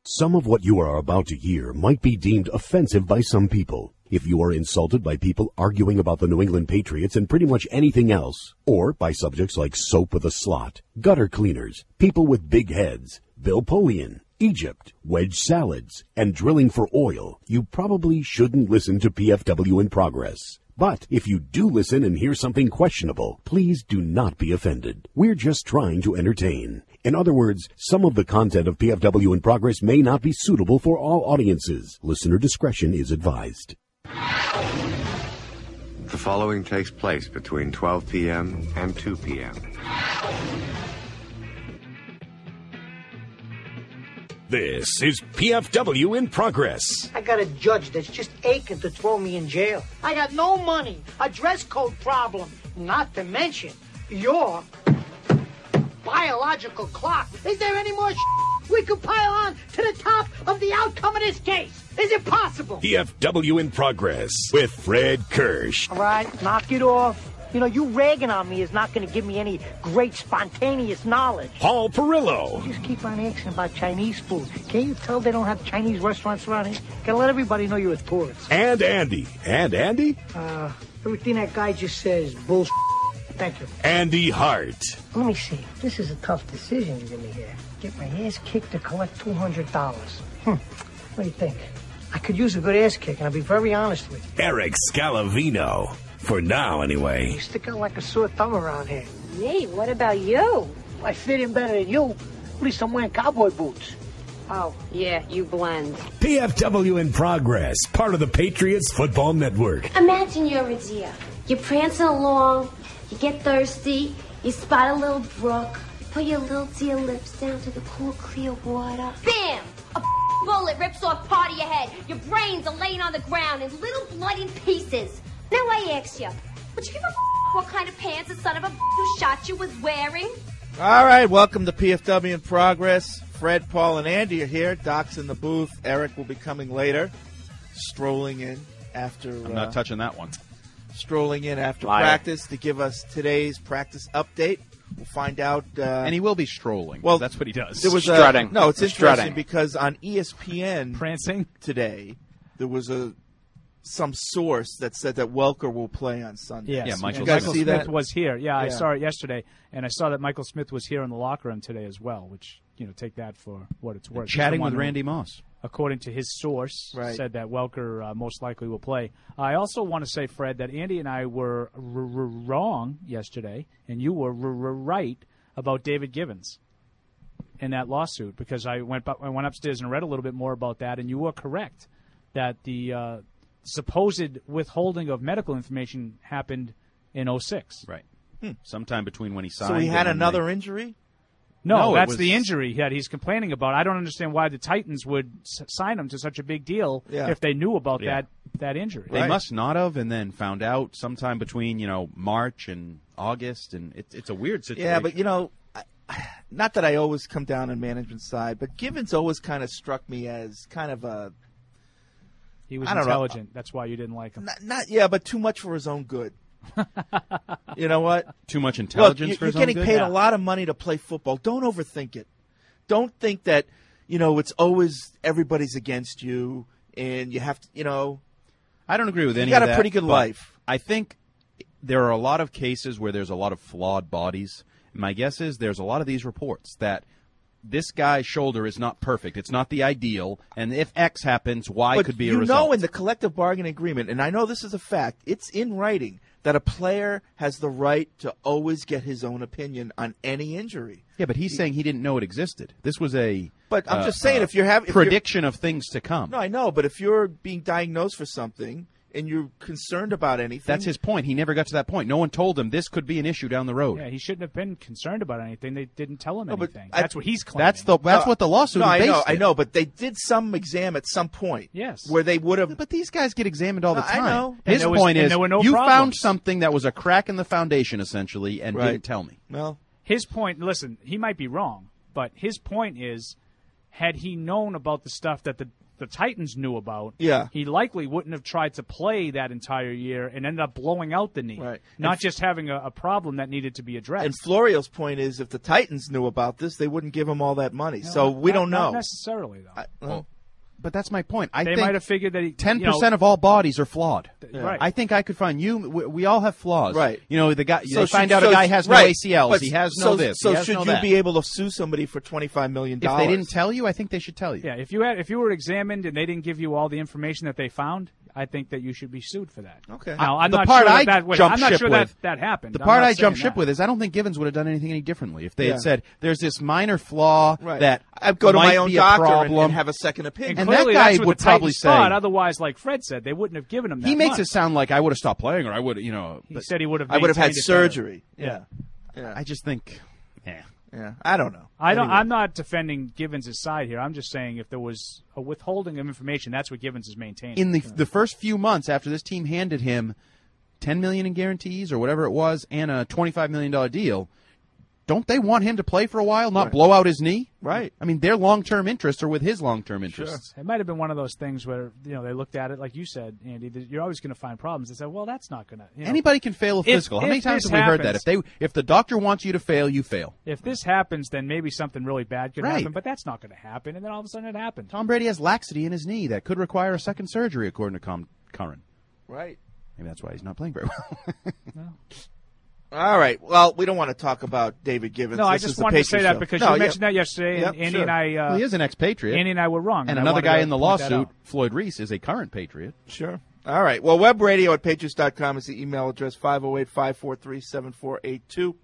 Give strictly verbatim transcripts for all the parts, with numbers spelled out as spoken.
Some of what you are about to hear might be deemed offensive by some people. If you are insulted by people arguing about the New England Patriots and pretty much anything else, or by subjects like soap with a slot, gutter cleaners, people with big heads, Bill Polian, Egypt, wedge salads, and drilling for oil, you probably shouldn't listen to P F W in Progress. But if you do listen and hear something questionable, please do not be offended. We're just trying to entertain. In other words, some of the content of P F W in Progress may not be suitable for all audiences. Listener discretion is advised. The following takes place between twelve p.m. and two p.m. This is P F W in Progress. I got a judge that's just aching to throw me in jail. I got no money, a dress code problem, not to mention your biological clock. Is there any more sh- we could pile on to the top of the outcome of this case? Is it possible? P F W in Progress with Fred Kirsch. All right, knock it off. You know, you ragging on me is not going to give me any great spontaneous knowledge. Paul Perillo. You just keep on asking about Chinese food. Can't you tell they don't have Chinese restaurants around here? Gotta let everybody know you're a tourist. And Andy. And Andy? Uh, everything that guy just says, bullshit. Thank you. Andy Hart. Let me see. This is a tough decision you're going to hear. Get my ass kicked to collect two hundred dollars. Hmm. What do you think? I could use a good ass kick, and I'll be very honest with you. Eric Scalavino. For now, anyway. You stick out like a sore thumb around here. Me? What about you? I fit in better than you. At least I'm wearing cowboy boots. Oh, yeah, you blend. P F W in Progress, part of the Patriots Football Network. Imagine you're a deer. You're prancing along, you get thirsty, you spot a little brook, you put your little deer lips down to the cool, clear water. Bam! A bullet rips off part of your head. Your brains are laying on the ground in little bloody pieces. Now I ask you, would you give a f- what kind of pants the son of a f- who shot you was wearing? All right, welcome to P F W in Progress. Fred, Paul, and Andy are here. Doc's in the booth. Eric will be coming later, strolling in after. I'm not uh, touching that one. Strolling in after Liar. practice to give us today's practice update. We'll find out. Uh, And he will be strolling. well, That's what he does. There was Strutting. A, no, it's interesting Strutting. because on E S P N prancing today there was a some source that said that Welker will play on Sunday. Yes. Yeah, Michael You guys Michael see Smith that? was here. Yeah, I Yeah. saw it yesterday, and I saw that Michael Smith was here in the locker room today as well, which, you know, take that for what it's worth. He's chatting the one with who, Randy Moss. according to his source, Right. said that Welker uh, most likely will play. I also want to say, Fred, that Andy and I were r- r- wrong yesterday, and you were r- r- right about David Givens in that lawsuit, because I went I went upstairs and read a little bit more about that, and you were correct that the uh, supposed withholding of medical information happened in oh six. Right. Sometime between when he signed. So he had and when another they- injury? No, No, it that's was- the injury that he's complaining about. I don't understand why the Titans would s- sign him to such a big deal Yeah. if they knew about Yeah. that that injury. They Right. must not have, and then found out sometime between you know March and August, and it's it's a weird situation. Yeah, but you know, I, not that I always come down on management side, but Givens always kind of struck me as kind of a He was I don't know. intelligent. That's why you didn't like him. not, not yeah, but too much for his own good. You know what? too much Look, intelligence you- for you're his own getting good? paid Yeah. a lot of money to play football. Don't overthink it. Don't think that you know it's always everybody's against you, and you have to. You know, I don't agree with You any got of a that, pretty good but life. I think there are a lot of cases where there's a lot of flawed bodies. My guess is there's a lot of these reports that this guy's shoulder is not perfect. It's not the ideal, and if X happens, Y but could be you a result. know in the collective bargaining agreement, and I know this is a fact. It's in writing that a player has the right to always get his own opinion on any injury. yeah, but he's saying he didn't know it existed. This was a But I'm uh, just saying, uh, if you're having if you're- prediction of things to come. No, I know, but if you're being diagnosed for something and you're concerned about anything, That's his point. He never got to that point. No one told him this could be an issue down the road. Yeah, he shouldn't have been concerned about anything. They didn't tell him No, but anything. I- That's what he's claiming. That's the that's No, what the lawsuit No, is I based know, I in. know, but they did some exam at some point. Yes. where they would have. But these guys get examined all the No, I time. know. And His there was- point and is, there were no you found problems. something that was a crack in the foundation, essentially, and Right. didn't tell me. Well, His point, listen, he might be wrong, but his point is, had he known about the stuff that the the Titans knew about, Yeah. he likely wouldn't have tried to play that entire year and ended up blowing out the knee, Right. not And- just having a, a problem that needed to be addressed. And Florio's point is, if the Titans knew about this, they wouldn't give him all that money. No, so we not- don't know. Not necessarily, though. I- well, But that's my point. I they think might have figured that he ten you know, percent of all bodies are flawed. Yeah. Right. I think I could find you. We, we all have flaws, Right. You know, the guy. So they find should- out so- a guy has no right. A C Ls. But he has so, no this. So he has should no you that. be able to sue somebody for twenty-five million If dollars? they didn't tell you, I think they should tell you. Yeah, if you had, if you were examined and they didn't give you all the information that they found, I think that you should be sued for that. Okay. Now, I'm the not part sure I that, that would, jumped I'm not ship sure with, that that happened. The I'm part not I jumped saying ship that. with is I don't think Givens would have done anything any differently if they Yeah. had said there's this minor flaw Right. that I'd go to might my own be a doctor and, problem. and have a second opinion. And Clearly, that guy that's what would the probably Titans say- thought. Otherwise, like Fred said, they wouldn't have given him that he makes much. it sound like I would have stopped playing or I would, you know. He But said he would have. I would have had maintained it better. surgery. Yeah. Yeah. I just think, yeah. yeah. I don't know. I don't. Anyway. I'm not defending Givens' side here. I'm just saying if there was a withholding of information, that's what Givens is maintaining. In the the first few months after this team handed him ten million in guarantees or whatever it was and a twenty-five million dollar deal, don't they want him to play for a while, not Right. blow out his knee? Right. I mean, their long-term interests are with his long-term interests. It might have been one of those things where you know they looked at it like you said, Andy. That you're always going to find problems. They said, "Well, that's not going to." You know, Anybody can fail a If- physical. How if many times this have we heard that? happens- If they, if the doctor wants you to fail, you fail. if this happens, then maybe something really bad could Right. happen. But that's not going to happen. And then all of a sudden, it happened. Tom Brady has laxity in his knee that could require a second surgery, according to Com- Curran. Right. Maybe that's why he's not playing very well. All right. Well, we don't want to talk about David Givens. No, I This is just the wanted to say Patriots that show. because No, you yeah. mentioned that yesterday, Yep, and Andy sure. and I. Uh, well, he is an ex-Patriot. Andy and I were wrong, and I another wanted guy to in the point that lawsuit, out. Floyd Reese, is a current Patriot. Sure. All right. Well, web radio at patriots dot com is the email address. five oh eight, five four three, seven four eight two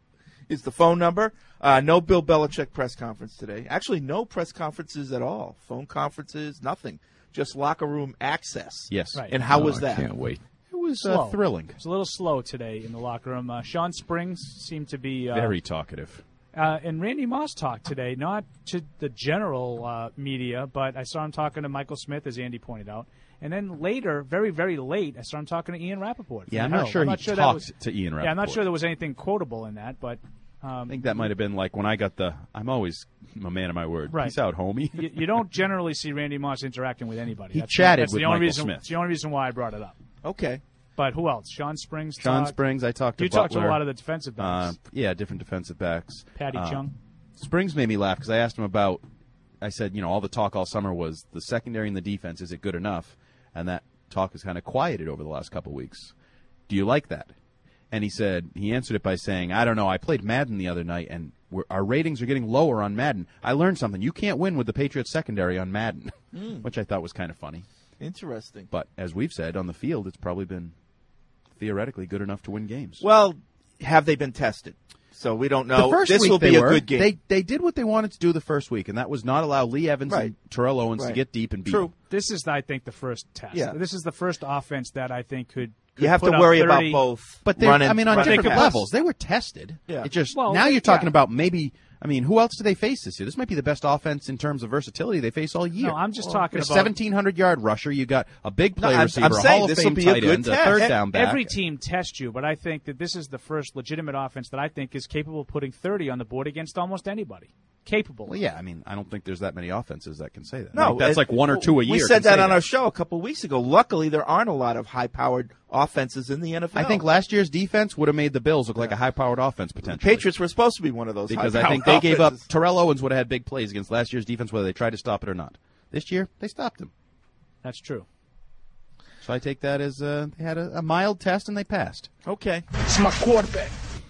is the phone number. Uh, no Bill Belichick press conference today. Actually, no press conferences at all. Phone conferences, nothing. Just locker room access. Yes. Right. And how Oh, was I that? can't wait. It was Slow. uh, thrilling. It was a little slow today in the locker room. Uh, Sean Springs seemed to be uh, Very talkative. Uh, and Randy Moss talked today, not to the general uh, media, but I saw him talking to Michael Smith, as Andy pointed out. And then later, very, very late, I saw him talking to Ian Rappaport. from Yeah, the I'm not Herald. sure I'm he not sure that talked was- to Ian Yeah, I'm not Rappaport. sure there was anything quotable in that, but I um, think that might have been like when I got the. I'm always a man of my word. Right. Peace out, homie. you, you don't generally see Randy Moss interacting with anybody. He that's chatted that's with the only Michael reason, Smith. It's the only reason why I brought it up. Okay. But who else? Sean Springs. Sean talked. Springs. I talked to You talked to a Butler. lot of the defensive Uh, backs. yeah, different defensive backs. Patty Uh, Chung. Springs made me laugh because I asked him about. I said, you know, all the talk all summer was the secondary and the defense. Is it good enough? And that talk has kind of quieted over the last couple of weeks. Do you like that? And he said he answered it by saying, I don't know. I played Madden the other night, and we're, our ratings are getting lower on Madden. I learned something. You can't win with the Patriots secondary on Madden, Mm. which I thought was kind of funny. Interesting. But as we've said, on the field, it's probably been theoretically good enough to win games. Well, have they been tested? So we don't know. the first this week will they be were. a good game. They they did what they wanted to do the first week, and that was not allow Lee Evans Right. and Terrell Owens to Right. get deep and beat True. them. This is, I think, the first test. Yeah. This is the first offense that I think could. could You have to put up worry thirty about both. But they're, running, I mean, on running different pass. levels, they were tested. Yeah. It just Well, now they- you're talking yeah. about maybe. I mean, who else do they face this year? This might be the best offense in terms of versatility they face all year. No, I'm just talking a about seventeen hundred yard rusher. You got a big play No, I'm- receiver, I'm a saying Hall of this Fame will be a tight good end, a test. third E- down back. Every team tests you, but I think that this is the first legitimate offense that I think is capable of putting thirty on the board against almost anybody. Capable. Well, yeah, I mean, I don't think there's that many offenses that can say that. No, Like, that's uh, like one or two a year. We can said that say on our show a couple of weeks ago. Luckily, there aren't a lot of high-powered offenses in the N F L. I think last year's defense would have made the Bills look like a high-powered offense the potentially. Patriots were supposed to be one of those because I high-powered think they gave up. offenses. Terrell Owens would have had big plays against last year's defense, whether they tried to stop it or not. This year, they stopped him. That's true. So I take that as uh, they had a, a mild test and they passed. Okay, It's my quarterback.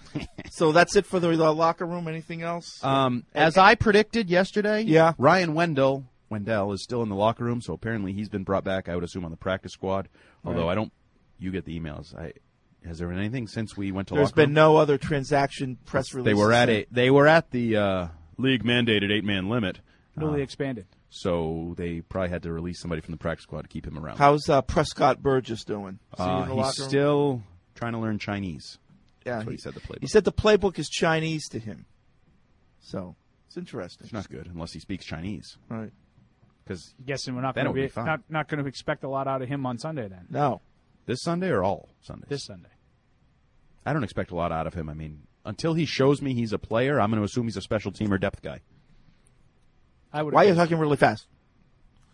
so that's it for the, the locker room. Anything else? Um, as I predicted yesterday, Yeah. Ryan Wendell Wendell is still in the locker room, so apparently he's been brought back. I would assume on the practice squad. Although Right. I don't, you get the emails. I has there been anything since we went to There's locker been room? no other transaction press release. They were at a they were at the uh, league mandated eight man limit, Newly uh, expanded. so they probably had to release somebody from the practice squad to keep him around. How's uh, Prescott Burgess doing? Is he Uh, in the he's locker room? still trying to learn Chinese. Yeah, That's what he said, the playbook. He said the playbook is Chinese to him. So it's interesting. It's not good unless he speaks Chinese. Right. Because Guessing we're not Then going to it would be, be fine. not not going to expect a lot out of him on Sunday. Then No. this Sunday or all Sundays? this Sunday. I don't expect a lot out of him. I mean, until he shows me he's a player, I'm going to assume he's a special team or depth guy. I would. Why are you agree. talking really fast?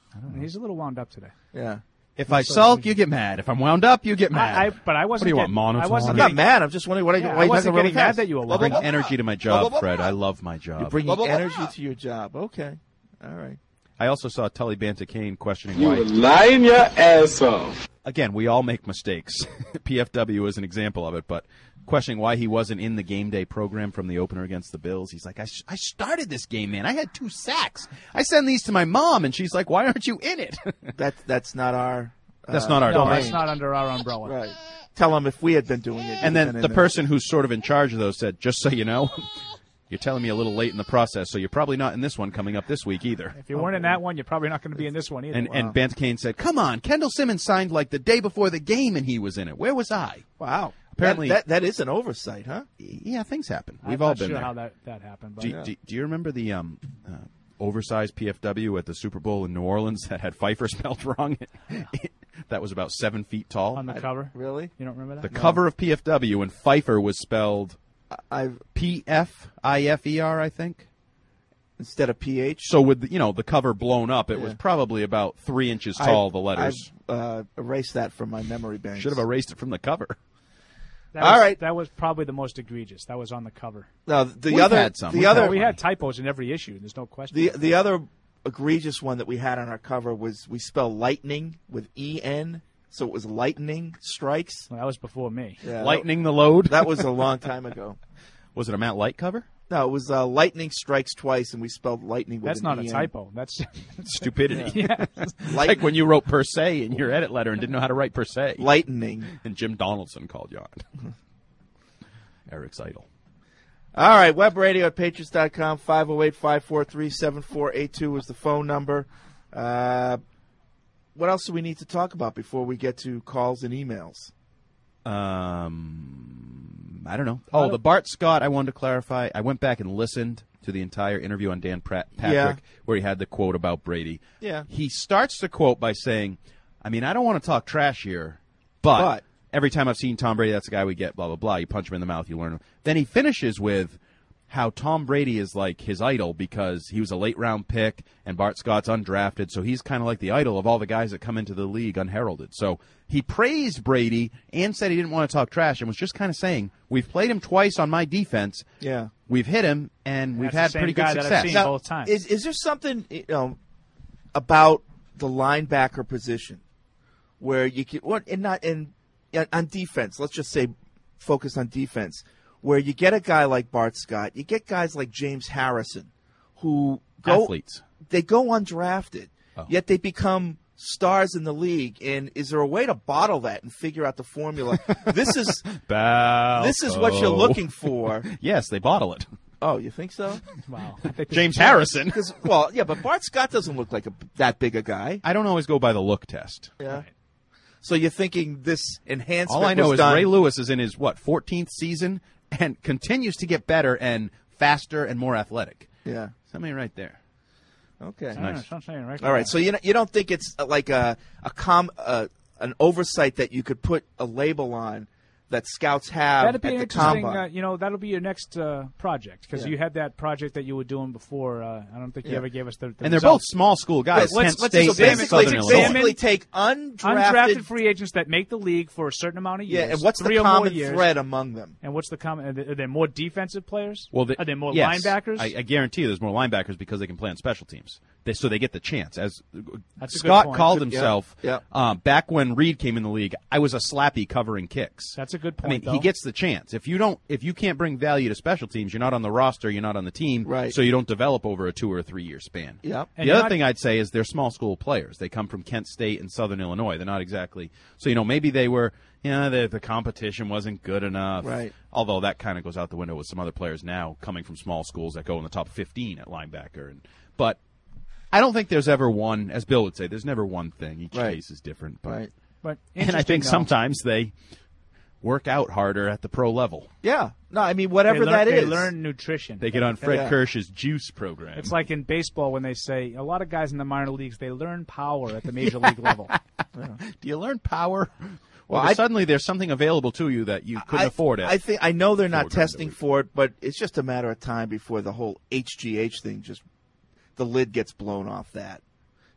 I don't know. He's a little wound up today. Yeah. If I sulk, you get mad. If I'm wound up, you get mad. I, I, but I wasn't. What do you getting, want, monotone? I wasn't I'm getting, not mad. I'm just wondering what yeah, why I you wasn't really getting mad fast. that you were I wound bring up. energy to my job, Fred. I love my job. You're bringing energy to your job. Okay. All right. I also saw Tully Banta-Kane questioning You why. were lying your ass off. Again, we all make mistakes. P F W is an example of it, but questioning why he wasn't in the game day program from the opener against the Bills. He's like, I, sh- I started this game, man. I had two sacks. I sent these to my mom, and she's like, why aren't you in it? That that's not our. Uh, That's not our No, domain. that's not under our umbrella. Right. Tell them if we had been doing it. And you'd then been in the there. person who's sort of in charge of those said, just so you know, you're telling me a little late in the process, so you're probably not in this one coming up this week either. If you weren't in that one, you're probably not going to be in this one either. And, Wow. and Banta-Kane said, come on, Kendall Simmons signed like the day before the game and he was in it. Where was I? Wow. Apparently- that, that, that is an oversight, huh? Yeah, things happen. I'm We've not all been sure there. how that, that happened. But Do, do, do you remember the um, uh, oversized P F W at the Super Bowl in New Orleans that had Pfeiffer spelled wrong? That was about seven feet tall. on the cover, Really? you don't remember The that? cover of P F W, and Pfeiffer was spelled I've P F I F E R, I think. instead of P H. So with the, you know the cover blown up, it Yeah. was probably about three inches tall. I've- the letters I've uh, erased that from my memory bank. should have erased it from the cover. That All was, right. that was probably the most egregious. That was on the cover. No, the We've other, had some. the We've other, Well, we had typos in every issue. There's no question. the the other egregious one that we had on our cover was we spell lightning with E N, so it was lightning strikes. Well, that was before me. Yeah, Lightening the load. That, that was a long time ago. Was it a Matt Light cover? No, it was uh, lightning strikes twice, and we spelled lightning with That's an not a E N. typo. That's Stupidity. yeah. Light- Like when you wrote per se in your edit letter and didn't know how to write per se. lightning. And Jim Donaldson called you on it. Eric's idol. All right, web radio at patriots dot com, five oh eight, five four three, seven four eight two is the phone number. Uh, what else do we need to talk about before we get to calls and emails? Um, I don't know. Oh, the Bart Scott, I wanted to clarify. I went back and listened to the entire interview on Dan Pratt- Patrick Yeah. where he had the quote about Brady. Yeah. He starts the quote by saying, I mean, I don't want to talk trash here, but, But. every time I've seen Tom Brady, that's the guy we get, blah, blah, blah. You punch him in the mouth, you learn him. Then he finishes with how Tom Brady is like his idol because he was a late-round pick and Bart Scott's undrafted, so he's kind of like the idol of all the guys that come into the league unheralded. So he praised Brady and said he didn't want to talk trash and was just kind of saying, we've played him twice on my defense. Yeah. We've hit him, and we've That's the had same pretty good guy that I've success. seen. Now, both times. Is, is there something you know about the linebacker position where you can what and not in on defense? Let's just say focus on defense, where you get a guy like Bart Scott, you get guys like James Harrison, who go Athletes. they go undrafted, Oh. yet they become stars in the league. And is there a way to bottle that and figure out the formula? This is Balco. this is what you're looking for. Yes, they bottle it. Oh, you think so? Wow. I think James Harrison. Because well, yeah, but Bart Scott doesn't look like a, that big a guy. I don't always go by the look test. Yeah. So you're thinking this enhancement? All I know was is done, Ray Lewis is in his, what, fourteenth season and continues to get better and faster and more athletic. Yeah. Something right there. Okay. Yeah, Nice. that's what I'm saying, right All right. there. So you you don't think it's like a a com uh, an oversight that you could put a label on that scouts have That'd be at an the interesting, combine? uh, you know, that'll be your next uh, project because Yeah. you had that project that you were doing before. Uh, I don't think you Yeah. ever gave us the, the And they're both results. small school guys. Let's- Kent let's State just and basically, Southern examine- Illinois. basically take undrafted. undrafted free agents that make the league for a certain amount of years. yeah, and what's three the or more common years. thread among them? And what's the common? Are there, are there more defensive players? Well, the, are there more yes, linebackers? I, I guarantee you there's more linebackers because they can play on special teams. They, so they get the chance. As That's a good Scott point. called Good- yeah, himself, yeah. Um, back when Reed came in the league, I was a slappy covering kicks. That's a good I mean, point, he though. gets the chance. If you don't, if you can't bring value to special teams, you're not on the roster, you're not on the team, Right. so you don't develop over a two or a three year span. Yep. And The you're other not- thing I'd say is they're small school players. They come from Kent State and Southern Illinois. They're not exactly so. You know, maybe they were. You know, the, the competition wasn't good enough. Right. Although that kind of goes out the window with some other players now coming from small schools that go in the top fifteen at linebacker. And but I don't think there's ever one, as Bill would say, there's never one thing. Each Right. case is different. But, Right. But And I interesting, think though. sometimes they work out harder at the pro level. Yeah. No, I mean they whatever learn, that they is. learn nutrition. They get on Fred Yeah. Kirsch's juice program. It's like in baseball when they say a lot of guys in the minor leagues they learn power at the major league level. do you learn power? Well, Well, I- suddenly there's something available to you that you couldn't I, afford it. I think I know they're not Four times a testing week. for it, but it's just a matter of time before the whole H G H thing just the lid gets blown off that.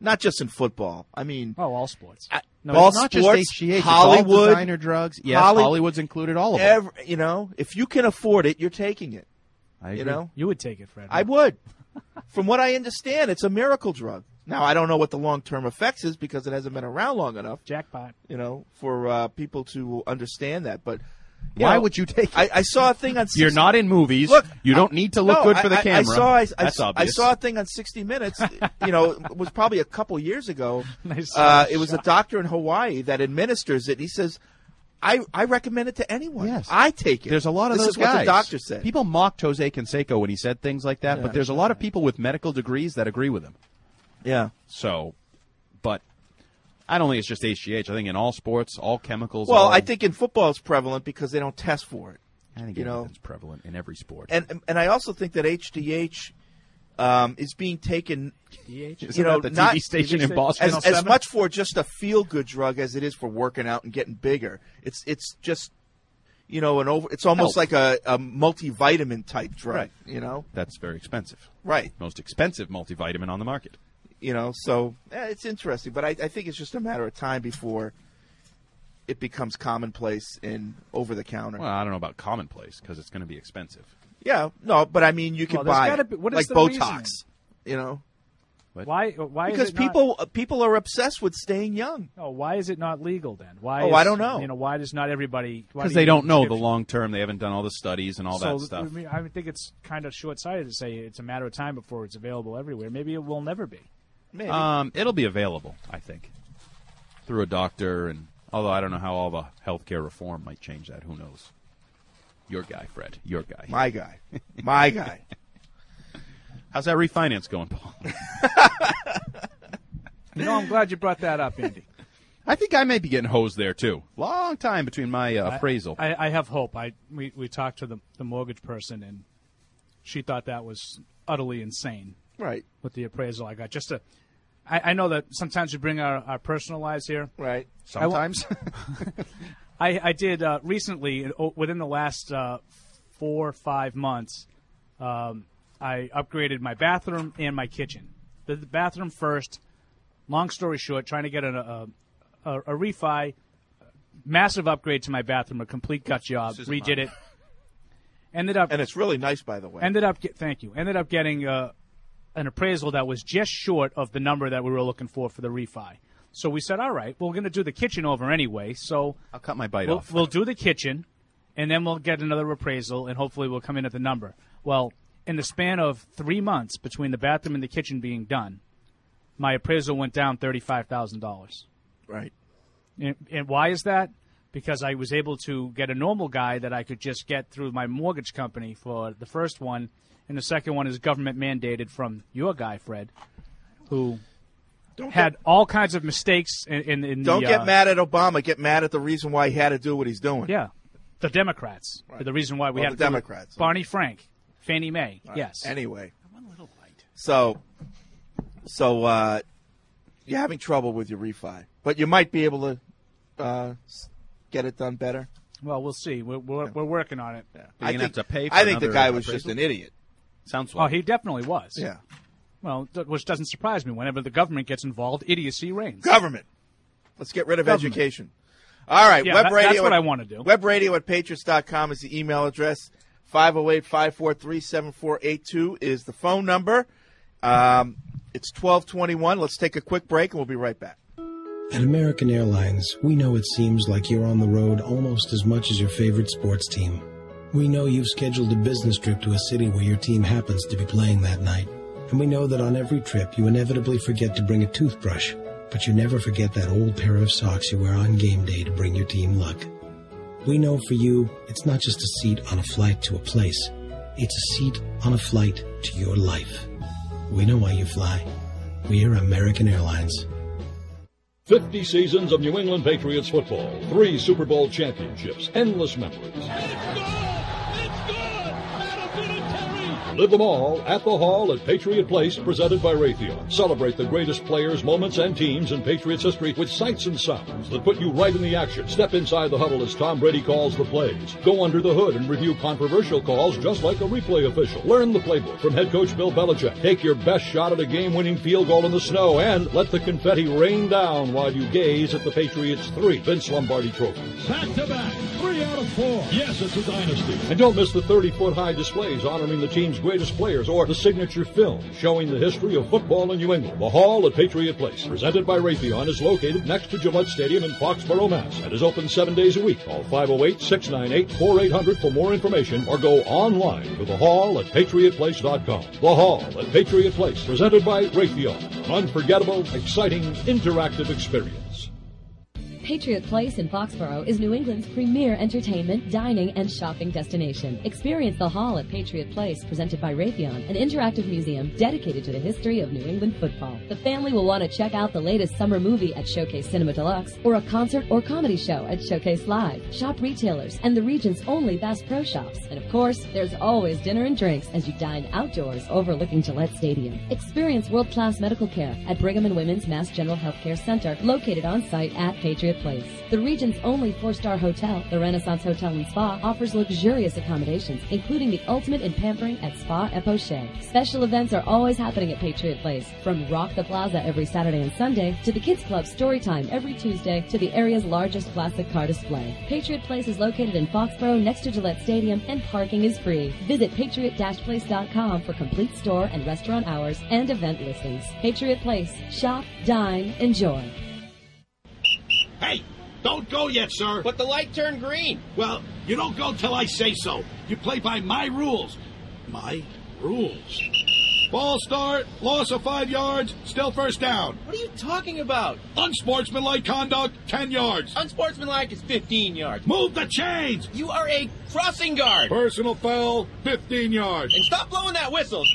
Not just in football. I mean, oh, all sports. I, No, all it's not sports, just H G H. It's Hollywood, all designer drugs. Yes, Holly- Hollywood's included all of it. every, you know, if you can afford it, you're taking it. I You agree. know, You would take it, Fred. I would. From what I understand, it's a miracle drug. Now, I don't know what the long-term effects is because it hasn't been around long enough. Jackpot. You know, for uh, people to understand that. But you Why know, would you take it? I, I saw a thing on. You're sixty not in movies. Look, you don't I- need to look no, good for the I- I- camera. I saw. I, I, That's I obvious. saw a thing on sixty minutes. You know, it was probably a couple years ago. Nice. Uh, it was a doctor in Hawaii that administers it. He says, "I I recommend it to anyone. Yes. I take it." There's a lot of this those is what guys. the doctor said. People mocked Jose Canseco when he said things like that, Yeah. but there's a lot of people with medical degrees that agree with him. Yeah. So, but I don't think it's just H G H. I think in all sports, all chemicals. Well, all, I think in football it's prevalent because they don't test for it. I think you know, everything's prevalent in every sport. And and I also think that H D H um, is being taken, Isn't you know, that the not T V station T V in Boston? as, as much for just a feel-good drug as it is for working out and getting bigger. It's it's just, you know, an over. It's almost Health. like a, a multivitamin type drug. Right. You know. That's very expensive. Right. Most expensive multivitamin on the market. You know. So eh, it's interesting, but I, I think it's just a matter of time before it becomes commonplace in over the counter. Well, I don't know about commonplace because it's going to be expensive. Yeah. No, but I mean, you can Well, there's buy gotta it, be- what is like the Botox. reasoning? You know. Why? Why Because is it not- people uh, people are obsessed with staying young. Oh, why is it not legal then? Why? Oh, is, I don't know. You know, why does not everybody? why Because do they you don't need know the prescription? long term. They haven't done all the studies and all so, that stuff. I, mean, I think it's kind of short-sighted to say it's a matter of time before it's available everywhere. Maybe it will never be. Maybe. Um, it'll be available, I think, through a doctor. And although I don't know how all the healthcare reform might change that, who knows? Your guy, Fred. Your guy. My guy. My guy. How's that refinance going, Paul? You know, I'm glad you brought that up, Andy. I think I may be getting hosed there too. Long time between my uh, appraisal. I, I have hope. I we, we talked to the the mortgage person, and she thought that was utterly insane. Right. With the appraisal I got, just to, I, I know that sometimes we bring our, our personal lives here. Right. Sometimes. I, I did uh, recently, o- within the last uh, four or five months, um, I upgraded my bathroom and my kitchen. The, the bathroom first. Long story short, trying to get a, a, a, a refi, massive upgrade to my bathroom, a complete gut job, This is redid mine. it. Ended up And it's really nice, by the way. ended up get, thank you. Ended up getting uh, an appraisal that was just short of the number that we were looking for for the refi. So we said, all right, well, we're going to do the kitchen over anyway. So I'll cut my bite we'll, off. we'll do the kitchen, and then we'll get another appraisal, and hopefully we'll come in at the number. Well, in the span of three months between the bathroom and the kitchen being done, my appraisal went down thirty-five thousand dollars. Right. And, and why is that? Because I was able to get a normal guy that I could just get through my mortgage company for the first one, and the second one is government mandated from your guy, Fred, who Don't had get, all kinds of mistakes in, in, in don't the, get uh, mad at Obama. Get mad at the reason why he had to do what he's doing. Yeah, the Democrats. Right. The reason why we Well, had the to do it. Democrats. Barney Frank, Fannie Mae. Right. Yes. Anyway. One little bite. So, so uh, you're having trouble with your refi, but you might be able to uh, s- get it done better. Well, we'll see. We're we're, we're working on it. You're I gonna think, have to pay for I think the another guy was appraisal? just an idiot. Sounds Oh, like he definitely was. Yeah. Well, th- which doesn't surprise me. Whenever the government gets involved, idiocy reigns. Government. Let's get rid of Government. education. All right. Yeah, web that- radio. that's what at, I wanna do. Web radio at patriots dot com is the email address. five oh eight, five four three, seven four eight two is the phone number. Um, it's twelve twenty-one. Let's take a quick break, and we'll be right back. At American Airlines, we know it seems like you're on the road almost as much as your favorite sports team. We know you've scheduled a business trip to a city where your team happens to be playing that night. And we know that on every trip you inevitably forget to bring a toothbrush, but you never forget that old pair of socks you wear on game day to bring your team luck. We know for you, it's not just a seat on a flight to a place. It's a seat on a flight to your life. We know why you fly. We're American Airlines. fifty seasons of New England Patriots football, three Super Bowl championships, endless memories. Live them all at the Hall at Patriot Place, presented by Raytheon. Celebrate the greatest players, moments, and teams in Patriots history with sights and sounds that put you right in the action. Step inside the huddle as Tom Brady calls the plays. Go under the hood and review controversial calls just like a replay official. Learn the playbook from head coach Bill Belichick. Take your best shot at a game-winning field goal in the snow and let the confetti rain down while you gaze at the Patriots' three Vince Lombardi trophies. Back-to-back, three out of four. Yes, it's a dynasty. And don't miss the thirty-foot high displays honoring the team's greatest players or the signature film showing the history of football in New England. The Hall at Patriot Place, presented by Raytheon, is located next to Gillette Stadium in Foxborough, Mass. and is open seven days a week. Call five oh eight, six nine eight, four eight hundred for more information or go online to the hall at patriot place dot com. The Hall at Patriot Place, presented by Raytheon. Unforgettable, exciting, interactive experience. Patriot Place in Foxborough is New England's premier entertainment, dining, and shopping destination. Experience the Hall at Patriot Place, presented by Raytheon, an interactive museum dedicated to the history of New England football. The family will want to check out the latest summer movie at Showcase Cinema Deluxe or a concert or comedy show at Showcase Live. Shop retailers and the region's only Bass Pro Shops. And of course, there's always dinner and drinks as you dine outdoors overlooking Gillette Stadium. Experience world-class medical care at Brigham and Women's Mass General Healthcare Center, located on site at Patriot Place. The region's only four-star hotel, the Renaissance Hotel and Spa, offers luxurious accommodations, including the ultimate in pampering at Spa Epoche. Special events are always happening at Patriot Place, from Rock the Plaza every Saturday and Sunday, to the Kids Club Storytime every Tuesday, to the area's largest classic car display. Patriot Place is located in Foxborough next to Gillette Stadium, and parking is free. Visit patriot dash place dot com for complete store and restaurant hours and event listings. Patriot Place. Shop, dine, enjoy. Hey, don't go yet, sir. But the light turned green. Well, you don't go till I say so. You play by my rules. My rules. Ball start, loss of five yards, still first down. What are you talking about? Unsportsmanlike conduct, ten yards. Unsportsmanlike is fifteen yards. Move the chains. You are a crossing guard. Personal foul, fifteen yards. And stop blowing that whistle.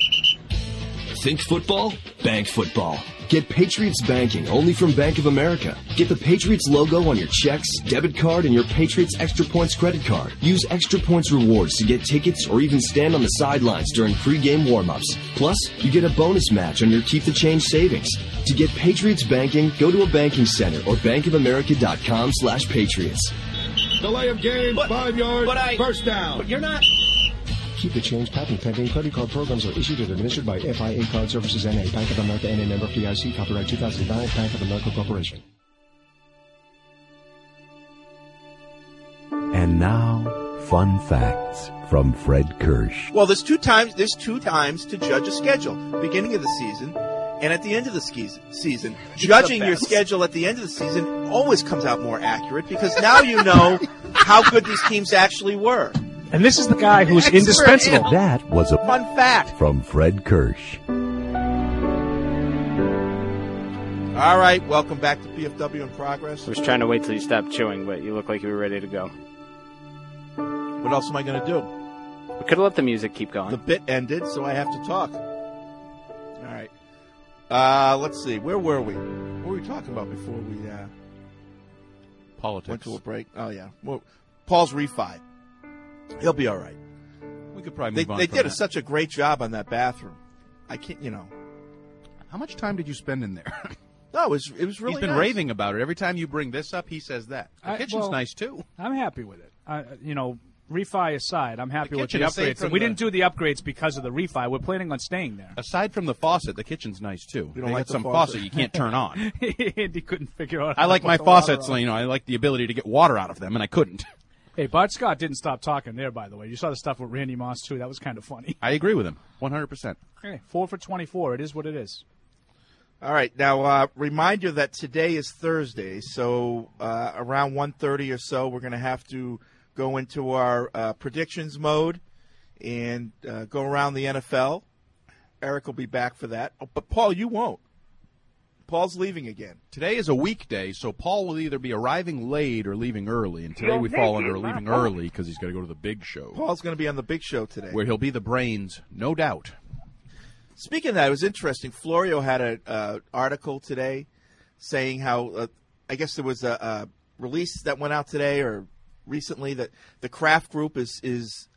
Think football? Bank football. Get Patriots banking only from Bank of America. Get the Patriots logo on your checks, debit card, and your Patriots Extra Points credit card. Use Extra Points rewards to get tickets or even stand on the sidelines during pregame warm-ups. Plus, you get a bonus match on your Keep the Change savings. To get Patriots banking, go to a banking center or bankofamerica.com slash patriots. Delay of game, but, five yards, but I, first down. But you're not... Keep the Change patent pending. Credit card programs are issued and administered by F I A Card Services N A. Bank of America N A member F D I C. Copyright two thousand nine. Bank of America Corporation. And now, fun facts from Fred Kirsch. Well, there's two times. There's two times to judge a schedule: beginning of the season and at the end of the ski- season. Judging your schedule at the end of the season always comes out more accurate because now you know how good these teams actually were. And this is the guy who's Extra indispensable. In. That was a fun fact from Fred Kirsch. All right, welcome back to P F W in Progress. I was trying to wait till you stopped chewing, but you look like you were ready to go. What else am I going to do? We could have let the music keep going. The bit ended, so I have to talk. All right. Uh, let's see. Where were we? What were we talking about before we uh, Politics. went to a break? Oh, yeah. Well, Paul's refi. He'll be all right. We could probably move they, on They from did a, that. such a great job on that bathroom. I can't, you know. How much time did you spend in there? No, it was it was really He's been nice. raving about it. Every time you bring this up, he says that. The I- kitchen's well, nice, too. I'm happy with it. I, you know, refi aside, I'm happy The with the kitchen, aside upgrades. from And we the- didn't do the upgrades because of the refi. We're planning on staying there. Aside from the faucet, the kitchen's nice, too. You don't They like got the some faucet? faucet you can't turn on. Andy couldn't figure out. I how like to my put the water faucets, on. you know, I like the ability to get water out of them, and I couldn't. Hey, Bart Scott didn't stop talking there, by the way. You saw the stuff with Randy Moss, too. That was kind of funny. I agree with him, one hundred percent. Hey, four for twenty-four. It is what it is. All right. Now, uh, reminder that today is Thursday, so uh, around one thirty or so, we're going to have to go into our uh, predictions mode and uh, go around the N F L. Eric will be back for that. Oh, but, Paul, you won't. Paul's leaving again. Today is a weekday, so Paul will either be arriving late or leaving early, and today we fall under leaving early because he's got to go to the big show. Paul's going to be on the big show today. Where he'll be the brains, no doubt. Speaking of that, it was interesting. Florio had an uh, article today saying how, uh, I guess there was a, a release that went out today or recently that the Kraft Group is is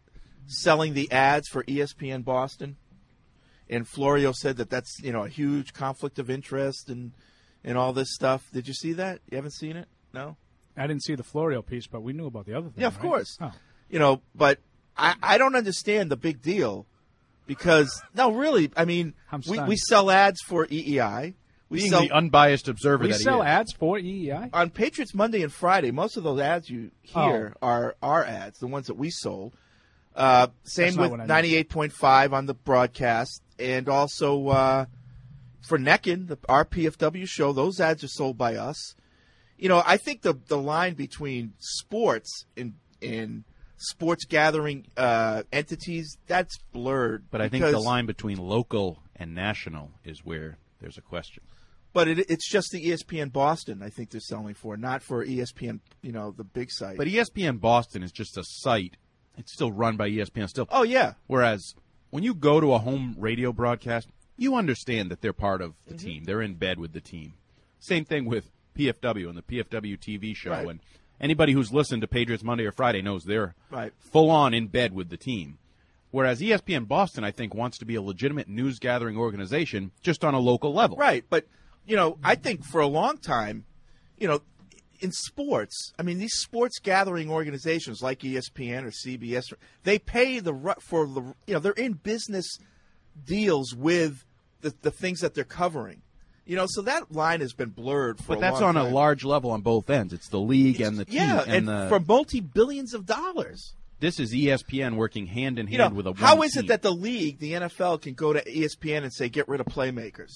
selling the ads for E S P N Boston, and Florio said that that's you know a huge conflict of interest and and all this stuff. Did you see that? You haven't seen it? No. I didn't see the Florio piece, but we knew about the other thing. Yeah, of right? course. Oh. You know, but I, I don't understand the big deal because no, really, I mean, I'm we, stunned. we sell ads for E E I. We Being sell the unbiased observer We that sell he is. ads for E E I? on Patriots Monday and Friday. Most of those ads you hear are our ads, the ones that we sold. Uh, same That's not with what I meant. ninety-eight point five on the broadcast, and also uh, for Neckin, the our P F W show. Those ads are sold by us. You know, I think the the line between sports and and sports gathering uh, entities that's blurred. But I think the because- line between local and national is where there's a question. But it, it's just the E S P N Boston. I think they're selling for, not for E S P N. You know, the big site. But E S P N Boston is just a site. It's still run by E S P N still. Oh, yeah. Whereas when you go to a home radio broadcast, you understand that they're part of the Mm-hmm. team. They're in bed with the team. Same thing with P F W and the P F W T V show. Right. And anybody who's listened to Patriots Monday or Friday knows they're Right. full on in bed with the team. Whereas E S P N Boston, I think, wants to be a legitimate news gathering organization just on a local level. Right, but you know, I think for a long time, you know, in sports, I mean, these sports gathering organizations like E S P N or C B S, they pay the ru- for the you know they're in business deals with the the things that they're covering. You know, so that line has been blurred for But a that's long on time. a large level on both ends. It's the league and the team. yeah, and, and, the, for multi billions of dollars. this is E S P N working hand in hand You know, with a how one is team. it that the league, the N F L, can go to E S P N and say get rid of playmakers?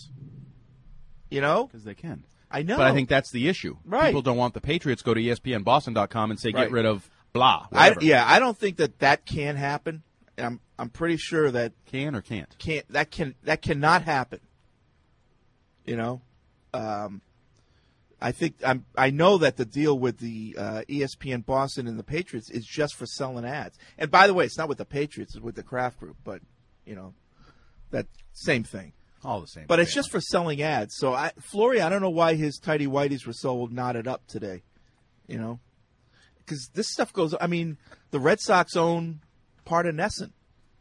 You know, because they can. I know. But I think that's the issue. Right. People don't want the Patriots go to E S P N Boston dot com and say Right. get rid of blah. I, whatever. yeah, I don't think that that can happen. And I'm I'm pretty sure that can or can't can't that can that cannot happen. You know, um, I think I'm I know that the deal with the uh, E S P N Boston and the Patriots is just for selling ads. And by the way, it's not with the Patriots; it's with the Kraft Group. But you know, that same thing. All the same. But it's family. just for selling ads. So, I, Flory, I don't know why his tighty whities were so knotted up today. You know, because this stuff goes. I mean, the Red Sox own part of Nesson.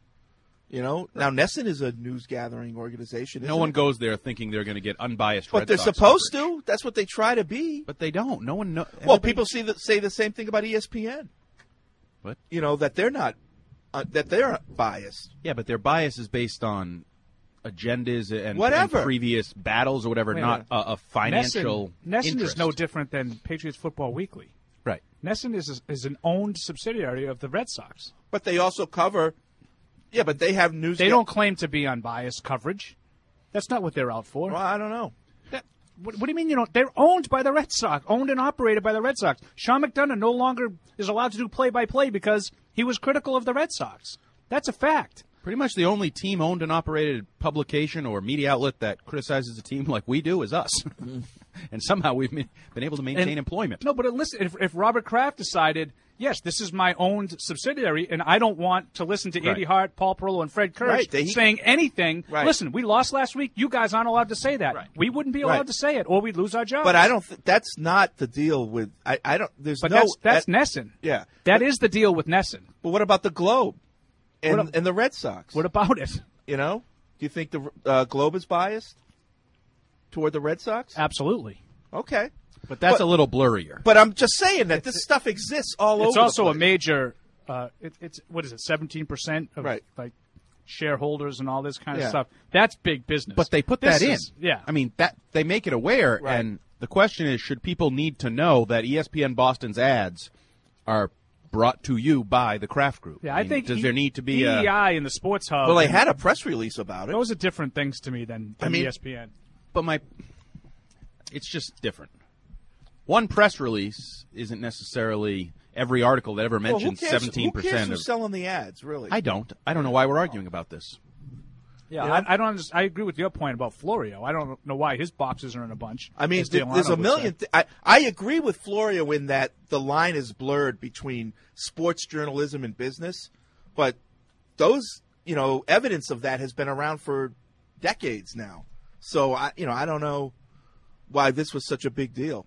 You know, now Nesson is a news gathering organization. No isn't one it? goes there thinking they're going to get unbiased. But Red they're Sox supposed coverage. to. That's what they try to be. But they don't. No one knows. Well, people see the, say the same thing about E S P N. What? You know that they're not uh, that they're biased. Yeah, but their bias is based on agendas and, Whatever. and previous battles or whatever, Wait a not a, minute. a financial. Nesson, Nesson interest. is no different than Patriots Football Weekly. Right. Nesson is is an owned subsidiary of the Red Sox. But they also cover. Yeah, but they have news. They ga- don't claim to be unbiased coverage. That's not what they're out for. Well, I don't know. That, what, what do you mean you don't? They're owned by the Red Sox, owned and operated by the Red Sox. Sean McDonough no longer is allowed to do play-by-play because he was critical of the Red Sox. That's a fact. Pretty much the only team owned and operated publication or media outlet that criticizes a team like we do is us. And somehow we've been able to maintain And- employment. No, but listen, if, if Robert Kraft decided, yes, this is my owned subsidiary, and I don't want to listen to Right. Andy Hart, Paul Perillo, and Fred Kirsch Right, they- saying anything. Right. Listen, we lost last week. You guys aren't allowed to say that. Right. We wouldn't be allowed Right. to say it, or we'd lose our jobs. But I don't. Th- that's not the deal with. I. I don't. There's But no. that's that's that- Nesson. Yeah. That is the deal with Nesson. But what about the Globe and What a- and the Red Sox? What about it? You know, do you think the uh, Globe is biased toward the Red Sox? Absolutely. Okay, But that's But- a little blurrier. but I'm just saying that this stuff exists all over. It's also the a place. major. Uh, it, it's what is it? Seventeen percent of Right. like shareholders and all this kind of Yeah. stuff. That's big business. But they put This that in. is- yeah. I mean, that they make it aware, Right. and the question is, should people need to know that E S P N Boston's ads are brought to you by the Kraft Group? Yeah, I, mean, think does E- there need to be E E a? I and the Sports Hub? Well, they and- had a press release about it. Those are different things to me than, than I mean- E S P N. But my, it's just different. One press release isn't necessarily every article that ever Well, who mentions cares- seventeen Who cares percent who's of. selling the ads? Really? I don't. I don't know why we're arguing about this. Yeah, Yeah. I, I don't. Understand, I agree with your point about Florio. I don't know why his boxes are in a bunch. I mean, as th- there's Delano a would million. say. Th- I, I agree with Florio in that the line is blurred between sports journalism and business, but those, you know, evidence of that has been around for decades now. So I, you know, I don't know why this was such a big deal.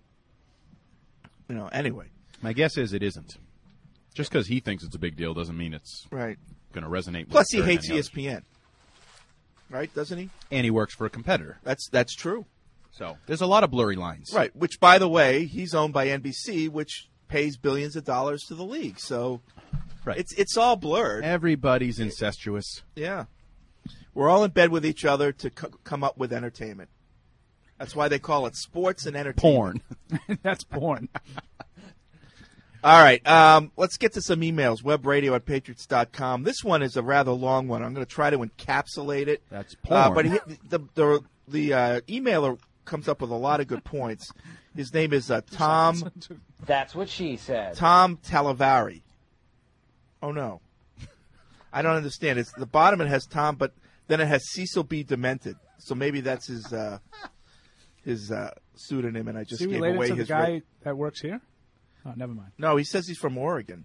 You know, anyway, My guess is it isn't. Just because he thinks it's a big deal doesn't mean it's right. going to resonate. Plus, with he hates any E S P N, right? Doesn't he? And he works for a competitor. That's that's true. So there's a lot of blurry lines. Right, which, by the way, he's owned by N B C, which pays billions of dollars to the league. So right. it's it's all blurred. Everybody's incestuous. Yeah. We're all in bed with each other to co- come up with entertainment. That's why they call it sports and entertainment. Porn. That's porn. All right, um, let's get to some emails. Webradio at patriots dot com. This one is a rather long one. I'm going to try to encapsulate it. That's porn. Uh, but he, the the, the uh, emailer comes up with a lot of good points. His name is uh, Tom. That's what she said. Tom Talavari. Oh no, I don't understand. It's the bottom. It has Tom, but then it has Cecil B. Demented. So maybe that's his uh, his uh, pseudonym, and I just Is he gave related away to the his. guy Ra- that works here? Oh, never mind. no, he says he's from Oregon.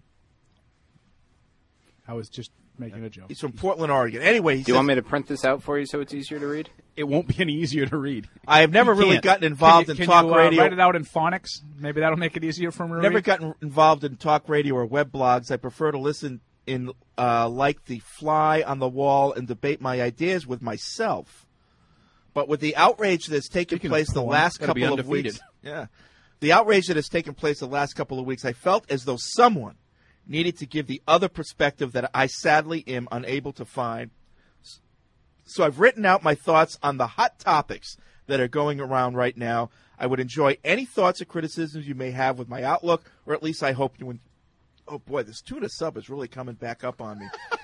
I was just making a joke. He's from Portland, Oregon. Anyway, he Do you says, want me to print this out for you so it's easier to read? It won't be any easier to read. I have never You really can't. gotten involved Can you- in can talk you, uh, radio. Write it out in phonics. Maybe that'll make it easier for me to Never read. gotten involved in talk radio or web blogs. I prefer to listen in uh, like the fly on the wall and debate my ideas with myself. But with the outrage that's taken Speaking of place the porn, last gotta be couple of undefeated. weeks, yeah, the outrage that has taken place the last couple of weeks, I felt as though someone needed to give the other perspective that I sadly am unable to find. So I've written out my thoughts on the hot topics that are going around right now. I would enjoy any thoughts or criticisms you may have with my outlook, or at least I hope you. En- oh boy, this tuna sub is really coming back up on me.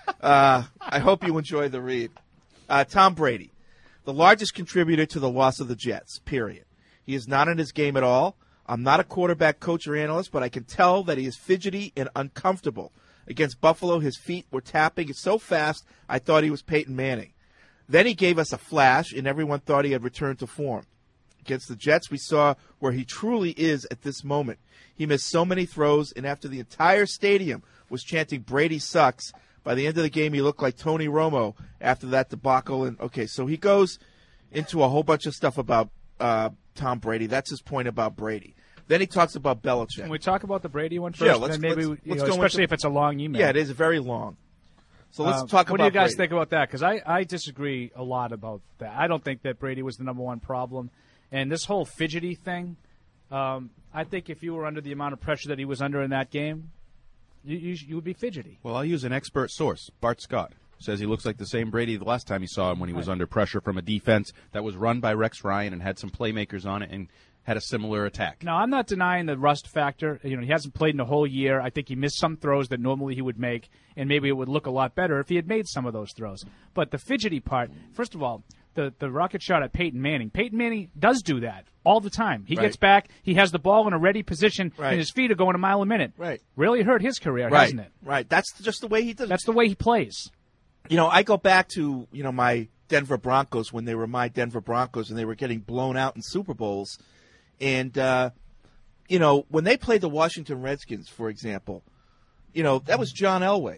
uh, I hope you enjoy the read. Uh, Tom Brady, the largest contributor to the loss of the Jets. Period. He is not in his game at all. I'm not a quarterback coach or analyst, but I can tell that he is fidgety and uncomfortable. Against Buffalo, his feet were tapping so fast I thought he was Peyton Manning. Then he gave us a flash, and everyone thought he had returned to form. Against the Jets, we saw where he truly is at this moment. He missed so many throws, and after the entire stadium was chanting, "Brady sucks," by the end of the game, he looked like Tony Romo after that debacle. And okay, so he goes into a whole bunch of stuff about uh, Tom Brady. That's his point about Brady. Then he talks about Belichick. Can we talk about the Brady one first? Yeah, let's, and then maybe let's, you let's know, go especially into, if it's a long email. Yeah, it is very long. So let's Uh, talk what about do you guys Brady. think about that? Because I, I disagree a lot about that. I don't think that Brady was the number one problem. And this whole fidgety thing, um, I think if you were under the amount of pressure that he was under in that game, you, you, you would be fidgety. Well, I'll use an expert source. Bart Scott says he looks like the same Brady the last time he saw him when he was Right. under pressure from a defense that was run by Rex Ryan and had some playmakers on it and had a similar attack. Now, I'm not denying the rust factor. You know, he hasn't played in a whole year. I think he missed some throws that normally he would make, and maybe it would look a lot better if he had made some of those throws. But the fidgety part, first of all, the, the rocket shot at Peyton Manning. Peyton Manning does do that all the time. He Right. gets back, he has the ball in a ready position, Right. and his feet are going a mile a minute. Right. Really hurt his career, Right, hasn't it? right. That's just the way he does it. That's the way he plays. You know, I go back to, you know, my Denver Broncos when they were my Denver Broncos and they were getting blown out in Super Bowls. And, uh, you know, when they played the Washington Redskins, for example, you know, that was John Elway,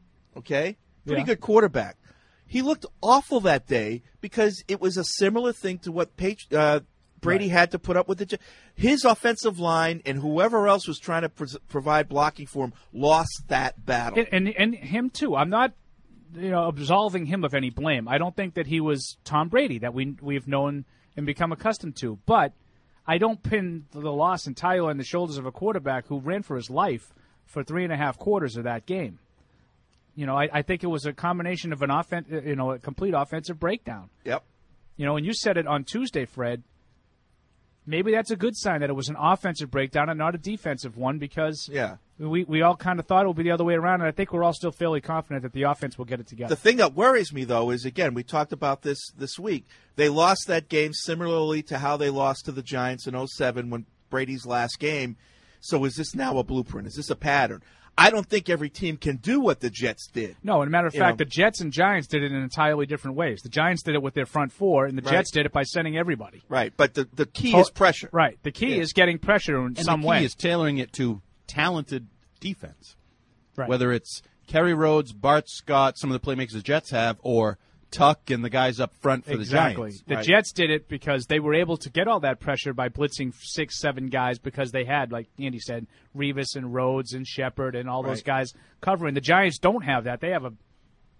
okay? Pretty Yeah. good quarterback. He looked awful that day because it was a similar thing to what Patri- uh, Brady Right. had to put up with. The J- His offensive line and whoever else was trying to pres provide blocking for him lost that battle. And, and and him too. I'm not, you know, absolving him of any blame. I don't think that he was Tom Brady that we we've known and become accustomed to. But I don't pin the loss entirely on the shoulders of a quarterback who ran for his life for three and a half quarters of that game. You know, I, I think it was a combination of an offen- you know, a complete offensive breakdown. Yep. You know, and you said it on Tuesday, Fred. Maybe that's a good sign that it was an offensive breakdown and not a defensive one because Yeah. we, we all kind of thought it would be the other way around, and I think we're all still fairly confident that the offense will get it together. The thing that worries me, though, is, again, we talked about this this week. They lost that game similarly to how they lost to the Giants in oh seven when Brady's last game. So is this now a blueprint? Is this a pattern? I don't think every team can do what the Jets did. No, and a matter of You fact, know. the Jets and Giants did it in entirely different ways. The Giants did it with their front four, and the Right. Jets did it by sending everybody. Right, but the, the key Oh, is pressure. Right. The key Yeah. is getting pressure in And some the key way. is tailoring it to talented defense. Right. Whether it's Kerry Rhodes, Bart Scott, some of the playmakers the Jets have, or Tuck and the guys up front for Exactly. the Giants. The Right. Jets did it because they were able to get all that pressure by blitzing six, seven guys because they had, like Andy said, Revis and Rhodes and Shepard and all those Right. guys covering. The Giants don't have that. They have a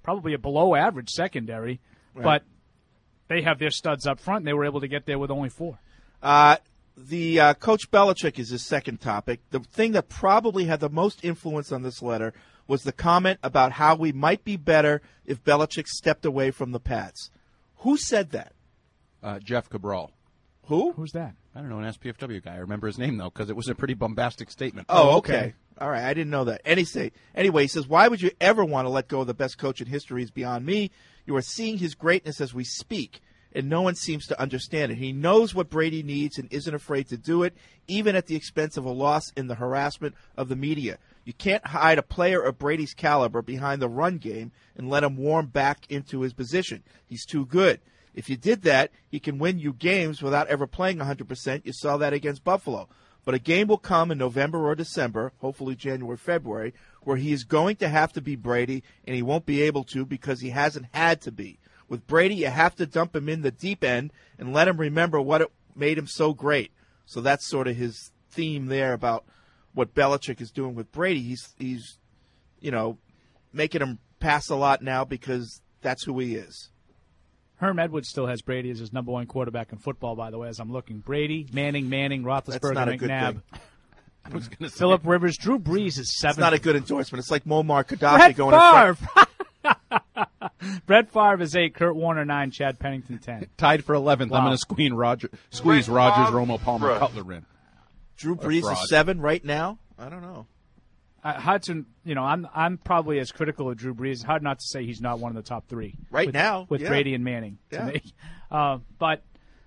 probably a below-average secondary, Right. but they have their studs up front, and they were able to get there with only four. Uh, the uh, Coach Belichick is his second topic. The thing that probably had the most influence on this letter was the comment about how we might be better if Belichick stepped away from the Pats. Who said that? Uh, Jeff Cabral. Who? Who's that? I don't know, an S P F W guy. I remember his name, though, because it was a pretty bombastic statement. Oh, okay. All right, I didn't know that. Any say anyway, he says, "Why would you ever want to let go of the best coach in history? Is beyond me. You are seeing his greatness as we speak, and no one seems to understand it. He knows what Brady needs and isn't afraid to do it, even at the expense of a loss in the harassment of the media. You can't hide a player of Brady's caliber behind the run game and let him warm back into his position. He's too good. If you did that, he can win you games without ever playing one hundred percent. You saw that against Buffalo. But a game will come in November or December, hopefully January, February, where he is going to have to be Brady, and he won't be able to because he hasn't had to be. With Brady, you have to dump him in the deep end and let him remember what it made him so great." So that's sort of his theme there about what Belichick is doing with Brady. He's, he's, you know, making him pass a lot now because that's who he is. Herm Edwards still has Brady as his number one quarterback in football, by the way, as I'm looking. Brady, Manning, Manning, Roethlisberger, not a good McNabb. thing. I was gonna say. Phillip Rivers, Drew Brees is seven. It's not a good endorsement. It's like Muammar Gaddafi Brett going to Favre. Brett Favre is eight, Kurt Warner nine, Chad Pennington ten. Tied for eleventh. Wow. I'm going to squeeze Roger, squeeze Brett Rogers, Favre. Romo, Palmer, Bruh. Cutler in. Drew What a Brees fraud. is seven right now? I don't know. Uh, Hudson, you know, I'm I'm probably as critical of Drew Brees. It's hard not to say he's not one of the top three Right with, now, with yeah. Brady and Manning. To Yeah. me. Uh, but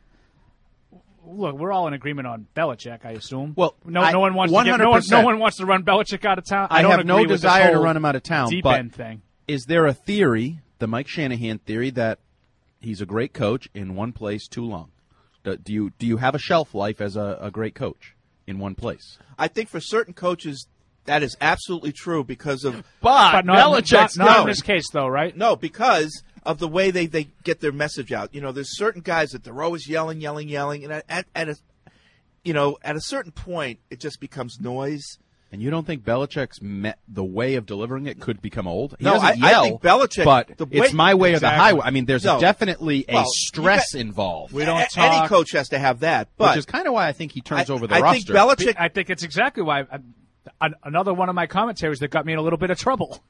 look, we're all in agreement on Belichick, I assume. Well, no, I- no one wants to get, no, one, one hundred percent. no one wants to run Belichick out of town. I, I don't have agree no with this desire to whole run him out of town. Deep but end thing. Is there a theory, the Mike Shanahan theory, that he's a great coach in one place too long? Do, do you do you have a shelf life as a, a great coach in one place? I think for certain coaches, that is absolutely true because of. But, But not, Belichick's not, not no. in this case, though, right? No, because of the way they, they get their message out. You know, there's certain guys that they're always yelling, yelling, yelling, and at, at, at a, you know, at a certain point, it just becomes noise. And you don't think Belichick's me- the way of delivering it could become old? He No, doesn't I- I yell, think Belichick- but the it's way- my way or the Exactly. highway. I mean, there's No. definitely a Well, you stress got- involved, We don't A- talk. Any coach has to have that, but which is kind of why I think he turns I- over the I roster. think Belichick. I think it's exactly why. I, an- another one of my commentaries that got me in a little bit of trouble.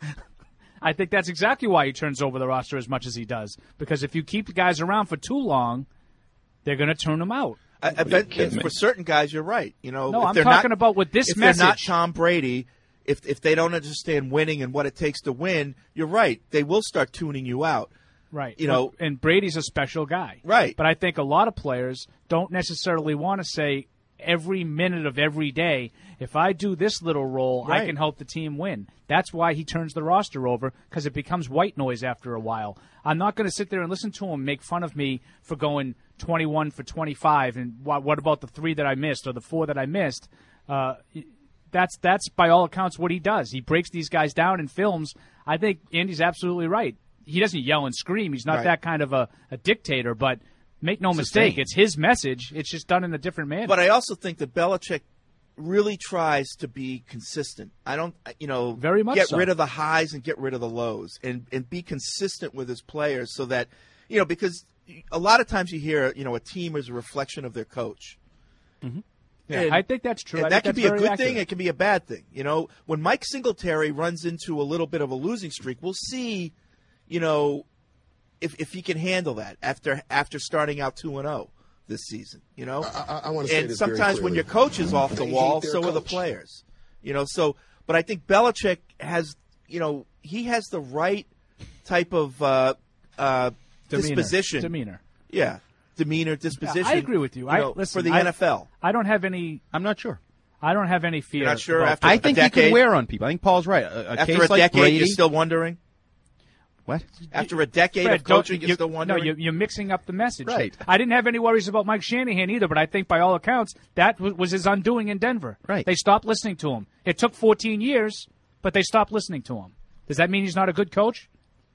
I think that's exactly why he turns over the roster as much as he does. Because if you keep the guys around for too long, they're going to turn them out. I, I bet for certain guys, you're right. You know, No, if I'm they're talking not, about with this if message. they're not Tom Brady, if if they don't understand winning and what it takes to win, you're right. They will start tuning you out. Right. You know, But- and Brady's a special guy. Right. But I think a lot of players don't necessarily want to say every minute of every day, if I do this little role, I Right. can help the team win. That's why he turns the roster over, because it becomes white noise after a while. I'm not going to sit there and listen to him make fun of me for going twenty-one for twenty-five, and what, what about the three that I missed or the four that I missed? Uh, that's, that's, by all accounts, what he does. He breaks these guys down in films. I think Andy's absolutely right. He doesn't yell and scream. He's not Right. that kind of a, a dictator, but make no It's the mistake, same. it's his message. It's just done in a different manner. But I also think that Belichick really tries to be consistent. I don't, you know, Very much get so. rid of the highs and get rid of the lows, and and be consistent with his players so that, you know, because a lot of times you hear, you know, a team is a reflection of their coach. Mm-hmm. Yeah, And- I think that's true. And I that think can that's be a very good accurate. thing. It can be a bad thing. You know, when Mike Singletary runs into a little bit of a losing streak, we'll see, you know, if if he can handle that after after starting out two and zero this season. You know, I, I want to say and this very sometimes when clearly. your coach is off the They wall, hate their so are the coach. players. You know, so but I think Belichick has, you know, he has the right type of uh, uh, Demeanor. disposition, Demeanor. yeah, demeanor, disposition. I agree with you. you I know, listen, for the I- N F L. I don't have any. I'm not sure. I don't have any fear. You're not sure about- after I a think he decade? could wear on people. I think Paul's right. A, a After case a like decade, Brady, you're still wondering. What? After a decade Fred, of coaching, don't- you're you- still wondering. No, you're, you're mixing up the message. Right. I didn't have any worries about Mike Shanahan either, but I think by all accounts that w- was his undoing in Denver. Right. They stopped listening to him. It took fourteen years, but they stopped listening to him. Does that mean he's not a good coach?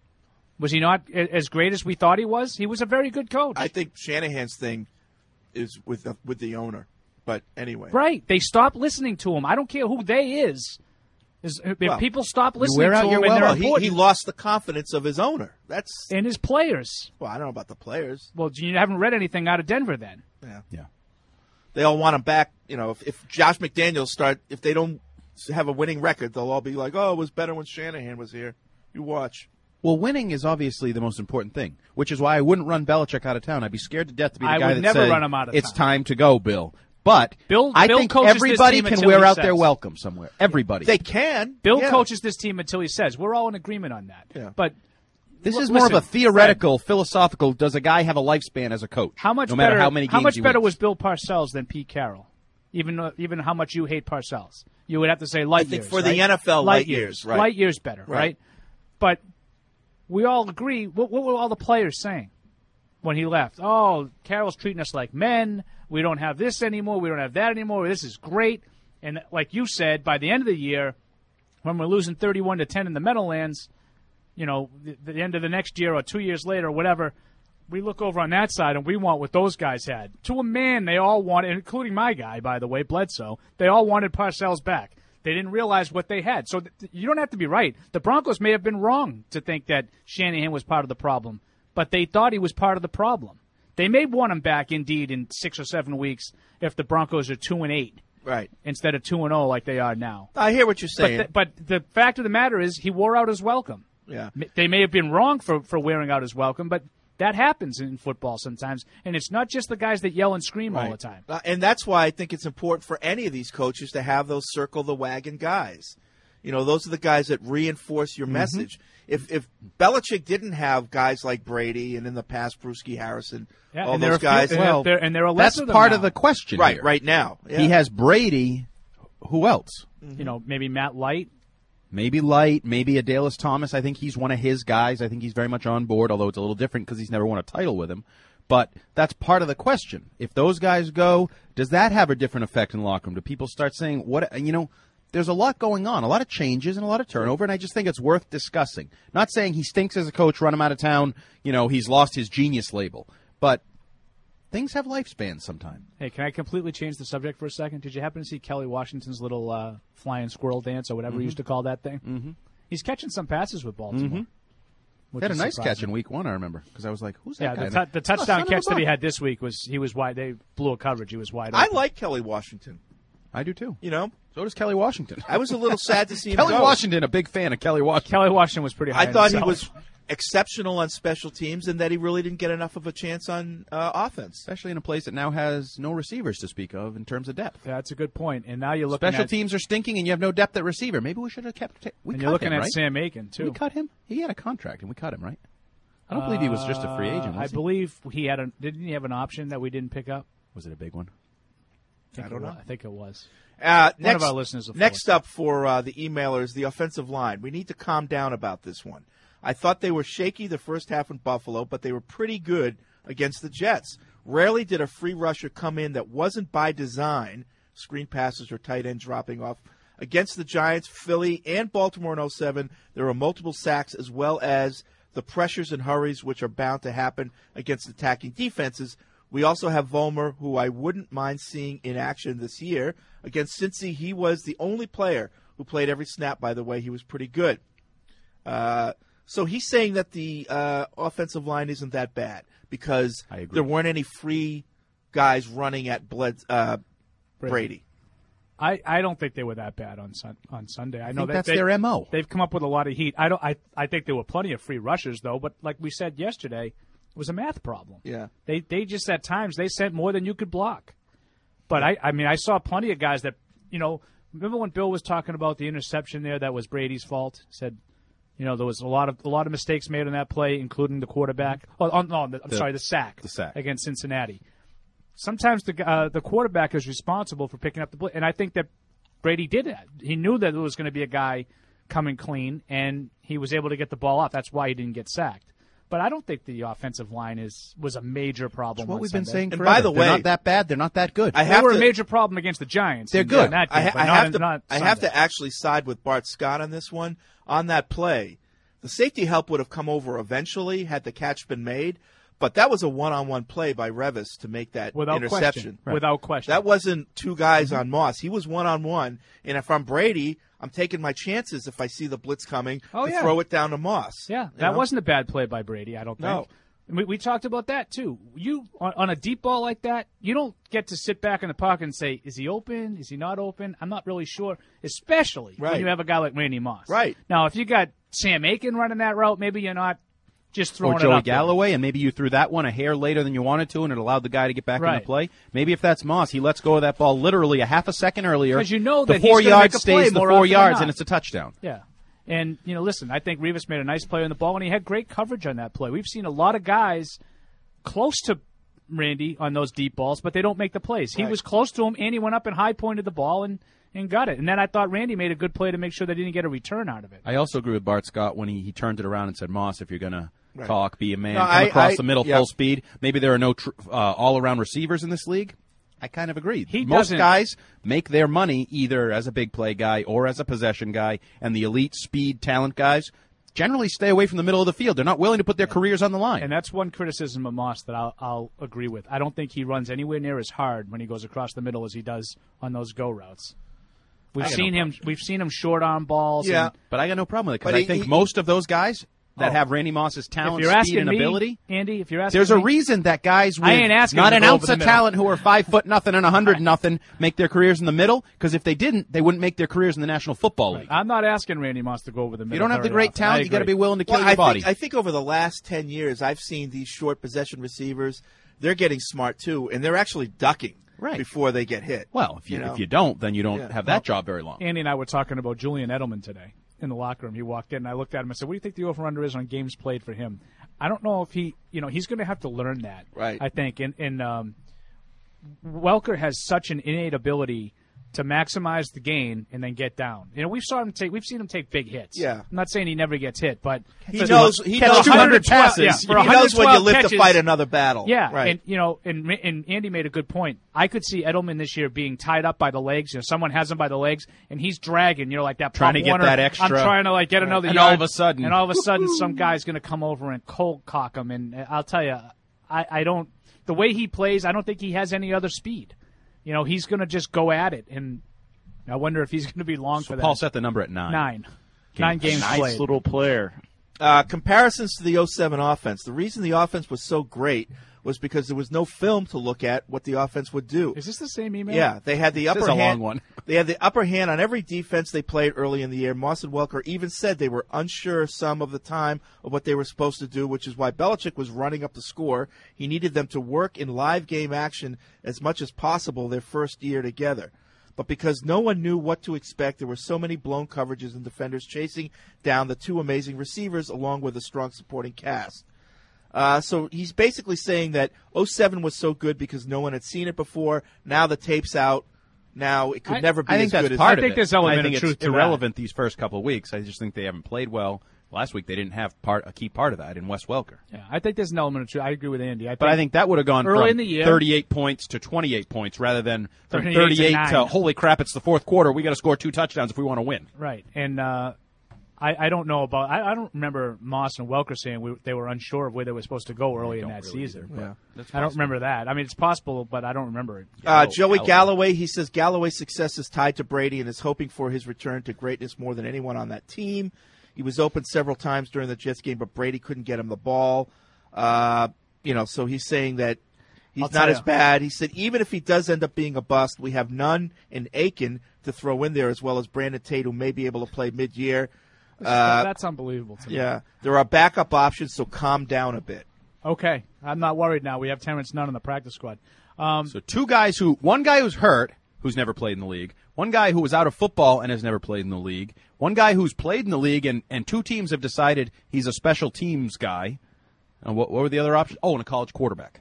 Was he not a- as great as we thought he was? He was a very good coach. I think Shanahan's thing is with the, with the owner. But anyway, Right. They stopped listening to him. I don't care who they is. Is, if Well, people stop you listening wear to out him, your and they're welcome. He, important. he lost the confidence of his owner. That's and his players. Well, I don't know about the players. Well, you haven't read anything out of Denver then. Yeah. Yeah. They all want him back. You know, if, if Josh McDaniels start, if they don't have a winning record, they'll all be like, "Oh, it was better when Shanahan was here." You watch. Well, winning is obviously the most important thing, which is why I wouldn't run Belichick out of town. I'd be scared to death to be the I guy would that never said, run him out of it's town. time to go, Bill. But Bill, I Bill think coaches everybody this team can until wear he out says. their welcome somewhere. Everybody. They can. Bill yeah. coaches this team until he says. We're all in agreement on that. Yeah. But This l- is more listen, of a theoretical, philosophical, does a guy have a lifespan as a coach? How much no matter better, how many games how much he better wins. was Bill Parcells than Pete Carroll? Even uh, even how much you hate Parcells, you would have to say light I think years. for the right? N F L, light years, years, right. light years better, right? Right. But we all agree. What, what were all the players saying when he left? Oh, Carroll's treating us like men. We don't have this anymore. We don't have that anymore. This is great. And like you said, by the end of the year, when we're losing thirty-one to ten in the Meadowlands, you know, the, the end of the next year or two years later or whatever, we look over on that side and we want what those guys had. To a man, they all wanted, including my guy, by the way, Bledsoe, they all wanted Parcells back. They didn't realize what they had. So th- you don't have to be right. The Broncos may have been wrong to think that Shanahan was part of the problem, but they thought he was part of the problem. They may want him back, indeed, in six or seven weeks if the Broncos are two and eight. Right. Instead of two and oh like they are now. I hear what you're saying. But the, but the fact of the matter is he wore out his welcome. Yeah. They may have been wrong for, for wearing out his welcome, but that happens in football sometimes. And it's not just the guys that yell and scream all Right. the time. Uh, and that's why I think it's important for any of these coaches to have those circle the wagon guys. You know, those are the guys that reinforce your Mhm. message. If if Belichick didn't have guys like Brady and in the past Bruschi Harrison, Yeah, all and there those are few- guys, and there- there- and there are less That's of them part now. of the question right? here. Right now, yeah. He has Brady. Who else? You know, maybe Matt Light. Maybe Light, maybe Adalys Thomas. I think he's one of his guys. I think he's very much on board, although it's a little different because he's never won a title with him. But that's part of the question. If those guys go, does that have a different effect in the locker room? Do people start saying, what, you know, there's a lot going on, a lot of changes and a lot of turnover, and I just think it's worth discussing. Not saying he stinks as a coach, run him out of town, you know, he's lost his genius label. But things have lifespans sometimes. Hey, can I completely change the subject for a second? Did you happen to see Kelly Washington's little uh, flying squirrel dance or whatever Mhm. he used to call that thing? Mm-hmm. He's catching some passes with Baltimore. Mm-hmm. which He had a is nice surprising. catch in week one, I remember, because I was like, who's Yeah, that the, guy? tou- the Oh, touchdown son of a catch that he buck. had this week was he was wide. They blew a coverage. He was wide I open. like Kelly Washington. I do too. You know, so does Kelly Washington. I was a little sad to see him Kelly go. Washington, a big fan of Kelly Washington. Kelly Washington was pretty high. I thought he himself. was exceptional on special teams, and that he really didn't get enough of a chance on uh, offense. Especially in a place that now has no receivers to speak of in terms of depth. Yeah, that's a good point. And now you're looking Special at teams are stinking, and you have no depth at receiver. Maybe we should have kept. We and cut you're looking him, at right? Sam Aiken too. We cut him. He had a contract, and we cut him, right? I don't believe he was just a free agent. Uh, I Was he? believe he had a. Didn't he have an option that we didn't pick up? Was it a big one? I, think I don't it know. wa- I think it was. Uh, One next, of our listeners will next fill us up for uh, the emailers, the offensive line. We need to calm down about this one. I thought they were shaky the first half in Buffalo, but they were pretty good against the Jets. Rarely did a free rusher come in that wasn't by design, screen passes or tight end dropping off. Against the Giants, Philly, and Baltimore in oh seven, there were multiple sacks as well as the pressures and hurries which are bound to happen against attacking defenses. We also have Vollmer, who I wouldn't mind seeing in action this year. Against Cincy, he was the only player who played every snap, by the way. He was pretty good. Uh, so he's saying that the uh, offensive line isn't that bad because there weren't any free guys running at Bled, uh, Brady. Brady. I, I don't think they were that bad on sun, on Sunday. I know think that that's they, their M O. They've come up with a lot of heat. I don't. I I think there were plenty of free rushers though. But like we said yesterday, it was a math problem. Yeah. They they just at times they sent more than you could block. But I I mean I saw plenty of guys that you know remember when Bill was talking about the interception there that was Brady's fault. Said you know there was a lot of a lot of mistakes made on that play, including the quarterback. Oh, oh no, the, I'm The- sorry, the sack. the sack. Against Cincinnati. Sometimes the uh, the quarterback is responsible for picking up the blitz, and I think that Brady did that. He knew that there was going to be a guy coming clean, and he was able to get the ball off. That's why he didn't get sacked. But I don't think the offensive line is was a major problem. That's what on we've been Sunday. saying And forever. by the They're way- not that bad. They're not that good. I They have were to, a major problem against the Giants. They're in- good. in that I, game, ha- but I not have in- to. not I have Sunday. to actually side with Bart Scott on this one. On that play, the safety help would have come over eventually had the catch been made. But that was a one-on-one play by Revis to make that Without interception. question. Right. Without question. That wasn't two guys on Moss. He was one-on-one. And if I'm Brady, I'm taking my chances if I see the blitz coming Oh, to yeah. throw it down to Moss. Yeah, You that know? wasn't a bad play by Brady, I don't think. No. We, we talked about that, too. You on, on a deep ball like that, you don't get to sit back in the pocket and say, is he open? Is he not open? I'm not really sure, especially Right. when you have a guy like Randy Moss. Right. Now, if you got Sam Aiken running that route, maybe you're not just throwing Or it Joey up there. Galloway, and maybe you threw that one a hair later than you wanted to, and it allowed the guy to get back Right. into play. Maybe if that's Moss, he lets go of that ball literally a half a second earlier. 'Cause you know the that four he's gonna yards make a play stays the more four often than yards, not. and it's a touchdown. Yeah. And, you know, listen, I think Revis made a nice play on the ball, and he had great coverage on that play. We've seen a lot of guys close to Randy on those deep balls, but they don't make the plays. He Right. was close to him, and he went up and high-pointed the ball and, and got it. And then I thought Randy made a good play to make sure they didn't get a return out of it. I also agree with Bart Scott when he, he turned it around and said, Moss, if you're going to Right. talk, be a man, No, come I- across I- the middle yeah. full speed. Maybe there are no tr- uh, all-around receivers in this league. I kind of agree. He Most doesn't- guys make their money either as a big play guy or as a possession guy, and the elite speed talent guys generally stay away from the middle of the field. They're not willing to put their careers on the line. And that's one criticism of Moss that I'll, I'll agree with. I don't think he runs anywhere near as hard when he goes across the middle as he does on those go routes. We've I got seen no him. We've seen him short arm balls. Yeah. and- But I got no problem with it But because I he- think he- most of those guys that Oh. have Randy Moss's talent, if you're speed, asking and me, ability, Andy, if you're asking there's a me, reason that guys with I ain't asking not to an go over ounce the of middle. talent who are five foot nothing and a hundred nothing make their careers in the middle. Because if they didn't, they wouldn't make their careers in the National Football League. I'm not asking Randy Moss to go over the middle. You don't have the very great often. I talent. You got to agree. be willing to kill Well, your I body. Think, I think over the last ten years, I've seen these short possession receivers. They're getting smart too, and they're actually ducking Right. before they get hit. well, if you, you know? if you don't, then you don't Yeah. have that job very long. Andy and I were talking about Julian Edelman today in the locker room. He walked in, and I looked at him and said, "What do you think the over/under is on games played for him?" I don't know if he, you know, he's going to have to learn that. Right. I think, and, and um, Welker has such an innate ability to maximize the gain and then get down. You know, we've saw him take, we've seen him take big hits. Yeah. I'm not saying he never gets hit, but He for- knows- he for knows one hundred two hundred twelve passes. Yeah, for He knows when you 112 live to catches, fight another battle. Yeah, Right. and you know, and, and Andy made a good point. I could see Edelman this year being tied up by the legs. You know, someone has him by the legs, and he's dragging. You know, like that. Trying Pop to get Warner, that extra. I'm trying to like get another. And yard, all of a sudden- and all of a sudden, some guy's going to come over and cold cock him. And uh, I'll tell you, I, I don't. The way he plays, I don't think he has any other speed. You know, he's going to just go at it, and I wonder if he's going to be long So for that. Paul set the number at nine. Nine. Nine games nice played. little player. Uh, comparisons to the oh seven offense. The reason the offense was so great was because there was no film to look at what the offense would do. Is this the same email? Yeah, they had the This upper is a hand. long one. They had the upper hand on every defense they played early in the year. Moss and Welker even said they were unsure some of the time of what they were supposed to do, which is why Belichick was running up the score. He needed them to work in live game action as much as possible their first year together. But because no one knew what to expect, there were so many blown coverages and defenders chasing down the two amazing receivers along with a strong supporting cast. Uh, so he's basically saying that oh seven was so good because no one had seen it before. Now the tape's out. Now it could I- never be I think as that's good as part I of think it. there's element I think of truth it's to that. irrelevant these first couple of weeks. I just think they haven't played well. Last week they didn't have part a key part of that in Wes Welker. Yeah, I think there's an element of truth. I agree with Andy. I But I think that would have gone early from in the year, thirty-eight points to twenty-eight points rather than from thirty-eight to thirty-eight nine. to holy crap, it's the fourth quarter. We got to score two touchdowns if we want to win. Right, and uh, I, I don't know about. I, I don't remember Moss and Welker saying we, they were unsure of where they were supposed to go early in that really season. either, but That's I don't possible. remember that. I mean, it's possible, but I don't remember it. Uh, Oh, Joey Galloway. Galloway, he says Galloway's success is tied to Brady and is hoping for his return to greatness more than anyone on that team. He was open several times during the Jets game, but Brady couldn't get him the ball. Uh, you know, so he's saying that he's I'll tell not as ya. bad. He said even if he does end up being a bust, we have none in Aiken to throw in there as well as Brandon Tate, who may be able to play mid-year. Uh, That's unbelievable to me. yeah, there are backup options, so calm down a bit. Okay, I'm not worried now. We have Terrence Nunn on the practice squad. Um, So two guys who, one guy who's hurt, who's never played in the league, one guy who was out of football and has never played in the league, one guy who's played in the league, and, and two teams have decided he's a special teams guy. And what, what were the other options? Oh, and a college quarterback.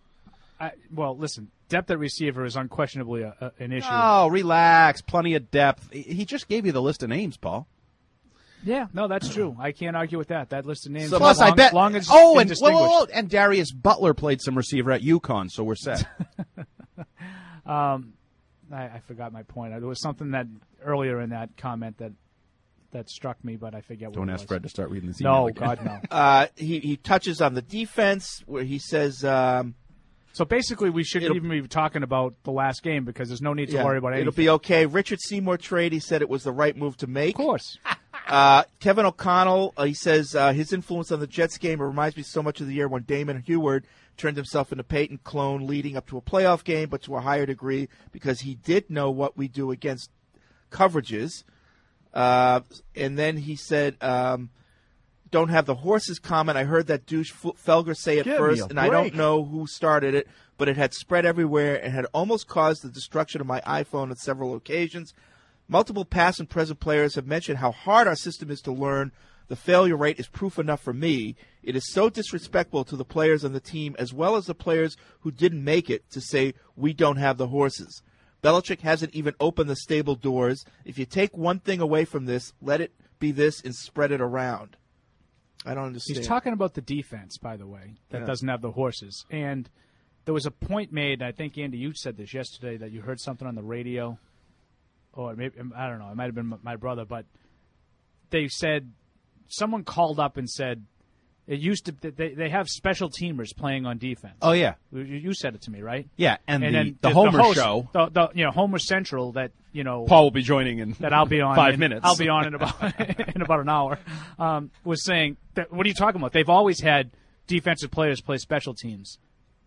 I, well, listen, depth at receiver is unquestionably a, a, an issue. Oh, relax. Plenty of depth. He- He just gave you the list of names, Paul. Yeah, no, that's true. I can't argue with that. That list of names. So is plus, long, I bet. long as oh, and distinguished. whoa, whoa, whoa, and Darius Butler played some receiver at UConn, so we're set. Um, I, I forgot my point. There was something that earlier in that comment that that struck me, but I forget what Don't it ask was. Fred to start reading this No, email again. God, no. Uh, he, he touches on the defense where he says... Um, So basically, we shouldn't even be talking about the last game because there's no need to yeah, worry about anything. it'll be okay. Richard Seymour trade, he said it was the right move to make. Of course. Uh, Kevin O'Connell, uh, he says uh, his influence on the Jets game reminds me so much of the year when Damon Heward turned himself into Peyton clone leading up to a playoff game, but to a higher degree because he did know what we do against coverages. Uh, and then he said, um, don't have the horses comment. I heard that douche Felger say it Give me first, a and I don't break. know who started it, but it had spread everywhere and had almost caused the destruction of my iPhone on several occasions. Multiple past and present players have mentioned how hard our system is to learn. The failure rate is proof enough for me. It is so disrespectful to the players on the team as well as the players who didn't make it to say we don't have the horses. Belichick hasn't even opened the stable doors. If you take one thing away from this, let it be this and spread it around. I don't understand. He's talking about the defense, by the way, that Yeah. doesn't have the horses. And there was a point made, I think, Andy, you said this yesterday, that you heard something on the radio. Or maybe, I don't know, it might have been my brother, but they said, someone called up and said, it used to, they, they have special teamers playing on defense. Oh, yeah. You, you said it to me, right? Yeah, and, the, then the Homer host, show. The, the, you know, Homer Central that, you know. Paul will be joining in that I'll be on five in, minutes. I'll be on in about in about an hour. Um, was saying that, what are you talking about? They've always had defensive players play special teams.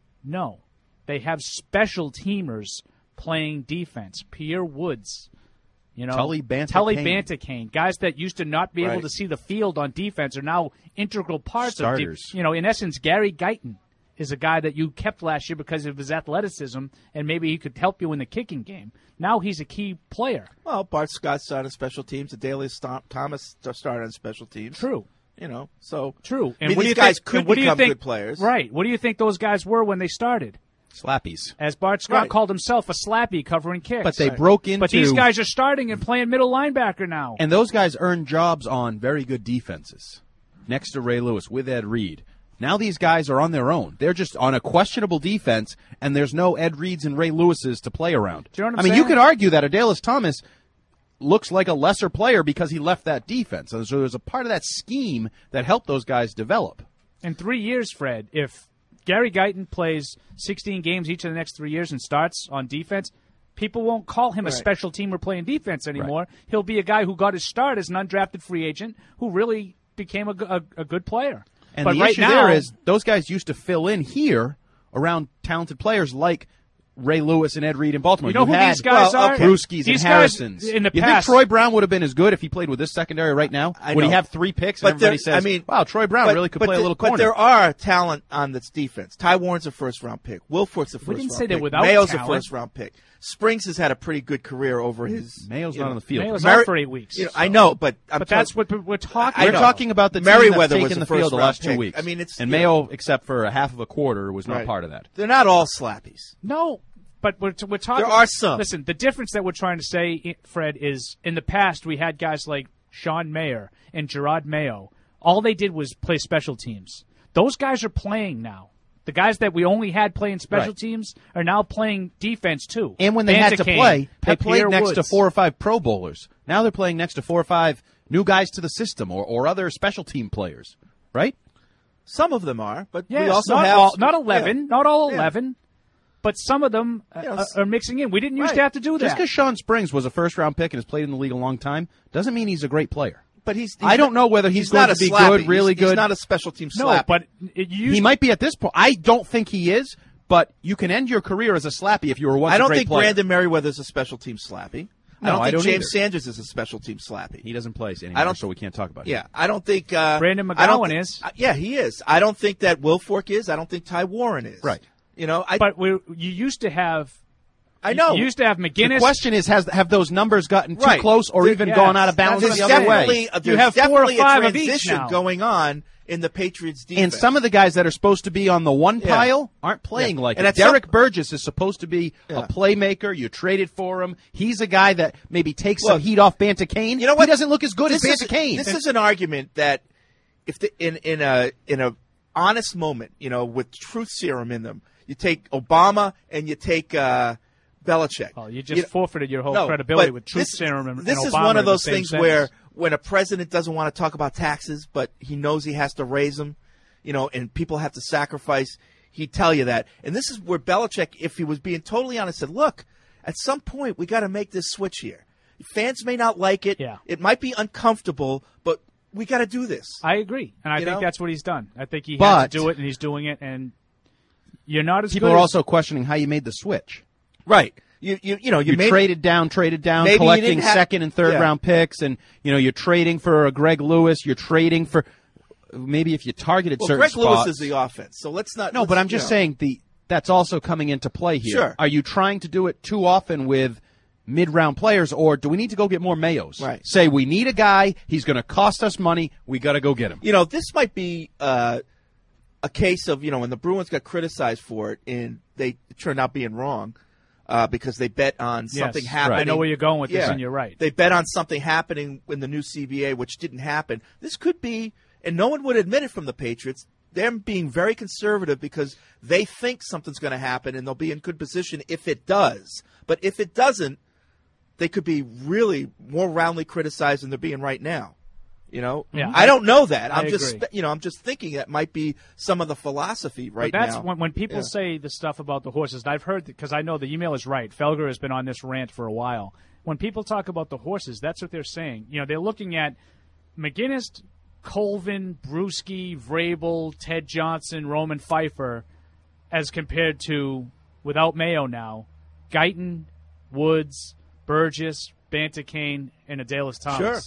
No, they have special teamers playing defense. Pierre Woods, you know, Tully Banta Tully Kane. Banta-Kane, guys that used to not be able Right. to see the field on defense are now integral parts Starters. of. De- you know, in essence, Gary Guyton is a guy that you kept last year because of his athleticism, and maybe he could help you in the kicking game. Now he's a key player. Well, Bart Scott started on special teams. Adelius St- Thomas started on special teams. True. You know, so True. I mean, what do these you guys think, could and what do you become think, good players. Right. What do you think those guys were when they started? Slappies. As Bart Scott Right. called himself, a slappy covering kicks. But they broke into... But these guys are starting and playing middle linebacker now. And those guys earned jobs on very good defenses next to Ray Lewis with Ed Reed. Now these guys are on their own. They're just on a questionable defense, and there's no Ed Reeds and Ray Lewises to play around. Do you know what I'm I mean, saying? you could argue that Adelius Thomas looks like a lesser player because he left that defense. And so there's a part of that scheme that helped those guys develop. In three years, Fred, if Gary Guyton plays sixteen games each of the next three years and starts on defense, people won't call him a Right. special teamer playing defense anymore. He'll be a guy who got his start as an undrafted free agent who really became a, g- a- a good player. And but the right issue now, there is those guys used to fill in here around talented players like Ray Lewis and Ed Reed in Baltimore. You know who had these guys well, are? Brewskis These and guys Harrisons. in the you past- think Troy Brown would have been as good if he played with this secondary right now? I would he know. have three picks But and everybody there- says, I mean, wow, Troy Brown but- really could but play the- a little But corner. there are talent on this defense. Ty Warren's a first-round pick. Wilfork's a first-round didn't pick. say they're without Mayo's talent. a first-round pick. Springs has had a pretty good career over his... Mayo's you not know, on the field. Mayo's Mary- out for eight weeks. You know, I know, but I'm But that's tell- what we're talking I We're know. about. talking about the team that's Merriweather was taken a the field the first-round last two pick. weeks. I mean, it's and you Mayo, know- except for a half of a quarter, was not Right. part of that. They're not all slappies. No, but we're, we're talking. There are some. Listen, the difference that we're trying to say, Fred, is in the past we had guys like Sean Mayer and Gerard Mayo. All they did was play special teams. Those guys are playing now. The guys that we only had playing special Right. teams are now playing defense too. And when they had to Banta-Kane, play, they played Pierre next to Woods. four or five Pro Bowlers. Now they're playing next to four or five new guys to the system or, or other special team players, right? Some of them are, but Yes, we also not have... all, not eleven, Yeah. not all Yeah. eleven, but some of them uh, You know, are mixing in. We didn't used to right. have to do Just that. because Sean Springs was a first-round pick and has played in the league a long time doesn't mean he's a great player. But he's, he's I don't know whether he's, going not to a be slappy. good, really he's, good. He's not a special team no, slappy. but it used He might be at this point. I don't think he is, but you can end your career as a slappy if you were once I a don't great think player. Brandon Merriweather's a special team slappy. No, I don't I think don't James either. Sanders is a special team slappy. He doesn't play anymore, I don't- so we can't talk about him. Yeah, I don't think uh, Brandon I don't McGowan thi- is. uh, yeah, he is. I don't think that Wilfork is. I don't think Ty Warren is. Right. You know, I But we, you used to have. I know. You used to have McGinnis. The question is, has have those numbers gotten too Right. close or There- even yes, gone out of bounds there's the other definitely, way? uh, You there's have four or definitely five a of each transition now. going on in the Patriots defense. And some of the guys that are supposed to be on the one Yeah. pile aren't playing Yeah. like And it. at some- Derek Burgess is supposed to be Yeah. a playmaker. You traded for him. He's a guy that maybe takes Look, some heat off Banta-Kane. You know what? He doesn't look as good this as is, Banta-Kane. This is an argument that if the, in in a in a honest moment, you know, with truth serum in them, you take Obama and you take uh, Belichick. Oh, you just You know- forfeited your whole No, credibility but with truth this, serum and This and is Obama one of in the those same things sentence. where when a president doesn't want to talk about taxes, but he knows he has to raise them, you know, and people have to sacrifice, he'd tell you that. And this is where Belichick, if he was being totally honest, said, look, at some point we got to make this switch here. Fans may not like it. Yeah. It might be uncomfortable, but we got to do this. I agree, and I You think know? that's what he's done. I think he had But- to do it, and he's doing it. And you're not as People good are as- also questioning how you made the switch. Right. You you you know you, You made, traded down, traded down, Maybe you collecting didn't have- second and third Yeah. round picks, and you know you're trading for a Greg Lewis. You're trading for maybe if you targeted well, certain Greg spots. Lewis is the offense, so let's not. No, let's, but I'm you just know. saying the that's also coming into play here. Sure. Are you trying to do it too often with mid-round players, or do we need to go get more Mayos? Right. Say we need a guy. He's going to cost us money. We got to go get him. You know, this might be uh, a case of, you know, when the Bruins got criticized for it and they turned out being wrong uh, because they bet on Yes. something Right. happening. I know where you're going with this, Yeah. and you're right. They bet on something happening in the new C B A, which didn't happen. This could be, and no one would admit it from the Patriots, them being very conservative because they think something's going to happen and they'll be in good position if it does. But if it doesn't, they could be really more roundly criticized than they're being right now. You know, Yeah. I don't know that. I I'm just, agree. you know, I'm just thinking that might be some of the philosophy right but that's now. when when people Yeah. say the stuff about the horses. And I've heard because I know the email is right. Felger has been on this rant for a while. When people talk about the horses, that's what they're saying. You know, they're looking at McGinnis, Colvin, Bruschi, Vrabel, Ted Johnson, Roman Pfeiffer, as compared to without Mayo now, Guyton, Woods, Burgess, Banticane, and Adelis Thomas. Sure.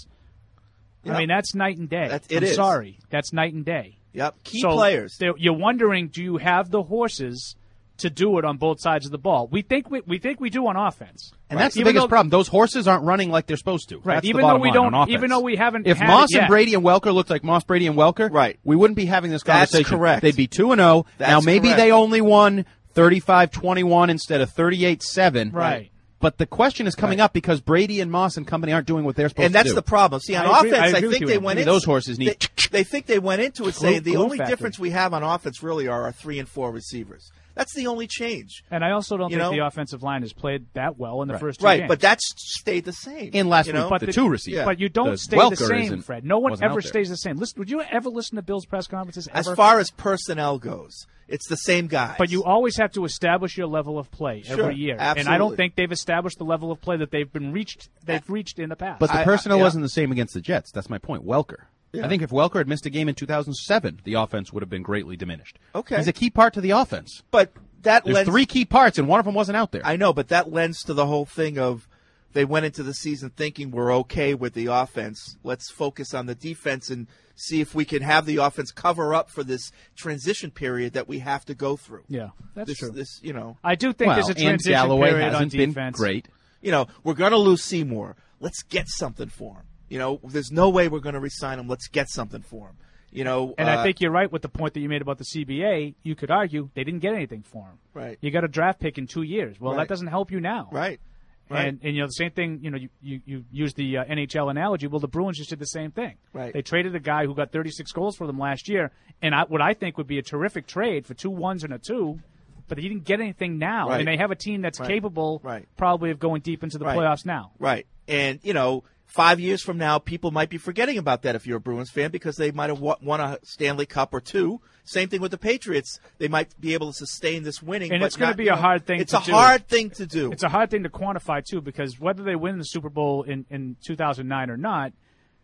I Yep. mean, that's night and day. That- it I'm is. sorry. That's night and day. Yep, key So players. they're- You're wondering, do you have the horses to do it on both sides of the ball? We think we, we think we do on offense, And that's the Even biggest though- problem. Those horses aren't running like they're supposed to. Right. That's the Even though bottom we line don't, on offense. even though we haven't. If had Moss it yet, and Brady and Welker looked like Moss, Brady, and Welker, right. we wouldn't be having this That's conversation. correct. They'd be two and zero. That's Now maybe correct. they only won thirty-five twenty-one instead of thirty-eight seven. Right. But the question is coming Right. up because Brady and Moss and company aren't doing what they're supposed And to do. that's the problem. See, on I agree- I offense, I, agree with think you, they Andy. went Maybe into those horses need- They, they think they went into it Glue- saying the glue only factory. difference we have on offense really are our three and four receivers. That's the only change. And I also don't You think know? the offensive line has played that well in the Right. first two Right, games. but that's stayed the same. In last you week, know? but the, two receivers. But you don't The stay Welker the same, isn't- Fred. No one wasn't out ever there. stays the same. Listen, would you ever listen to Bill's press conferences? As ever? far as personnel goes, it's the same guys. But you always have to establish your level of play Sure, every year, and I absolutely. don't think they've established the level of play that they've been reached. They've reached in the past. But the I- personnel I- yeah. wasn't the same against the Jets. That's my point. Welker. Yeah. I think if Welker had missed a game in two thousand seven, the offense would have been greatly diminished. Okay. He's a key part to the offense. But that There's lends, three key parts, and one of them wasn't out there. I know, but that lends to the whole thing of they went into the season thinking we're okay with the offense. Let's focus on the defense and see if we can have the offense cover up for this transition period that we have to go through. yeah, that's This, true. this, you know, I do think well, there's a and transition Galloway period on hasn't been defense. great. you know, we're going to lose Seymour. Let's get something for him. You know, there's no way we're going to re-sign him. Let's get something for him. You know, And uh, I think you're right with the point that you made about the C B A. You could argue they didn't get anything for him. Right. You got a draft pick in two years. Well, Right. that doesn't help you now. right, right, And, and you know the same thing. You know, you you, you use the uh, N H L analogy. Well, the Bruins just did the same thing. Right. They traded a guy who got thirty-six goals for them last year, and I, what I think would be a terrific trade for two ones and a two. But he didn't get anything now, Right. and they have a team that's Right. capable, Right. probably of going deep into the Right. playoffs now. right. And you know, five years from now, people might be forgetting about that if you're a Bruins fan because they might have wa- won a Stanley Cup or two. Same thing with the Patriots; they might be able to sustain this winning. And but it's going not- to be you a know, hard thing. It's to a do. hard thing to do. It's a hard thing to quantify too, because whether they win the Super Bowl in, in two thousand nine or not,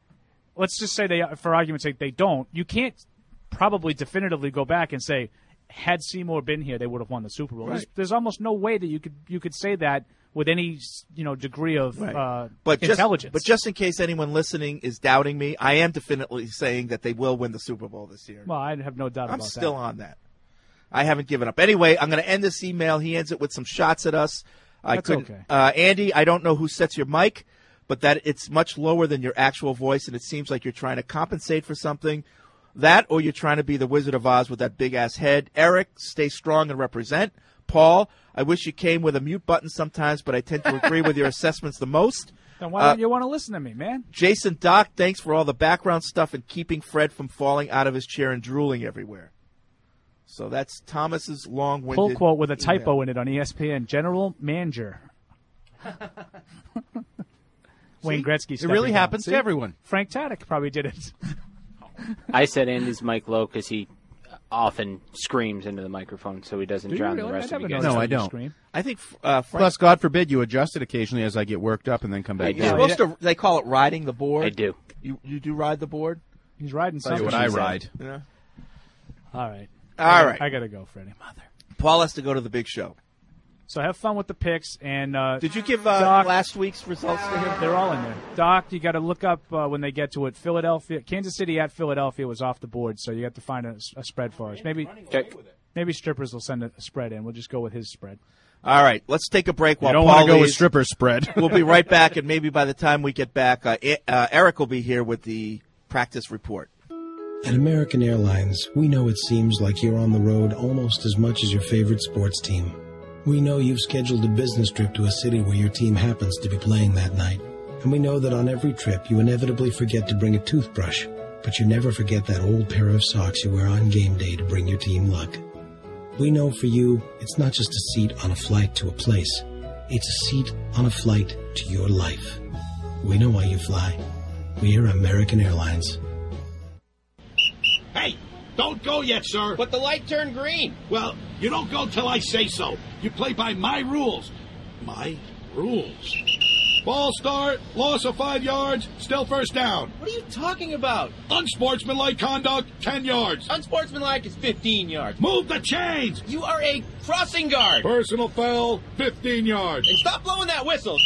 let's just say they, for argument's sake, they don't. You can't probably definitively go back and say, had Seymour been here, they would have won the Super Bowl. Right. There's, there's almost no way that you could you could say that with any you know degree of Right. uh, but just, intelligence. But just in case anyone listening is doubting me, I am definitely saying that they will win the Super Bowl this year. well, I have no doubt I'm about still that. on that. I haven't given up. Anyway, I'm going to end this email. He ends it with some shots at us. I That's couldn't. okay. Uh, Andy, I don't know who sets your mic, but that it's much lower than your actual voice, and it seems like you're trying to compensate for something. That, or you're trying to be the Wizard of Oz with that big ass head. Eric, stay strong and represent. Paul, I wish you came with a mute button sometimes, but I tend to agree with your assessments the most. Then why Uh, don't you want to listen to me, man? Jason Doc, thanks for all the background stuff and keeping Fred from falling out of his chair and drooling everywhere. So that's Thomas's long-winded Pull quote with a typo email. in it on E S P N. General Manager. Wayne Gretzky. It really stepping happens down. to See? everyone. Frank Tadek probably did it. I said Andy's Mike Lowe because he often screams into the microphone so he doesn't Do you drown really? the rest I of you never guys. No, I don't. Scream. I think uh, Frank, Plus, God forbid you adjust it occasionally as I get worked up and then come back you're down. supposed to. They call it riding the board. I do. You you do ride the board. He's riding Tell you something. what I she said. ride. Yeah. All right. All right. I got to go, Freddie. Mother. Paul has to go to the big show. So have fun with the picks. And uh, Did you give uh, Doc, last week's results to him? They're all in there. Doc, you got to look up uh, when they get to it. Philadelphia, Kansas City at Philadelphia was off the board, so you have to find a, a spread for us. Maybe Okay. maybe Strippers will send a spread in. We'll just go with his spread. All right, let's take a break while You don't Paul want to go with leaves. stripper spread. We'll be right back, and maybe by the time we get back, uh, E- uh, Eric will be here with the practice report. At American Airlines, we know it seems like you're on the road almost as much as your favorite sports team. We know you've scheduled a business trip to a city where your team happens to be playing that night. And we know that on every trip you inevitably forget to bring a toothbrush, but you never forget that old pair of socks you wear on game day to bring your team luck. We know for you, it's not just a seat on a flight to a place. It's a seat on a flight to your life. We know why you fly. We're American Airlines. Hey, don't go yet, sir. But the light turned green. Well, you don't go till I say so. You play by my rules. My rules. Ball start, loss of five yards, still first down. What are you talking about? Unsportsmanlike conduct, ten yards. Unsportsmanlike is fifteen yards. Move the chains. You are a crossing guard. Personal foul, fifteen yards. And stop blowing that whistle.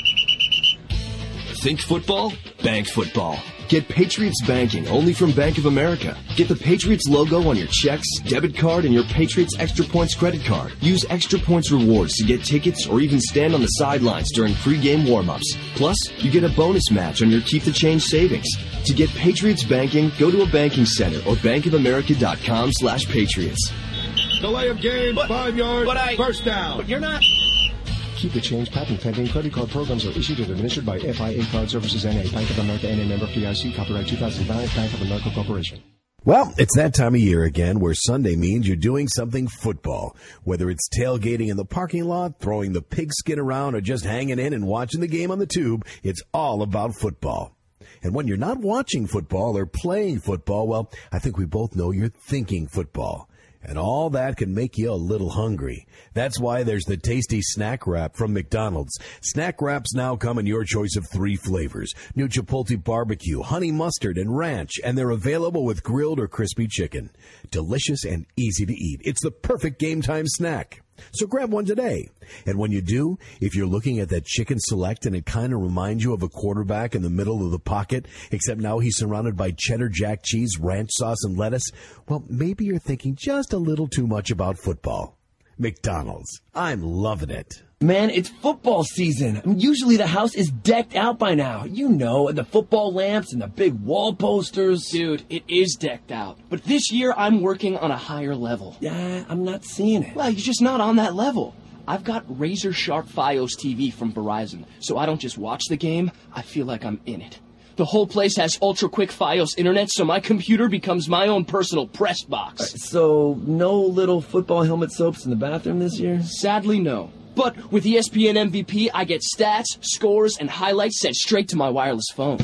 Think football? Bank football. Get Patriots banking only from Bank of America. Get the Patriots logo on your checks, debit card, and your Patriots Extra Points credit card. Use Extra Points rewards to get tickets or even stand on the sidelines during pregame warm-ups. Plus, you get a bonus match on your Keep the Change savings. To get Patriots banking, go to a banking center or bankofamerica.com slash patriots. Delay of game, But- five yards, but I- first down. But you're not... Keep the Change patent pending. Credit card programs are issued and administered by F I A Card Services N A, Bank of America N A, member F D I C, copyright two thousand nine, Bank of America Corporation. Well, it's that time of year again where Sunday means you're doing something football. Whether it's tailgating in the parking lot, throwing the pigskin around, or just hanging in and watching the game on the tube, it's all about football. And when you're not watching football or playing football, well, I think we both know you're thinking football. And all that can make you a little hungry. That's why there's the tasty snack wrap from McDonald's. Snack wraps now come in your choice of three flavors: new Chipotle barbecue, honey mustard, and ranch, and they're available with grilled or crispy chicken. Delicious and easy to eat. It's the perfect game time snack. So grab one today. And when you do, if you're looking at that chicken select and it kind of reminds you of a quarterback in the middle of the pocket, except now he's surrounded by cheddar jack cheese, ranch sauce, and lettuce, well, maybe you're thinking just a little too much about football. McDonald's. I'm loving it. Man, it's football season. I mean, usually the house is decked out by now. You know, the football lamps and the big wall posters. Dude, it is decked out. But this year, I'm working on a higher level. Yeah, I'm not seeing it. Well, you're just not on that level. I've got razor sharp Fios T V from Verizon, so I don't just watch the game, I feel like I'm in it. The whole place has ultra-quick Fios internet, so my computer becomes my own personal press box. Right, so, no little football helmet soaps in the bathroom this year? Sadly, no. But with E S P N M V P, I get stats, scores, and highlights sent straight to my wireless phone.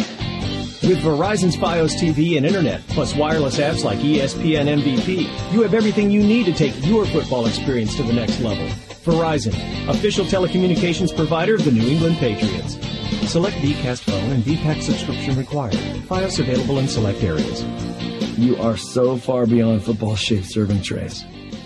With Verizon's Fios T V and Internet, plus wireless apps like E S P N M V P, you have everything you need to take your football experience to the next level. Verizon, official telecommunications provider of the New England Patriots. Select V CAST phone and V PAC subscription required. Fios available in select areas. You are so far beyond football-shaped serving trays.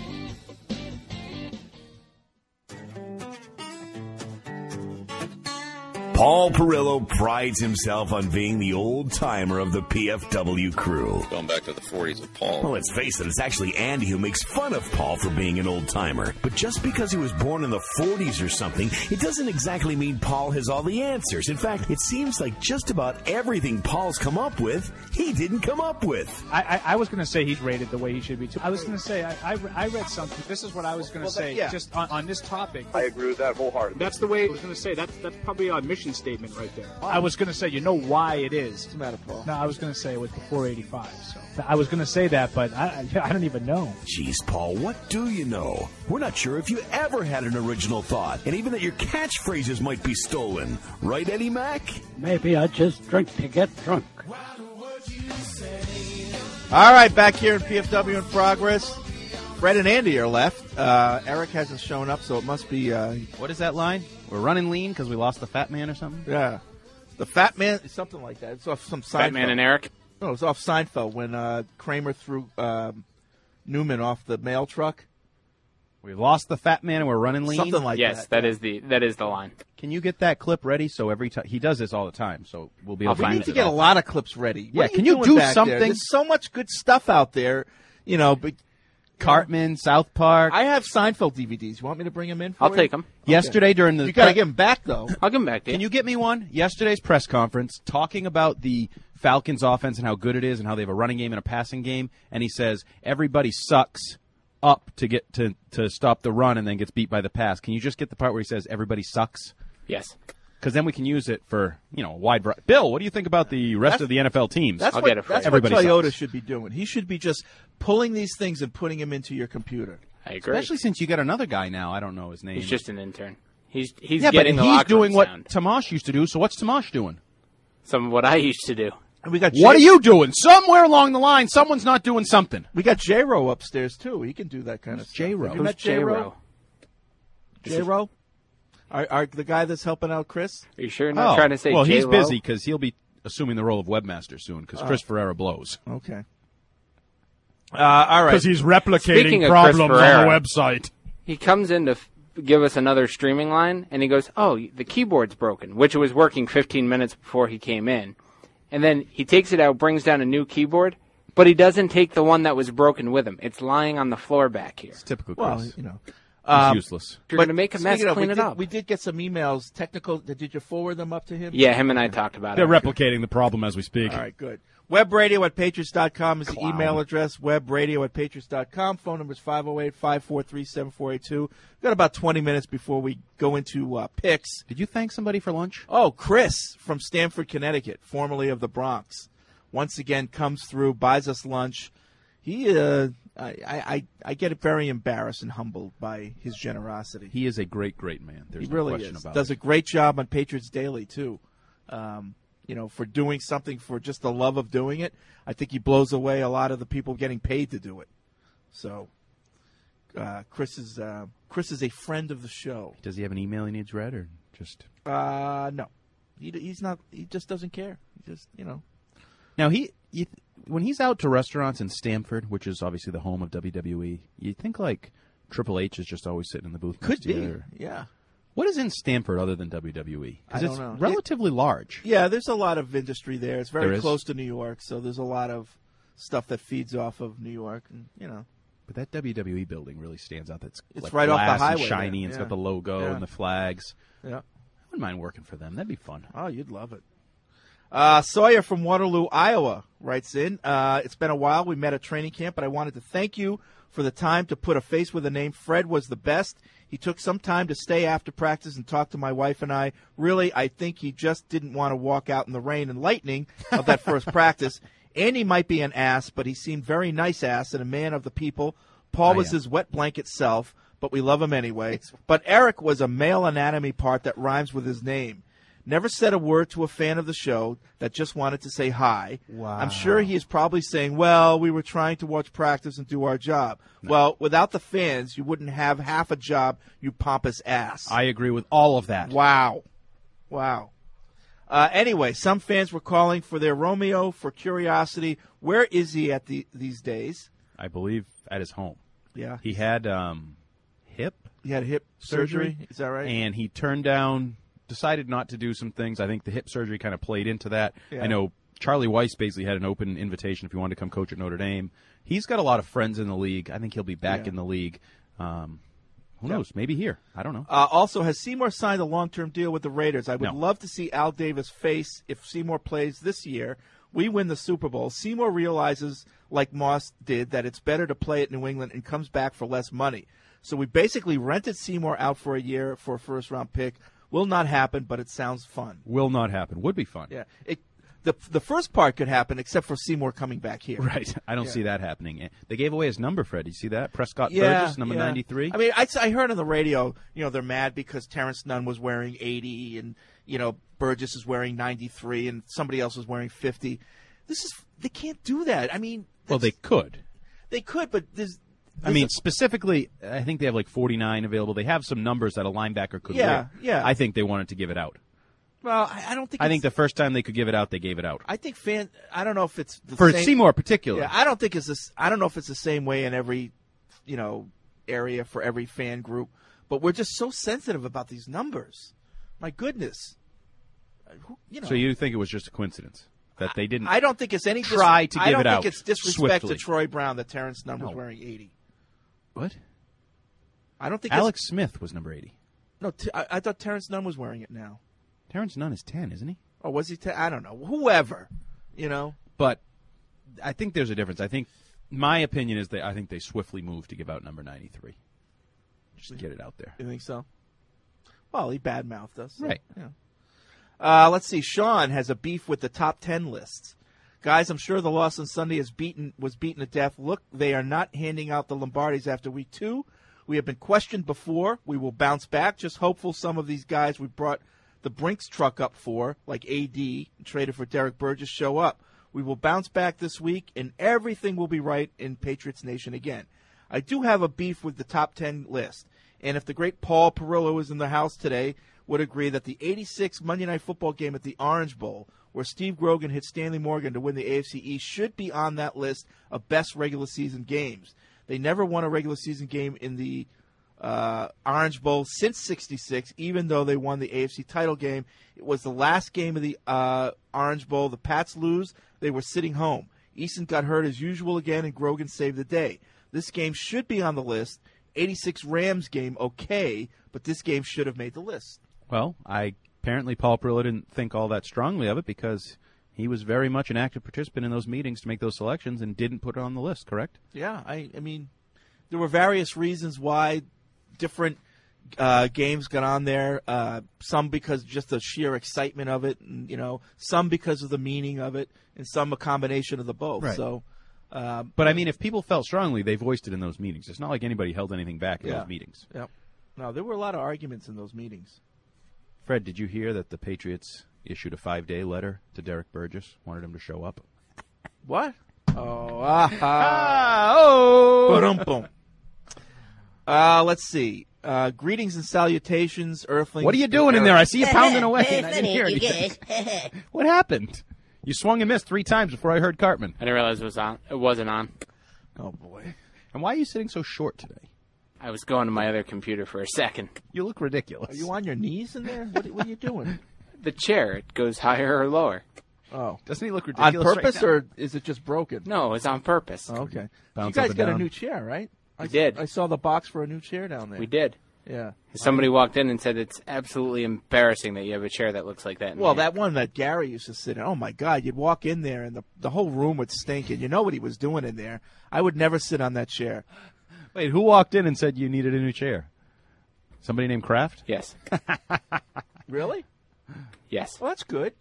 Paul Perillo prides himself on being the old-timer of the P F W crew. Going back to the forties with Paul. Well, let's face it, it's actually Andy who makes fun of Paul for being an old-timer. But just because he was born in the forties or something, it doesn't exactly mean Paul has all the answers. In fact, it seems like just about everything Paul's come up with, he didn't come up with. I, I, I was going to say he's rated the way he should be, too. I was going to say, I, I, I read something. This is what I was going to Well, that- say, yeah. just on, on this topic. I agree with that wholeheartedly. That's the way I was going to say. That's that's probably our mission banking statement right there. I was going to say, you know why it is. What's the matter, Paul? No, I was going to say with the four eighty-five. So I was going to say that, but I, I don't even know. Jeez, Paul, what do you know? We're not sure if you ever had an original thought, and even that your catchphrases might be stolen. Right, Eddie Mac? Maybe I just drink to get drunk. All right, back here in P F W in progress. Fred and Andy are left. Uh, Eric hasn't shown up, so it must be... Uh, what is that line? We're running lean because we lost the fat man or something? Yeah. The fat man, something like that. It's off some Seinfeld. Fat Man and Eric? No, it's off Seinfeld when uh, Kramer threw um, Newman off the mail truck. We lost the fat man and we're running lean? Something like yes, that. Yes, that is the that is the line. Can you get that clip ready so every time... He does this all the time, so we'll be able I'll to We find need to it get all. a lot of clips ready. Yeah, What are can you doing do back something? there? There's so much good stuff out there, you know, but... Cartman, South Park. I have Seinfeld D V Ds. You want me to bring them in for I'll you? take them. Yesterday Okay. during the... You got to get them back, though. I'll give them back to you. Can you get me one? Yesterday's press conference, talking about the Falcons' offense and how good it is and how they have a running game and a passing game, and he says, everybody sucks up to get to, to stop the run and then gets beat by the pass. Can you just get the part where he says, everybody sucks? Yes. Because then we can use it for, you know, a wide variety. Bill, what do you think about the rest That's- of the N F L teams? That's I'll what, get it for that's you. what Everybody Toyota sucks. should be doing. He should be just pulling these things and putting them into your computer. I agree. Especially since you got another guy now. I don't know his name. He's just an intern. He's he's yeah, but getting the he's locker doing room what sound. Tomash used to do. So what's Tomash doing? Some of what I used to do. And we got What are J- you doing? Somewhere along the line, someone's not doing something. We got J-Ro upstairs, too. He can do that kind of stuff. J-Ro? Have you Who's met J-Ro? J-Ro? J-Ro? Are, are the guy that's helping out Chris? Are you sure you're not Oh, trying to say well, he's J-Lo? busy because he'll be assuming the role of webmaster soon because Oh. Chris Ferreira blows. Okay. Uh, all right. Because he's replicating Speaking of problems Chris on Ferreira, the website. He comes in to f- give us another streaming line, and he goes, oh, the keyboard's broken, which was working fifteen minutes before he came in. And then he takes it out, brings down a new keyboard, but he doesn't take the one that was broken with him. It's lying on the floor back here. It's typical Well, Chris. you know. He's Um, useless. If you're but going to make a mess, speaking of, clean we it did, up. We did get some emails, technical. Did you forward them up to him? Yeah, him and I talked about They're it. replicating the problem as we speak. All right, good. Webradio at patriots dot com is the email address. Webradio at patriots dot com. Phone number is five oh eight, five four three, seven four eight two. We've got about twenty minutes before we go into uh, picks. Did you thank somebody for lunch? Oh, Chris from Stamford, Connecticut, formerly of the Bronx, once again comes through, buys us lunch. He, uh, I, I, I get very embarrassed and humbled by his generosity. He is a great, great man. There's he no really question is. about Does it. a great job on Patriots Daily too. Um, you know, for doing something for just the love of doing it. I think he blows away a lot of the people getting paid to do it. So, uh, Chris is uh, Chris is a friend of the show. Does he have an email he needs read or just? Uh, no, he, he's not. He just doesn't care. He just, you know. Now he, you, when he's out to restaurants in Stamford, which is obviously the home of W W E, you think like Triple H is just always sitting in the booth. Could next to be, you, or- yeah. What is in Stamford other than W W E? I Because don't it's know. relatively large. Yeah, there's a lot of industry there. It's very There is? close to New York, so there's a lot of stuff that feeds off of New York, and you know. But that W W E building really stands out. That's It's like right off the glass and highway shiny, there, and it's yeah. got the logo Yeah. and the flags. Yeah. I wouldn't mind working for them. That'd be fun. Oh, you'd love it. Uh, Sawyer from Waterloo, Iowa writes in, uh, it's been a while. We met at training camp, but I wanted to thank you for the time to put a face with a name. Fred was the best. He took some time to stay after practice and talk to my wife and I. Really, I think he just didn't want to walk out in the rain and lightning of that first practice. Andy might be an ass, but he seemed very nice ass and a man of the people. Paul I was am. his wet blanket self, but we love him anyway. But Eric was a male anatomy part that rhymes with his name. Never said a word to a fan of the show that just wanted to say hi. Wow. I'm sure he is probably saying, well, we were trying to watch practice and do our job. Well, without the fans, you wouldn't have half a job, you pompous ass. I agree with all of that. Wow. Wow. Uh, anyway, some fans were calling for their Romeo for curiosity. Where is he at the, these days? I believe at his home. Yeah. He had um, hip He had hip surgery. surgery. Is that right? And he turned down, decided not to do some things. I think the hip surgery kind of played into that. Yeah. I know Charlie Weiss basically had an open invitation if he wanted to come coach at Notre Dame. He's got a lot of friends in the league. I think he'll be back Yeah. in the league. Um, who Yeah. knows? Maybe here. I don't know. Uh, also, has Seymour signed a long-term deal with the Raiders? I would No. love to see Al Davis face if Seymour plays this year. We win the Super Bowl. Seymour realizes, like Moss did, that it's better to play at New England and comes back for less money. So we basically rented Seymour out for a year for a first-round pick. Will not happen, but it sounds fun. Will not happen. Would be fun. Yeah. It, the the first part could happen, except for Seymour coming back here. Right. I don't Yeah. see that happening. They gave away his number, Fred. You see that? Prescott Yeah, Burgess, number yeah. ninety-three. I mean, I, I heard on the radio, you know, they're mad because Terrence Nunn was wearing eighty, and you know Burgess is wearing ninety-three, and somebody else is wearing fifty. This is they can't do that. I mean, well, they could. They could, but there's. I mean, specifically, I think they have like forty-nine available. They have some numbers that a linebacker could Yeah, wear. yeah. I think they wanted to give it out. Well, I, I don't think. I it's, think the first time they could give it out, they gave it out. I think fan. I don't know if it's the For same, Seymour particularly. Yeah, I don't think it's this. I don't know if it's the same way in every, you know, area for every fan group. But we're just so sensitive about these numbers. My goodness. Uh, who- You know. So you think it was just a coincidence that they didn't? I don't think it's any dis- try to give I don't it think out it's disrespect swiftly. to Troy Brown that Terrence Nunn was No. wearing eighty. What? I don't think Alex it's, Smith was number eighty. No, t- I, I thought Terrence Nunn was wearing it now. Terrence Nunn is ten, isn't he? Or was he? T- I don't know. Whoever, you know. But I think there's a difference. I think my opinion is that I think they swiftly moved to give out number ninety-three. Just to get it out there. You think so? Well, he badmouthed us. so, Right. Yeah. Uh, let's see. Sean has a beef with the top ten lists. Guys, I'm sure the loss on Sunday is beaten was beaten to death. Look, they are not handing out the Lombardis after week two. We have been questioned before. We will bounce back. Just hopeful some of these guys we brought the Brinks truck up for, like A D, and traded for Derek Burgess, show up. We will bounce back this week, and everything will be right in Patriots Nation again. I do have a beef with the top ten list, and if the great Paul Perillo is in the house today, would agree that the eighty-six Monday Night Football game at the Orange Bowl, where Steve Grogan hit Stanley Morgan to win the A F C East, should be on that list of best regular season games. They never won a regular season game in the uh, Orange Bowl since sixty-six, even though they won the A F C title game. It was the last game of the uh, Orange Bowl. The Pats lose. They were sitting home. Eason got hurt as usual again, and Grogan saved the day. This game should be on the list. eighty-six Rams game, okay, but this game should have made the list. Well, I apparently Paul Perillo didn't think all that strongly of it because he was very much an active participant in those meetings to make those selections and didn't put it on the list, correct? Yeah, I, I mean, there were various reasons why different uh, games got on there. Uh, some because just the sheer excitement of it, and you know, some because of the meaning of it, and some a combination of the both. Right. So, uh, But, I mean, if people felt strongly, they voiced it in those meetings. It's not like anybody held anything back in yeah, those meetings. Yep. No, there were a lot of arguments in those meetings. Fred, did you hear that the Patriots issued a five-day letter to Derek Burgess, wanted him to show up? What? Oh, ah, ah, oh. Ba-dum-bum. Uh, let's see. Uh, greetings and salutations, Earthlings. What are you doing in there? I see you pounding away. and I didn't hear you anything. What happened? You swung and missed three times before I heard Cartman. I didn't realize it was on. It wasn't on. Oh boy! And why are you sitting so short today? I was going to my other computer for a second. You look ridiculous. Are you on your knees in there? What, what are you doing? The chair, it goes higher or lower. Oh, doesn't he look on ridiculous? purpose, right now? or is it just broken? No, it's on purpose. Oh, okay. Bounce you up guys and got a down. new chair, right? We I, did. I saw the box for a new chair down there. We did. Yeah. Somebody walked in and said it's absolutely embarrassing that you have a chair that looks like that. In Well, there. that one that Gary used to sit in. Oh my God! You'd walk in there and the the whole room would stink, and you know what he was doing in there. I would never sit on that chair. Wait, who walked in and said you needed a new chair? Somebody named Kraft? Yes. Really? Yes. Well, that's good.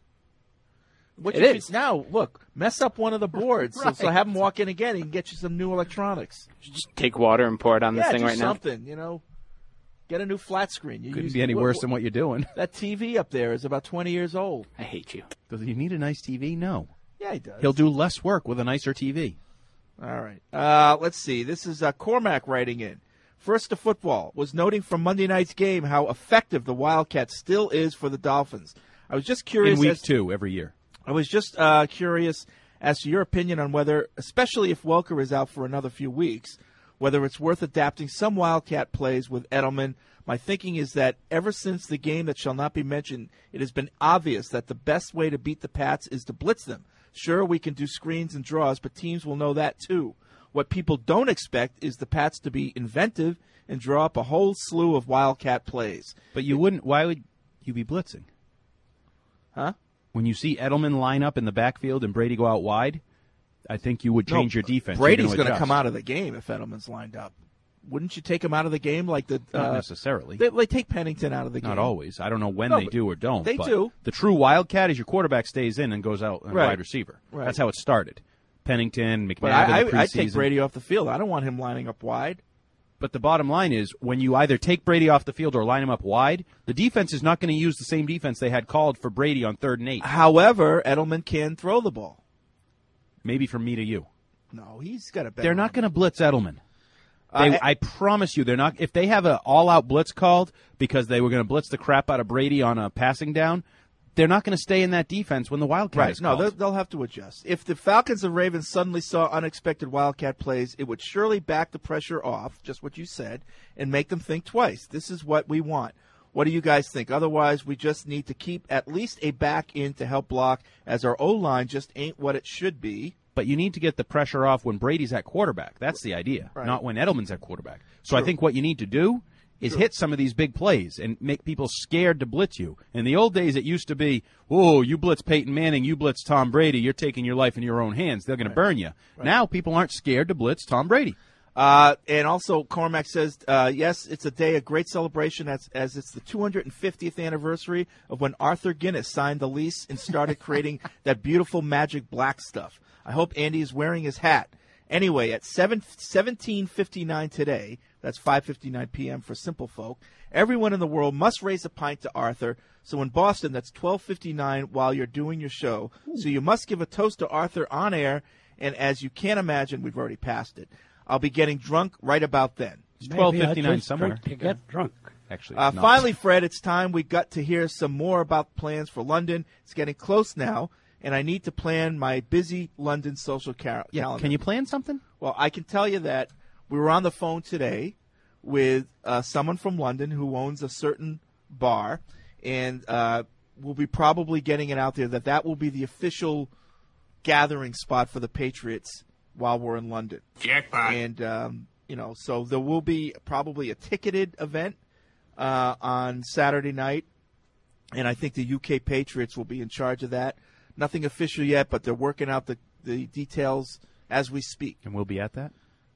What It you is. should- now, look, mess up one of the boards. so, so Right. have him walk in again. He can get you some new electronics. Just take water and pour it on this yeah, thing do right now. something. You know, get a new flat screen. You Couldn't use- be any what- worse what- than what you're doing. That T V up there is about twenty years old. I hate you. Does he need a nice T V? No. Yeah, he does. He'll do less work with a nicer T V. All right. Uh, let's see. This is uh, Cormac writing in. First to football, was noting from Monday night's game how effective the Wildcats still is for the Dolphins. I was just curious. In week as, two, every year. I was just uh, curious as to your opinion on whether, especially if Welker is out for another few weeks, whether it's worth adapting some Wildcat plays with Edelman. My thinking is that ever since the game that shall not be mentioned, it has been obvious that the best way to beat the Pats is to blitz them. Sure, we can do screens and draws, but teams will know that too. What people don't expect is the Pats to be inventive and draw up a whole slew of Wildcat plays. But you wouldn't. Why would you be blitzing? Huh? When you see Edelman line up in the backfield and Brady go out wide, I think you would change No, your defense. Brady's going going to to come out of the game if Edelman's lined up. wouldn't you take him out of the game like the? Not uh, necessarily. They, they take Pennington out of the game. Not always. I don't know when No, they but do or don't. they but do. The true Wildcat is your quarterback stays in and goes out a Right. wide receiver. Right. That's how it started. Pennington, McNabb But I, in the I, I take preseason. Brady off the field. I don't want him lining up wide. But the bottom line is, when you either take Brady off the field or line him up wide, the defense is not going to use the same defense they had called for Brady on third and eight. However, Edelman can throw the ball. Maybe from me to you. No, he's got a better. They're not going to blitz Edelman. Uh, They, I promise you, they're not. If they have an all-out blitz called because they were going to blitz the crap out of Brady on a passing down, they're not going to stay in that defense when the Wildcat Right. is No, called. they'll, they'll have to adjust. If the Falcons and Ravens suddenly saw unexpected Wildcat plays, it would surely back the pressure off, just what you said, and make them think twice. This is what we want. What do you guys think? Otherwise, we just need to keep at least a back in to help block, as our O-line just ain't what it should be. But you need to get the pressure off when Brady's at quarterback. That's the idea, Right. not when Edelman's at quarterback. So I True. think what you need to do is True. hit some of these big plays and make people scared to blitz you. In the old days, it used to be, oh, you blitz Peyton Manning, you blitz Tom Brady, you're taking your life in your own hands. They're going to burn you. Now people aren't scared to blitz Tom Brady. Uh, and also, Cormac says, uh, yes, it's a day of great celebration as, as it's the two hundred fiftieth anniversary of when Arthur Guinness signed the lease and started creating that beautiful magic black stuff. I hope Andy is wearing his hat. Anyway, at seven, seventeen fifty-nine today, that's five fifty-nine p.m. for simple folk, everyone in the world must raise a pint to Arthur. So in Boston, that's twelve fifty-nine while you're doing your show. So you must give a toast to Arthur on air, and as you can't imagine, we've already passed it. I'll be getting drunk right about then. It's twelve Maybe I fifty-nine just somewhere. drink to get drunk. Actually, Uh, it's not. finally, Fred, it's time we got to hear some more about plans for London. It's getting close now, and I need to plan my busy London social cal- Yeah, calendar. can you plan something? Well, I can tell you that we were on the phone today with uh, someone from London who owns a certain bar, and uh, we'll be probably getting it out there that that will be the official gathering spot for the Patriots while we're in London. Jackpot. And, um, you know, so there will be probably a ticketed event uh, on Saturday night, and I think the U K Patriots will be in charge of that. Nothing official yet, but they're working out the, the details as we speak. And we'll be at that?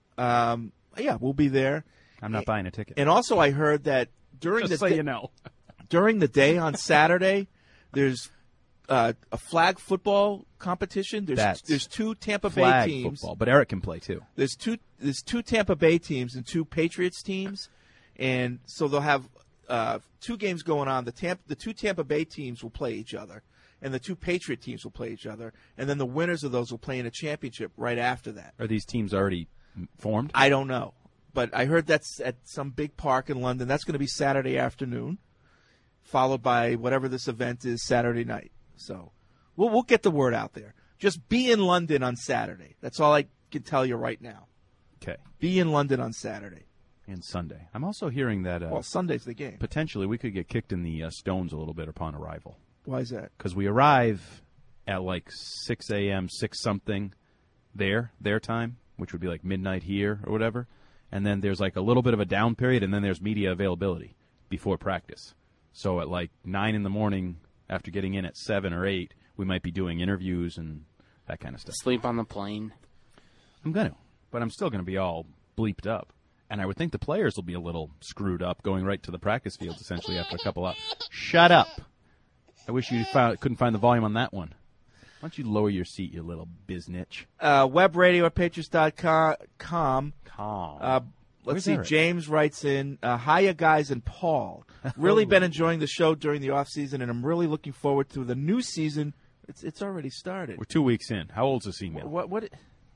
Um, yeah, we'll be there. I'm not buying a ticket. And also, I heard that during Just the so da- you know. during the day on Saturday, there's uh, a flag football competition. There's That's there's two Tampa flag Bay teams. football, but Eric can play too. There's two there's two Tampa Bay teams and two Patriots teams, and so they'll have uh, two games going on. The Tampa the two Tampa Bay teams will play each other, and the two Patriot teams will play each other, and then the winners of those will play in a championship right after that. Are these teams already formed? I don't know, but I heard that's at some big park in London. That's going to be Saturday afternoon, followed by whatever this event is Saturday night. So we'll we'll get the word out there. Just be in London on Saturday. That's all I can tell you right now. Okay. Be in London on Saturday. And Sunday. I'm also hearing that uh, Well, Sunday's the game. potentially we could get kicked in the uh, stones a little bit upon arrival. Why is that? Because we arrive at like six a.m., six something there, their time, which would be like midnight here or whatever. And then there's like a little bit of a down period, and then there's media availability before practice. So at like nine in the morning, after getting in at seven or eight, we might be doing interviews and that kind of stuff. Sleep on the plane. I'm going to, but I'm still going to be all bleeped up. And I would think the players will be a little screwed up going right to the practice fields essentially after a couple of Shut up. I wish you found, couldn't find the volume on that one. Why don't you lower your seat, you little biznitch? Uh, web radio at patriots dot com. Com. Uh, let's Where's see. Eric? James writes in, uh, hiya, guys, and Paul. Really been enjoying the show during the off season, and I'm really looking forward to the new season. It's it's already started. We're two weeks in. How old's this email? What, what?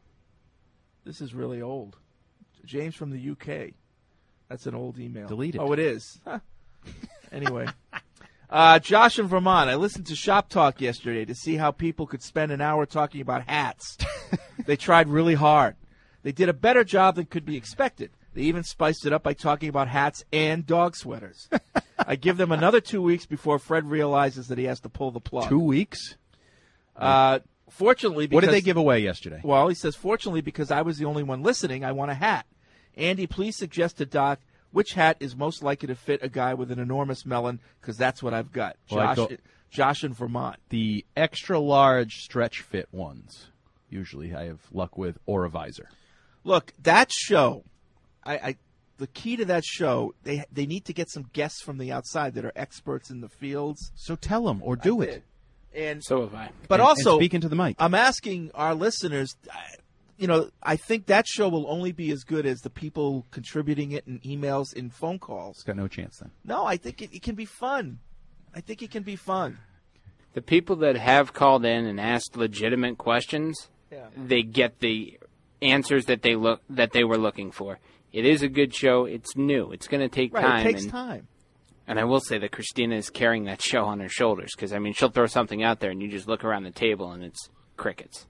This is really old. James from the U K. That's an old email. Delete it. Oh, it is. Huh. Anyway. Uh, Josh in Vermont. I listened to Shop Talk yesterday to see how people could spend an hour talking about hats. They tried really hard. They did a better job than could be expected. They even spiced it up by talking about hats and dog sweaters. I give them another two weeks before Fred realizes that he has to pull the plug. Two weeks? Uh, fortunately, because, What did they give away yesterday? Well, he says, fortunately, because I was the only one listening, I want a hat. Andy, please suggest to Doc which hat is most likely to fit a guy with an enormous melon, because that's what I've got. Well, I Josh, go- Josh in Vermont. The extra large stretch fit ones. Usually I have luck with, or a visor. Look, that show, I, I the key to that show, they they need to get some guests from the outside that are experts in the fields. So tell them or do I it. did. And so have I. But And- also, and speak into the mic. I'm asking our listeners. You know, I think that show will only be as good as the people contributing it in emails and phone calls. It's got no chance then. No, I think it, it can be fun. I think it can be fun. The people that have called in and asked legitimate questions, Yeah. they get the answers that they look that they were looking for. It is a good show. It's new. It's going to take Right, time. it takes and, time. And I will say that Christina is carrying that show on her shoulders because, I mean, she'll throw something out there and you just look around the table and it's crickets.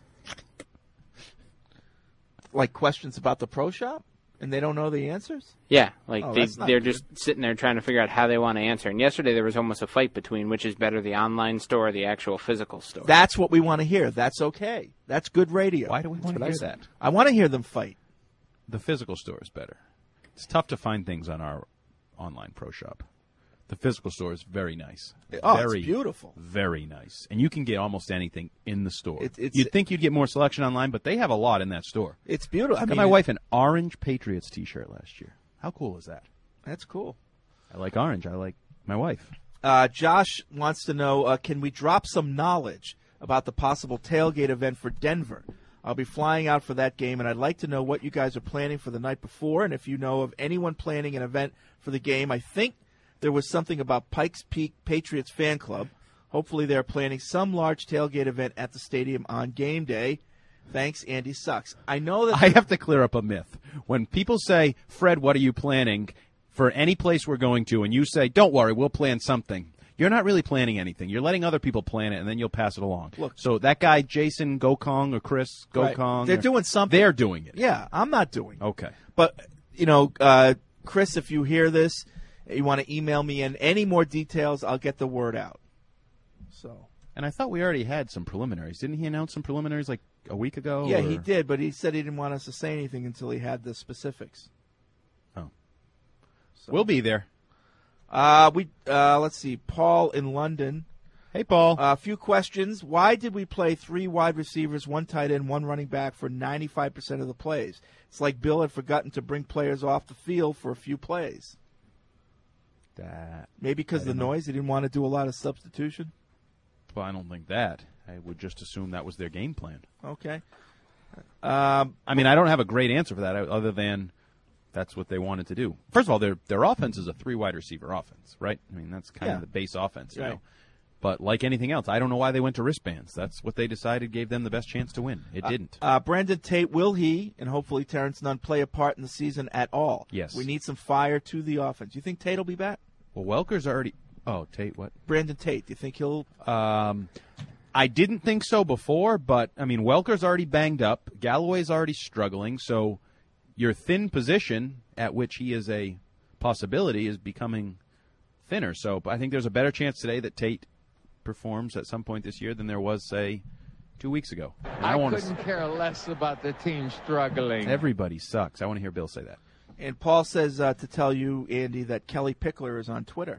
Like questions about the pro shop, and they don't know the answers? Yeah, like Oh, they, that's not they're good. just sitting there trying to figure out how they want to answer. And yesterday there was almost a fight between which is better, the online store or the actual physical store. That's what we want to hear. That's okay. That's good radio. Why do we want to hear that? I want to hear them fight. The physical store is better. It's tough to find things on our online pro shop. The physical store is very nice. Oh, it's very, beautiful. Very nice. And you can get almost anything in the store. It- it's- You'd think you'd get more selection online, but they have a lot in that store. It's beautiful. I I got mean, my it- wife an orange Patriots T-shirt last year. How cool is that? That's cool. I like orange. I like my wife. Uh, Josh wants to know, uh, can we drop some knowledge about the possible tailgate event for Denver? I'll be flying out for that game, and I'd like to know what you guys are planning for the night before, and if you know of anyone planning an event for the game. I think there was something about Pikes Peak Patriots Fan Club. Hopefully they're planning some large tailgate event at the stadium on game day. Thanks, Andy Sucks. I know that I have to clear up a myth. When people say, Fred, what are you planning for any place we're going to, and you say, don't worry, we'll plan something, you're not really planning anything. You're letting other people plan it, and then you'll pass it along. Look. So that guy, Jason Gokong or Chris Right. Gokong, They're or- doing something. They're doing it. Yeah, I'm not doing it. Okay. But, you know, uh, Chris, if you hear this, you want to email me in any more details, I'll get the word out. So. And I thought we already had some preliminaries. Didn't he announce some preliminaries like a week ago? Yeah, or- he did, but he said he didn't want us to say anything until he had the specifics. Oh. So. We'll be there. Uh, we uh, let's see. Paul in London. Hey, Paul. A uh, few questions. Why did we play three wide receivers, one tight end, one running back for ninety-five percent of the plays? It's like Bill had forgotten to bring players off the field for a few plays. That Maybe because of the I don't know. noise, he didn't want to do a lot of substitution. Well, I don't think that. I would just assume that was their game plan. Okay. Um, I mean, I don't have a great answer for that other than that's what they wanted to do. First of all, their their offense is a three wide receiver offense, right? I mean, that's kind Yeah. of the base offense, you Right. know. But like anything else, I don't know why they went to wristbands. That's what they decided gave them the best chance to win. It Uh, didn't. Uh, Brandon Tate, will he and hopefully Terrence Nunn play a part in the season at all? Yes. We need some fire to the offense. You think Tate will be back? Well, Welker's already. Oh, Tate, what? Brandon Tate. Do you think he'll? Um, I didn't think so before, but I mean, Welker's already banged up. Galloway's already struggling. So your thin position at which he is a possibility is becoming thinner. So I think there's a better chance today that Tate performs at some point this year than there was, say, two weeks ago. And I, wanna couldn't care less about the team struggling. Everybody sucks. I want to hear Bill say that. And Paul says uh, to tell you, Andy, that Kelly Pickler is on Twitter.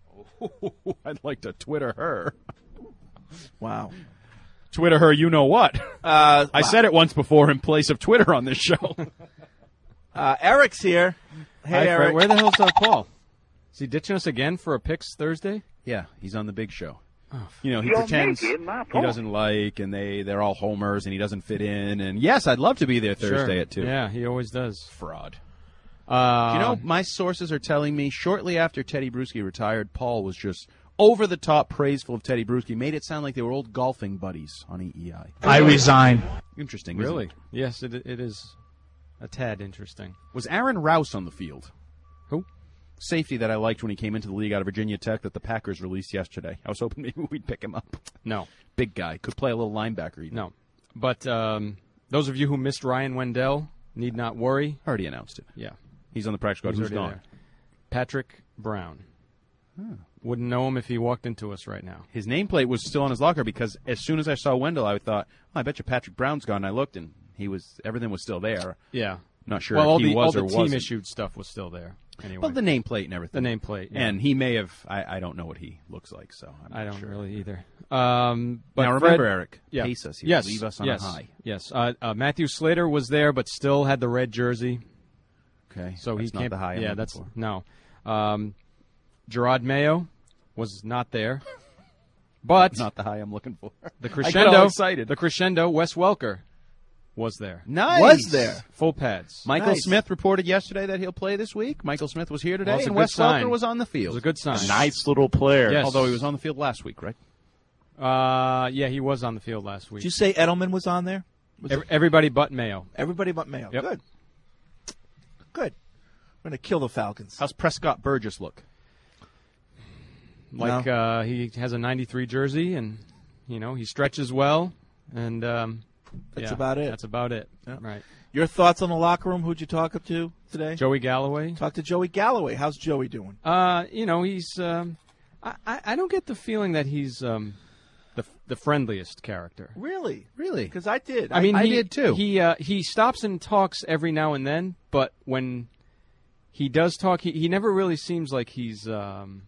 I'd like to Twitter her. Wow. Twitter her, you know what? Uh, I said it once before in place of Twitter on this show. Uh, Eric's here. Hey, Hi, Fred. Eric. Where the hell's uh, Paul? Is he ditching us again for a picks Thursday? Yeah, he's on the big show. Oh, You know, he You're pretends making my he point. doesn't like, and they, they're all homers, and he doesn't fit in. And yes, I'd love to be there Thursday Sure. at two. Yeah, he always does. Fraud. Uh, you know, my sources are telling me shortly after Teddy Bruschi retired, Paul was just over-the-top praiseful of Teddy Bruschi, made it sound like they were old golfing buddies on E E I. I resign. Interesting, isn't Really? it? Yes, it, it is a tad interesting. Was Aaron Rouse on the field? Who? Safety that I liked when he came into the league out of Virginia Tech that the Packers released yesterday. I was hoping maybe we'd pick him up. No. Big guy. Could play a little linebacker even. No. But um, those of you who missed Ryan Wendell need not worry. Already announced it. Yeah. He's on the practice squad. He's Who's already gone? there. Patrick Brown. Huh. Wouldn't know him if he walked into us right now. His nameplate was still on his locker because as soon as I saw Wendell, I thought, oh, I bet you Patrick Brown's gone. And I looked, and he was everything was still there. Yeah. Not sure well, if all he the, was all or the team wasn't. issued stuff was still there. Anyway. Well, the nameplate and everything. The nameplate, yeah. And he may have, I, I don't know what he looks like, so I'm I not don't sure. really either. Um, but Now, remember, Fred- Eric, yeah. pace us here. Yes, Leave us on yes, a high. Yes. Uh, uh, Matthew Slater was there, but still had the red jersey. Okay, So that's he not can't. the high I'm yeah, looking that's for. no. Um, Gerard Mayo was not there, but Not the high I'm looking for. the I crescendo. get all excited. The crescendo. Wes Welker was there. Nice. Was there? Full pads. Michael Nice. Smith reported yesterday that he'll play this week. Michael Smith was here today, Well, it's a and good Wes sign. Welker was on the It field. was a good sign. Nice little player. Yes. Although he was on the field last week, right? Uh, yeah, he was on the field last week. Did you say Edelman was on there? Was Every, it- everybody but Mayo. everybody but Mayo. Yep. Good. Good. We're going to kill the Falcons. How's Prescott Burgess look? Like uh, he has a ninety-three jersey, and you know he stretches well, and um, That's yeah, about it. That's about it. Yeah. Right. Your thoughts on the locker room? Who'd you talk to today? Joey Galloway. Talk to Joey Galloway. How's Joey doing? Uh, you know he's. Um, I, I I don't get the feeling that he's um, the the friendliest character. Really? Really? Because I did. I mean, I he, did too. He uh, he stops and talks every now and then, but when he does talk, he, he never really seems like he's um,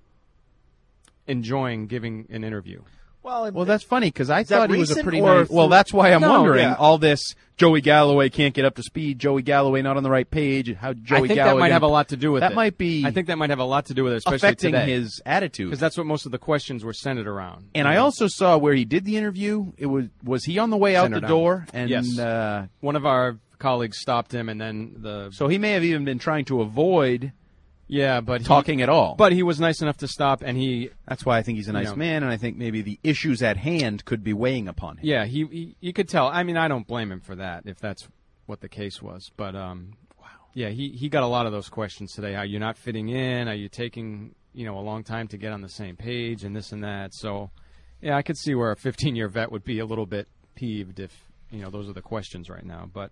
enjoying giving an interview. Well, Well, that's funny because I Is that thought he was a recent pretty or nice. Well, through- that's why I'm No, wondering yeah. all this. Joey Galloway can't get up to speed. Joey Galloway not on the right page. How Joey I think Galloway that might gonna- have a lot to do with that it. might be. I think that might have a lot to do with it, especially affecting today, his attitude. because that's what most of the questions were centered around. And I also saw where he did the interview. It was was he on the way out Centered the on- door? And yes. uh, One of our colleagues stopped him, and then the so he may have even been trying to avoid yeah, but he, talking at all. But he was nice enough to stop, and he that's why I think he's a you nice know. man, and I think maybe the issues at hand could be weighing upon him. yeah he, he you could tell. I mean, I don't blame him for that if that's what the case was, but um, wow, yeah, he he got a lot of those questions today. Are you not fitting in? Are you taking you know a long time to get on the same page, and this and that? So yeah, I could see where a fifteen-year vet would be a little bit peeved if you know those are the questions right now, but.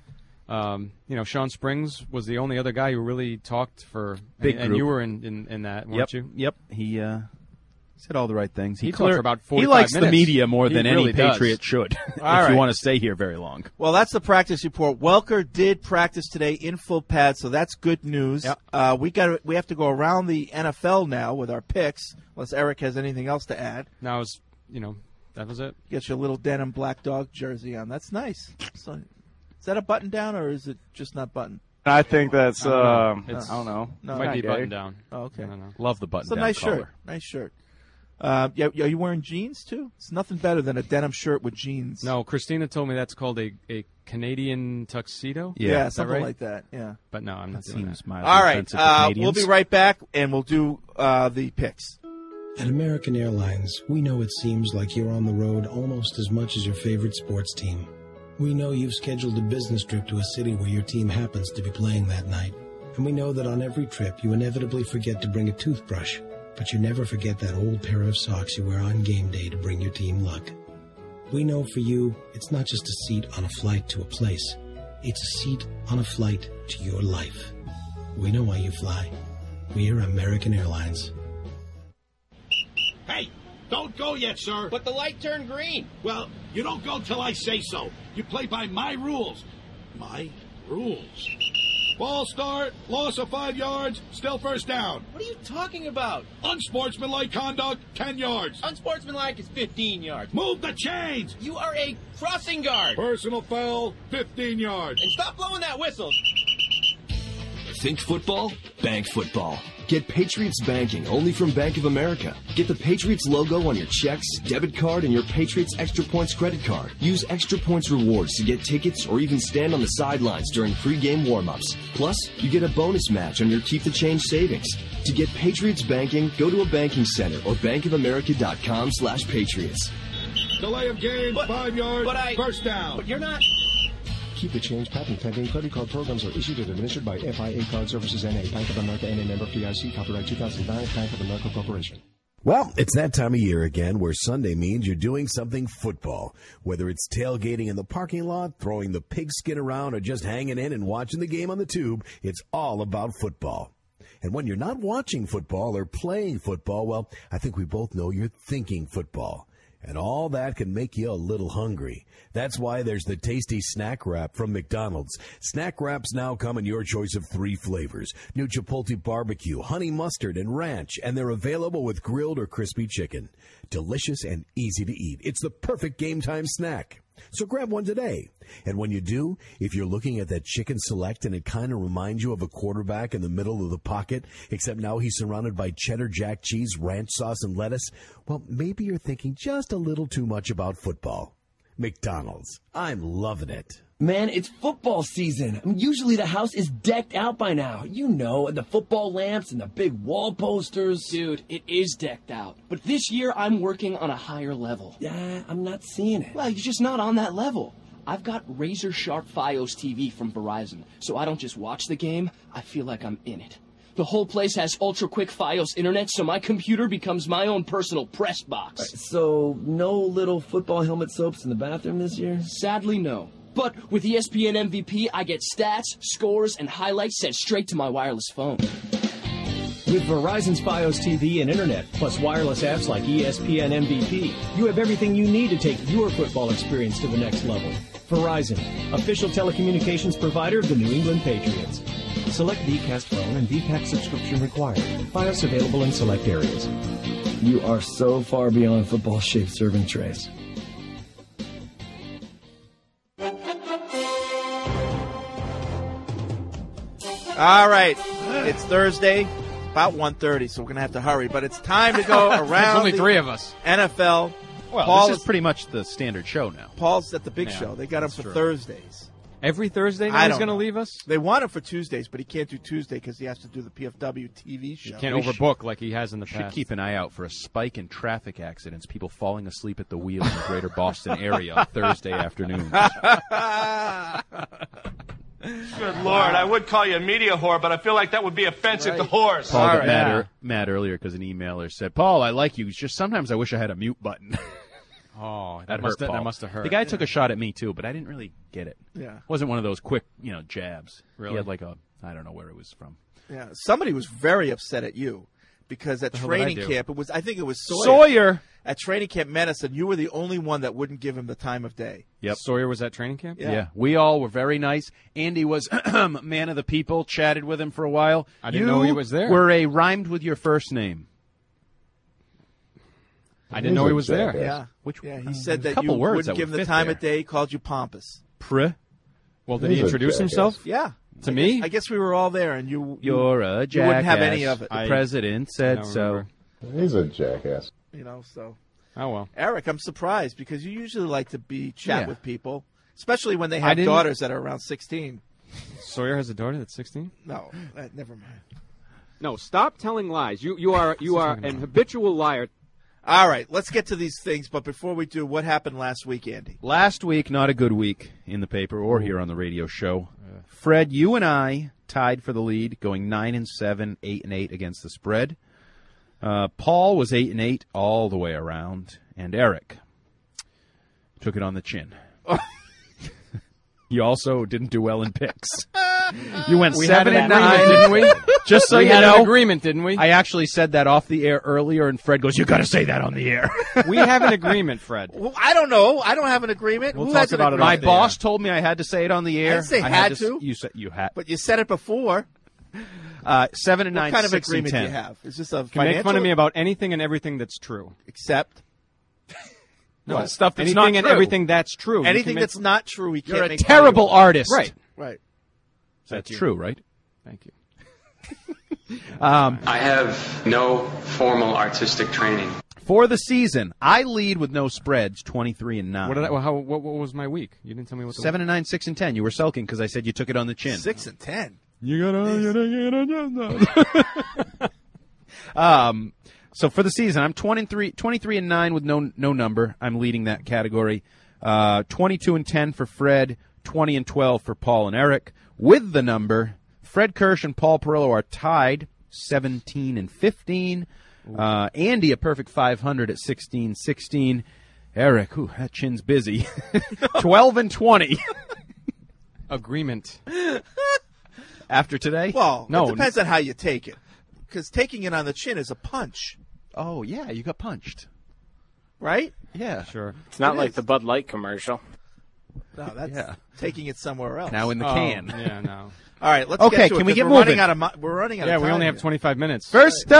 Um, you know, Sean Springs was the only other guy who really talked for Big and, and group. you were in, in, in that, weren't Yep, you? yep. He uh, said all the right things. He talked for about He forty-five likes minutes. the media more He than really any does. Patriot should. All if you right. want to stay here very long. Well, that's the practice report. Welker did practice today in full pads, so that's good news. Yep. Uh, we got we have to go around the N F L now with our picks, unless Eric has anything else to add. Now, was you know, that was it. Get your little denim black dog jersey on. That's nice. So, is that a button down or is it just not button? I think that's, I don't know. um, It's- I don't know. No, It might not be gay. button down. Oh, okay. I don't know. Love the button It's a down nice collar. shirt. Nice shirt. Uh, yeah, are you wearing jeans too? It's nothing better than a denim shirt with jeans. No, Christina told me that's called a, a Canadian tuxedo. Yeah, Is that something right? like that. Yeah. But no, I'm not That doing seems that. mildly All right, offensive to uh, Canadians. we'll be right back, and we'll do uh, the picks. At American Airlines, we know it seems like you're on the road almost as much as your favorite sports team. We know you've scheduled a business trip to a city where your team happens to be playing that night. And we know that on every trip you inevitably forget to bring a toothbrush, but you never forget that old pair of socks you wear on game day to bring your team luck. We know for you, it's not just a seat on a flight to a place. It's a seat on a flight to your life. We know why you fly. We're American Airlines. Hey, don't go yet, sir. But the light turned green. Well, you don't go till I say so. You play by my rules. My rules. Ball start, loss of five yards, still first down. What are you talking about? Unsportsmanlike conduct, ten yards. Unsportsmanlike is fifteen yards. Move the chains. You are a crossing guard. Personal foul, fifteen yards. And stop blowing that whistle. Think football? Bank football. Get Patriots banking only from Bank of America. Get the Patriots logo on your checks, debit card, and your Patriots Extra Points credit card. Use Extra Points rewards to get tickets or even stand on the sidelines during pregame warm-ups. Plus, you get a bonus match on your Keep the Change savings. To get Patriots banking, go to a banking center or bankofamerica.com slash patriots. Delay of game, But- five yards, but I- first down. But you're not. Keep the change patent pending. Credit card programs are issued and administered by F I A Card Services N A. Bank of America N A member F D I C. Copyright two thousand nine. Bank of America Corporation. Well, it's that time of year again where Sunday means you're doing something football. Whether it's tailgating in the parking lot, throwing the pigskin around, or just hanging in and watching the game on the tube, it's all about football. And when you're not watching football or playing football, well, I think we both know you're thinking football. And all that can make you a little hungry. That's why there's the tasty snack wrap from McDonald's. Snack wraps now come in your choice of three flavors: new Chipotle barbecue, honey mustard, and ranch, and they're available with grilled or crispy chicken. Delicious and easy to eat. It's the perfect game time snack. So grab one today. And when you do, if you're looking at that chicken select and it kind of reminds you of a quarterback in the middle of the pocket, except now he's surrounded by cheddar jack cheese, ranch sauce, and lettuce, well, maybe you're thinking just a little too much about football. McDonald's. I'm loving it. Man, it's football season. I mean, usually the house is decked out by now. You know, the football lamps and the big wall posters. Dude, it is decked out. But this year, I'm working on a higher level. Yeah, I'm not seeing it. Well, you're just not on that level. I've got razor sharp Fios T V from Verizon, so I don't just watch the game, I feel like I'm in it. The whole place has ultra-quick Fios internet, so my computer becomes my own personal press box. Right, so no little football helmet soaps in the bathroom this year? Sadly, no. But with E S P N M V P, I get stats, scores, and highlights sent straight to my wireless phone. With Verizon's Fios T V and Internet, plus wireless apps like E S P N M V P, you have everything you need to take your football experience to the next level. Verizon, official telecommunications provider of the New England Patriots. Select V CAST phone and V PAC subscription required. Fios available in select areas. You are so far beyond football-shaped serving trays. All right, it's Thursday, about one thirty, so we're going to have to hurry. But it's time to go around There's only the three of us. N F L. Well, Paul this is pretty much the standard show now. Paul's at the big Yeah, show. They got him that's for true. Thursdays. Every Thursday now I he's don't going to know. leave us? They want him for Tuesdays, but he can't do Tuesday because he has to do the P F W T V show. You can't We overbook like he has in the Should past. keep an eye out for a spike in traffic accidents, people falling asleep at the wheel in the greater Boston area on Thursday afternoon. Good Lord, I would call you a media whore, but I feel like that would be offensive to whores. Paul All got right. mad, Yeah. er- mad earlier because an emailer said, Paul, I like you. It's just sometimes I wish I had a mute button. Oh, that, that must hurt have, Paul. that must have hurt. The guy took a shot at me, too, but I didn't really get it. Yeah. Wasn't one of those quick, you know, jabs. Really? He had like a, I don't know where it was from. Yeah, somebody was very upset at you because at The hell did I training do? camp, it was I think it was Sawyer. Sawyer! At training camp Medicine, you were the only one that wouldn't give him the time of day. Yep. Sawyer was at training camp? Yeah. We all were very nice. Andy was man of the people, chatted with him for a while. I didn't you know he was there. were a rhymed with your first name. I didn't know he was there. Yeah. Which, yeah, he uh, said there's a that you couple words wouldn't that give him would the fit time there. of day, he called you pompous. Pr. Well, did he introduce himself? Yeah. To I me? Guess, I guess we were all there, and you, You're a you jackass. wouldn't have any of it. The president said don't so. remember. He's a jackass. You know, so. Oh, well. Eric, I'm surprised because you usually like to be chat Yeah. with people, especially when they I have didn't- daughters that are around sixteen. Sawyer has a daughter that's sixteen? No, uh, never mind. No, stop telling lies. You you are you are an habitual liar. All right, let's get to these things. But before we do, what happened last week, Andy? Last week, not a good week in the paper or here on the radio show. Fred, you and I tied for the lead, going nine and seven, eight and eight against the spread. Uh, Paul was eight and eight all the way around, and Eric took it on the chin. You also didn't do well in picks. You went We seven had and an nine, agreement, didn't we? Just so We you had know, an agreement, didn't we? I actually said that off the air earlier, and Fred goes, "You got to say that on the air." We have an agreement, Fred. Well, I don't know. I don't have an agreement. We'll Who talk has an about it agreement? My boss told me I had to say it on the air. I didn't say I had s- to. You said you had. But you said it before. Uh, seven and What nine, kind of six and agreement do ten. you have? Is this a You can make fun financial- of me about anything and everything that's true. Except? No, What? stuff that's Anything not and true. everything that's true. You Anything can make- that's not true, we can't You're a make terrible fun of. artist. Right. Right. That's Thank you. true, right? Thank you. Um, I have no formal artistic training. for the season, I lead with no spreads, twenty-three and nine. What did I, well, how, what, what was my week? You didn't tell me what the Seven and nine, six and ten. You were sulking because I said you took it on the chin. Six and ten. You gotta, um, so for the season, I'm twenty-three, twenty-three and nine with no no number. I'm leading that category. Uh, twenty-two and ten for Fred. Twenty and twelve for Paul and Eric. With the number, Fred Kirsch and Paul Perillo are tied, seventeen and fifteen. Uh, Andy a perfect five hundred at sixteen sixteen. Eric, ooh, that chin's busy, twelve and twenty. agreement? After today? Well, No. it depends on how you take it. Because taking it on the chin is a punch, Oh, yeah, you got punched. right? Yeah. Sure. It's not It like is. the Bud Light commercial. No, that's Yeah. taking it somewhere else. Now in the Oh, can. yeah, no. All right, let's Okay, get to can it, we 'cause get we're running moving? out of mo- we're running out Yeah, of we time only have here. twenty-five minutes. First up,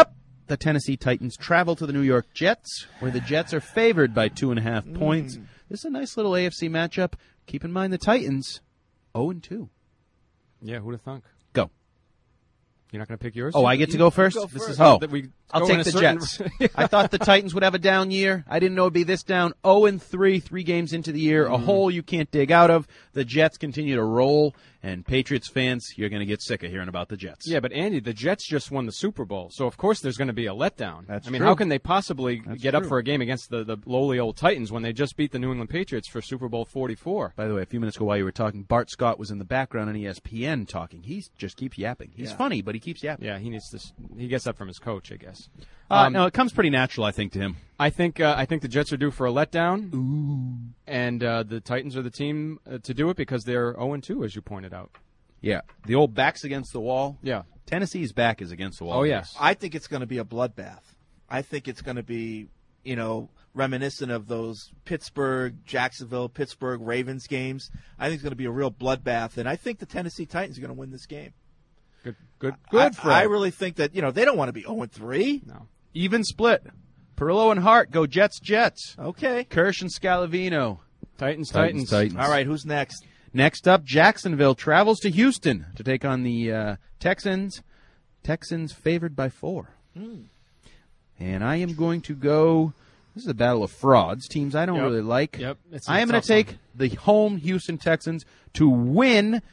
the Tennessee Titans travel to the New York Jets, where the Jets are favored by two and a half points. Mm. This is a nice little A F C matchup. Keep in mind the Titans, oh and two. Yeah, who'd have thunk? Go. You're not going to pick yours? Oh, I get to go first? Go This first. is oh, That we I'll go take in a the certain- Jets. I thought the Titans would have a down year. I didn't know it'd be this down. oh and three, three games into the year, a Mm. hole you can't dig out of. The Jets continue to roll, and Patriots fans, you're going to get sick of hearing about the Jets. Yeah, but Andy, the Jets just won the Super Bowl, so of course there's going to be a letdown. That's I mean, true. how can they possibly That's get up true. for a game against the, the lowly old Titans when they just beat the New England Patriots for Super Bowl forty-four? By the way, a few minutes ago while you were talking, Bart Scott was in the background on E S P N talking. He just keeps yapping. He's Yeah. funny, but he keeps yapping. Yeah, he needs to. s- He gets that from his coach, I guess. Uh, Um, no, it comes pretty natural, I think, to him. I think uh, I think the Jets are due for a letdown. Ooh. And uh, the Titans are the team uh, to do it because they're oh and two, as you pointed out. Yeah, the old back's against the wall. Yeah. Tennessee's back is against the wall. Oh, yes. I think it's going to be a bloodbath. I think it's going to be, you know, reminiscent of those Pittsburgh, Jacksonville, Pittsburgh Ravens games. I think it's going to be a real bloodbath, and I think the Tennessee Titans are going to win this game. Good, good, I, good. Fred. I really think that, you know, they don't want to be oh and three. No. Even split. Perillo and Hart go Jets, Jets. Okay. Kirsch and Scalavino. Titans, Titans, Titans. All right, who's next? Next up, Jacksonville travels to Houston to take on the uh, Texans. Texans favored by four. Hmm. And I am going to go. This is a battle of frauds, teams I don't Yep. really like. Yep. It's a I am going tough to take one. the home Houston Texans to win,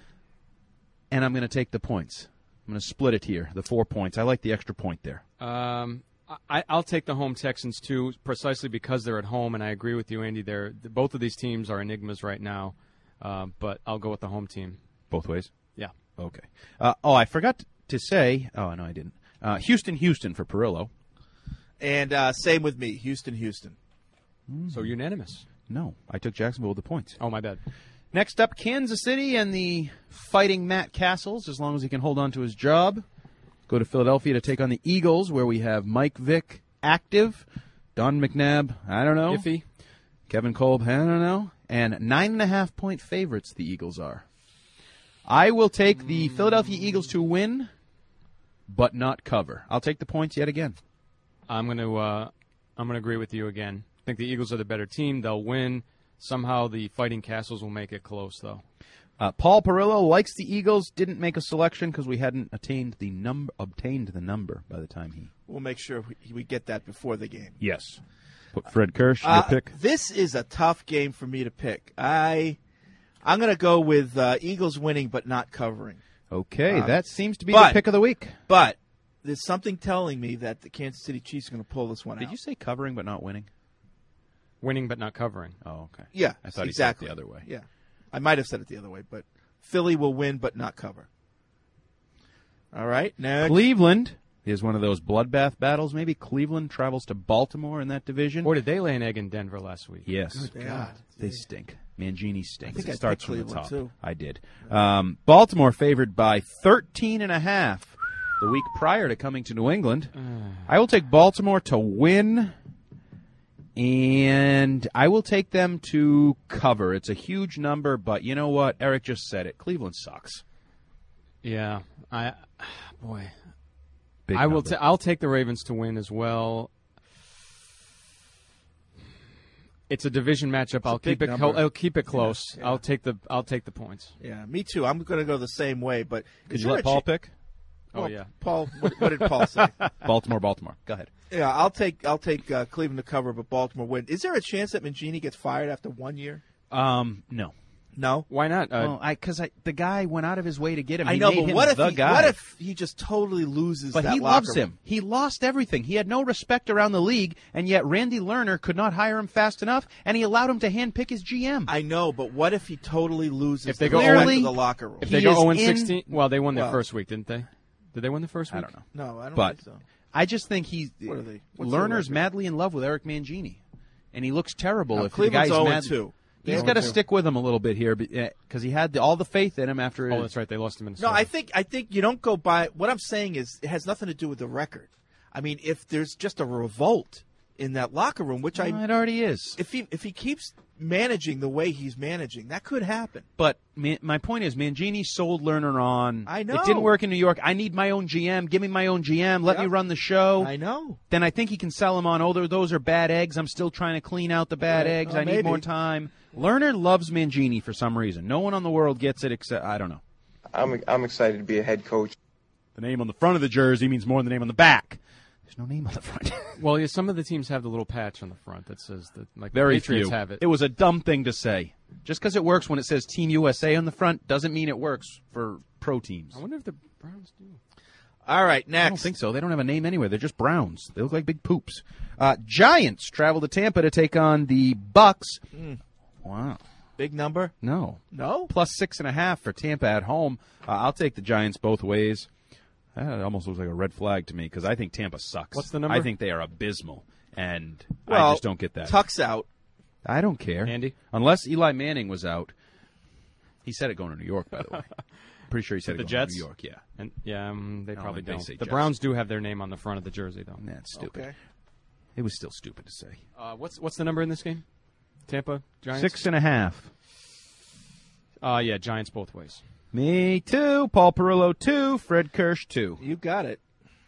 and I'm going to take the points. I'm going to split it here, the four points. I like the extra point there. Um, I, I'll take the home Texans too, precisely because they're at home, and I agree with you, Andy. They're both of these teams are enigmas right now, uh, but I'll go with the home team. Both ways? Yeah. Okay. Uh, oh, I forgot to say. Oh, no, I didn't. Uh, Houston, Houston for Perillo. And uh, same with me, Houston, Houston. So unanimous. No, I took Jacksonville with the points. Oh, my bad. Next up, Kansas City and the fighting Matt Castles, as long as he can hold on to his job. Go to Philadelphia to take on the Eagles, where we have Mike Vick active, Don McNabb, I don't know. Iffy. Kevin Kolb, I don't know. And nine and a half point favorites the Eagles are. I will take the Philadelphia Eagles to win, but not cover. I'll take the points yet again. I'm going to uh, I'm going to agree with you again. I think the Eagles are the better team. They'll win. Somehow the Fighting Castles will make it close, though. Uh, Paul Perillo likes the Eagles. Didn't make a selection because we hadn't attained the number obtained the number by the time he. We'll make sure we, we get that before the game. Yes. Put Fred Kirsch, your Uh, pick. This is a tough game for me to pick. I, I'm going to go with uh, Eagles winning but not covering. Okay, Uh, that seems to be but- the pick of the week. But there's something telling me that the Kansas City Chiefs are going to pull this one Did out. you say covering but not winning? Winning but not covering. Oh, okay. Yeah, I thought exactly. he said it the other way. Yeah, I might have said it the other way, but Philly will win but not cover. All right, next. Cleveland is one of those bloodbath battles. Maybe Cleveland travels to Baltimore in that division. Or did they lay an egg in Denver last week? Yes. Good God. They stink. Mangini stinks. I think it I starts picked from the Cleveland, top. too. I did. Um, Baltimore favored by thirteen and a half the week prior to coming to New England. I will take Baltimore to win, and I will take them to cover. It's a huge number, but you know what? Eric just said it. Cleveland sucks. Yeah, I boy, Big I will. number. Ta- I'll take the Ravens to win as well. It's a division matchup. a I'll keep big it. number. Co- I'll keep it close. Yeah, yeah. I'll take the. I'll take the points. Yeah, me too. I'm going to go the same way. But Could is you there let a Paul chi- pick? Oh Well, yeah, Paul. What, what did Paul say? Baltimore, Baltimore. Go ahead. Yeah, I'll take I'll take uh, Cleveland to cover, but Baltimore win. Is there a chance that Mangini gets fired after one year? Um, no. No. Why not? Uh, Well, I because I, the guy went out of his way to get him. I He know, made but him what if the he, guy. what if he just totally loses? But that he locker loves room? him. He lost everything. He had no respect around the league, and yet Randy Lerner could not hire him fast enough, and he allowed him to handpick his G M. I know, but what if he totally loses If they the go respect Clearly- of the locker room? if they he go is zero and in- sixteen, well, they won their Well- first week, didn't they? Did they win the first week? I don't know. No, I don't But think so. I just think he's What are they? What's their Lerner's record? madly in love with Eric Mangini, and he looks terrible No, if Cleveland's the guy's oh and mad. two. He's They're got to oh and two. stick with him a little bit here because he had the, all the faith in him after. Oh, his, that's right. They lost him in. No, I think I think you don't go by. What I'm saying is, it has nothing to do with the record. I mean, if there's just a revolt in that locker room, which I Well, it already is. if he if he keeps managing the way he's managing. That could happen. But man, my point is, Mangini sold Lerner on. I know. It didn't work in New York. I need my own G M. Give me my own G M. Let Yep. me run the show. I know. Then I think he can sell them on, oh, those are bad eggs. I'm still trying to clean out the bad Right. eggs. Oh, I need maybe. more time. Lerner loves Mangini for some reason. No one on the world gets it except, I don't know. I'm I'm excited to be a head coach. The name on the front of the jersey means more than the name on the back. There's no name on the front. Well, yeah, some of the teams have the little patch on the front that says that, like Very the Patriots few. have it. It was a dumb thing to say. Just because it works when it says Team U S A on the front doesn't mean it works for pro teams. I wonder if the Browns do. All right, next. I don't think so. They don't have a name anywhere. They're just Browns. They look like big poops. Uh, Giants travel to Tampa to take on the Bucks. Mm. Wow. Big number? No. No? Plus six and a half for Tampa at home. Uh, I'll take the Giants both ways. That almost looks like a red flag to me because I think Tampa sucks. What's the number? I think they are abysmal, and Well, I just don't get that. Tuck's out. I don't care. Andy? Unless Eli Manning was out. He said it going to New York, by the way. Pretty sure he said The it going Jets? to New York, yeah. And yeah, um, they I don't probably think they don't. say The Jets. Browns do have their name on the front of the jersey, though. That's stupid. Okay. It was still stupid to say. Uh, what's what's the number in this game? Tampa Giants. Six and a half. Uh, yeah, Giants both ways. Me too. Paul Perillo two. Fred Kirsch two. You got it.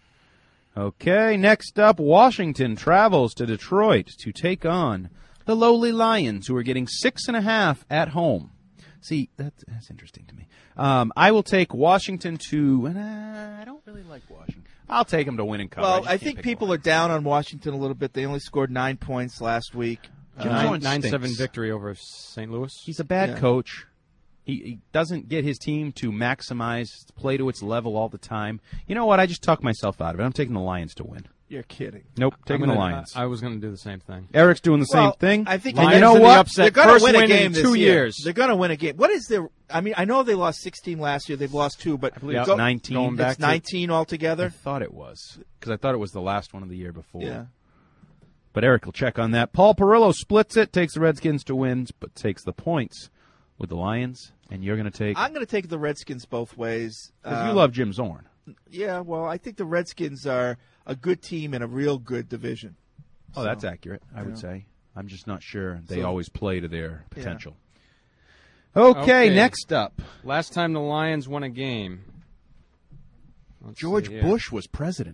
Okay, next up, Washington travels to Detroit to take on the lowly Lions, who are getting six and a half at home. See, that's, that's interesting to me. Um, I will take Washington to. Uh, I don't really like Washington. I'll take them to win and cover. Well, just I can't think pick people are down on Washington a little bit. They only scored nine points last week. Jim Uh, Zorn Nine stinks. seven victory over Saint Louis. He's a bad Yeah. coach. He, he doesn't get his team to maximize, play to its level all the time. You know what? I just tuck myself out of it. I'm taking the Lions to win. You're kidding. Nope, taking I'm the gonna- Lions. I, I was going to do the same thing. Eric's doing the Well, same thing. I think and Lions you know in the what? upset. They're going to First win a win game in this two year. years. They're going to win a game. What is their? I mean, I know they lost sixteen last year. They've lost two, but I believe it's nineteen. Going back It's to- nineteen I altogether. thought it was because I thought it was the last one of the year before. Yeah. But Eric will check on that. Paul Perillo splits it, takes the Redskins to wins, but takes the points with the Lions. And you're going to take I'm going to take the Redskins both ways. because you Um, love Jim Zorn. Yeah, well, I think the Redskins are a good team in a real good division. Oh, So, that's accurate. I would yeah. say. I'm just not sure they So- always play to their Yeah. potential. Okay, Okay. next up, Last time the Lions won a game. Let's George see here. Bush was president.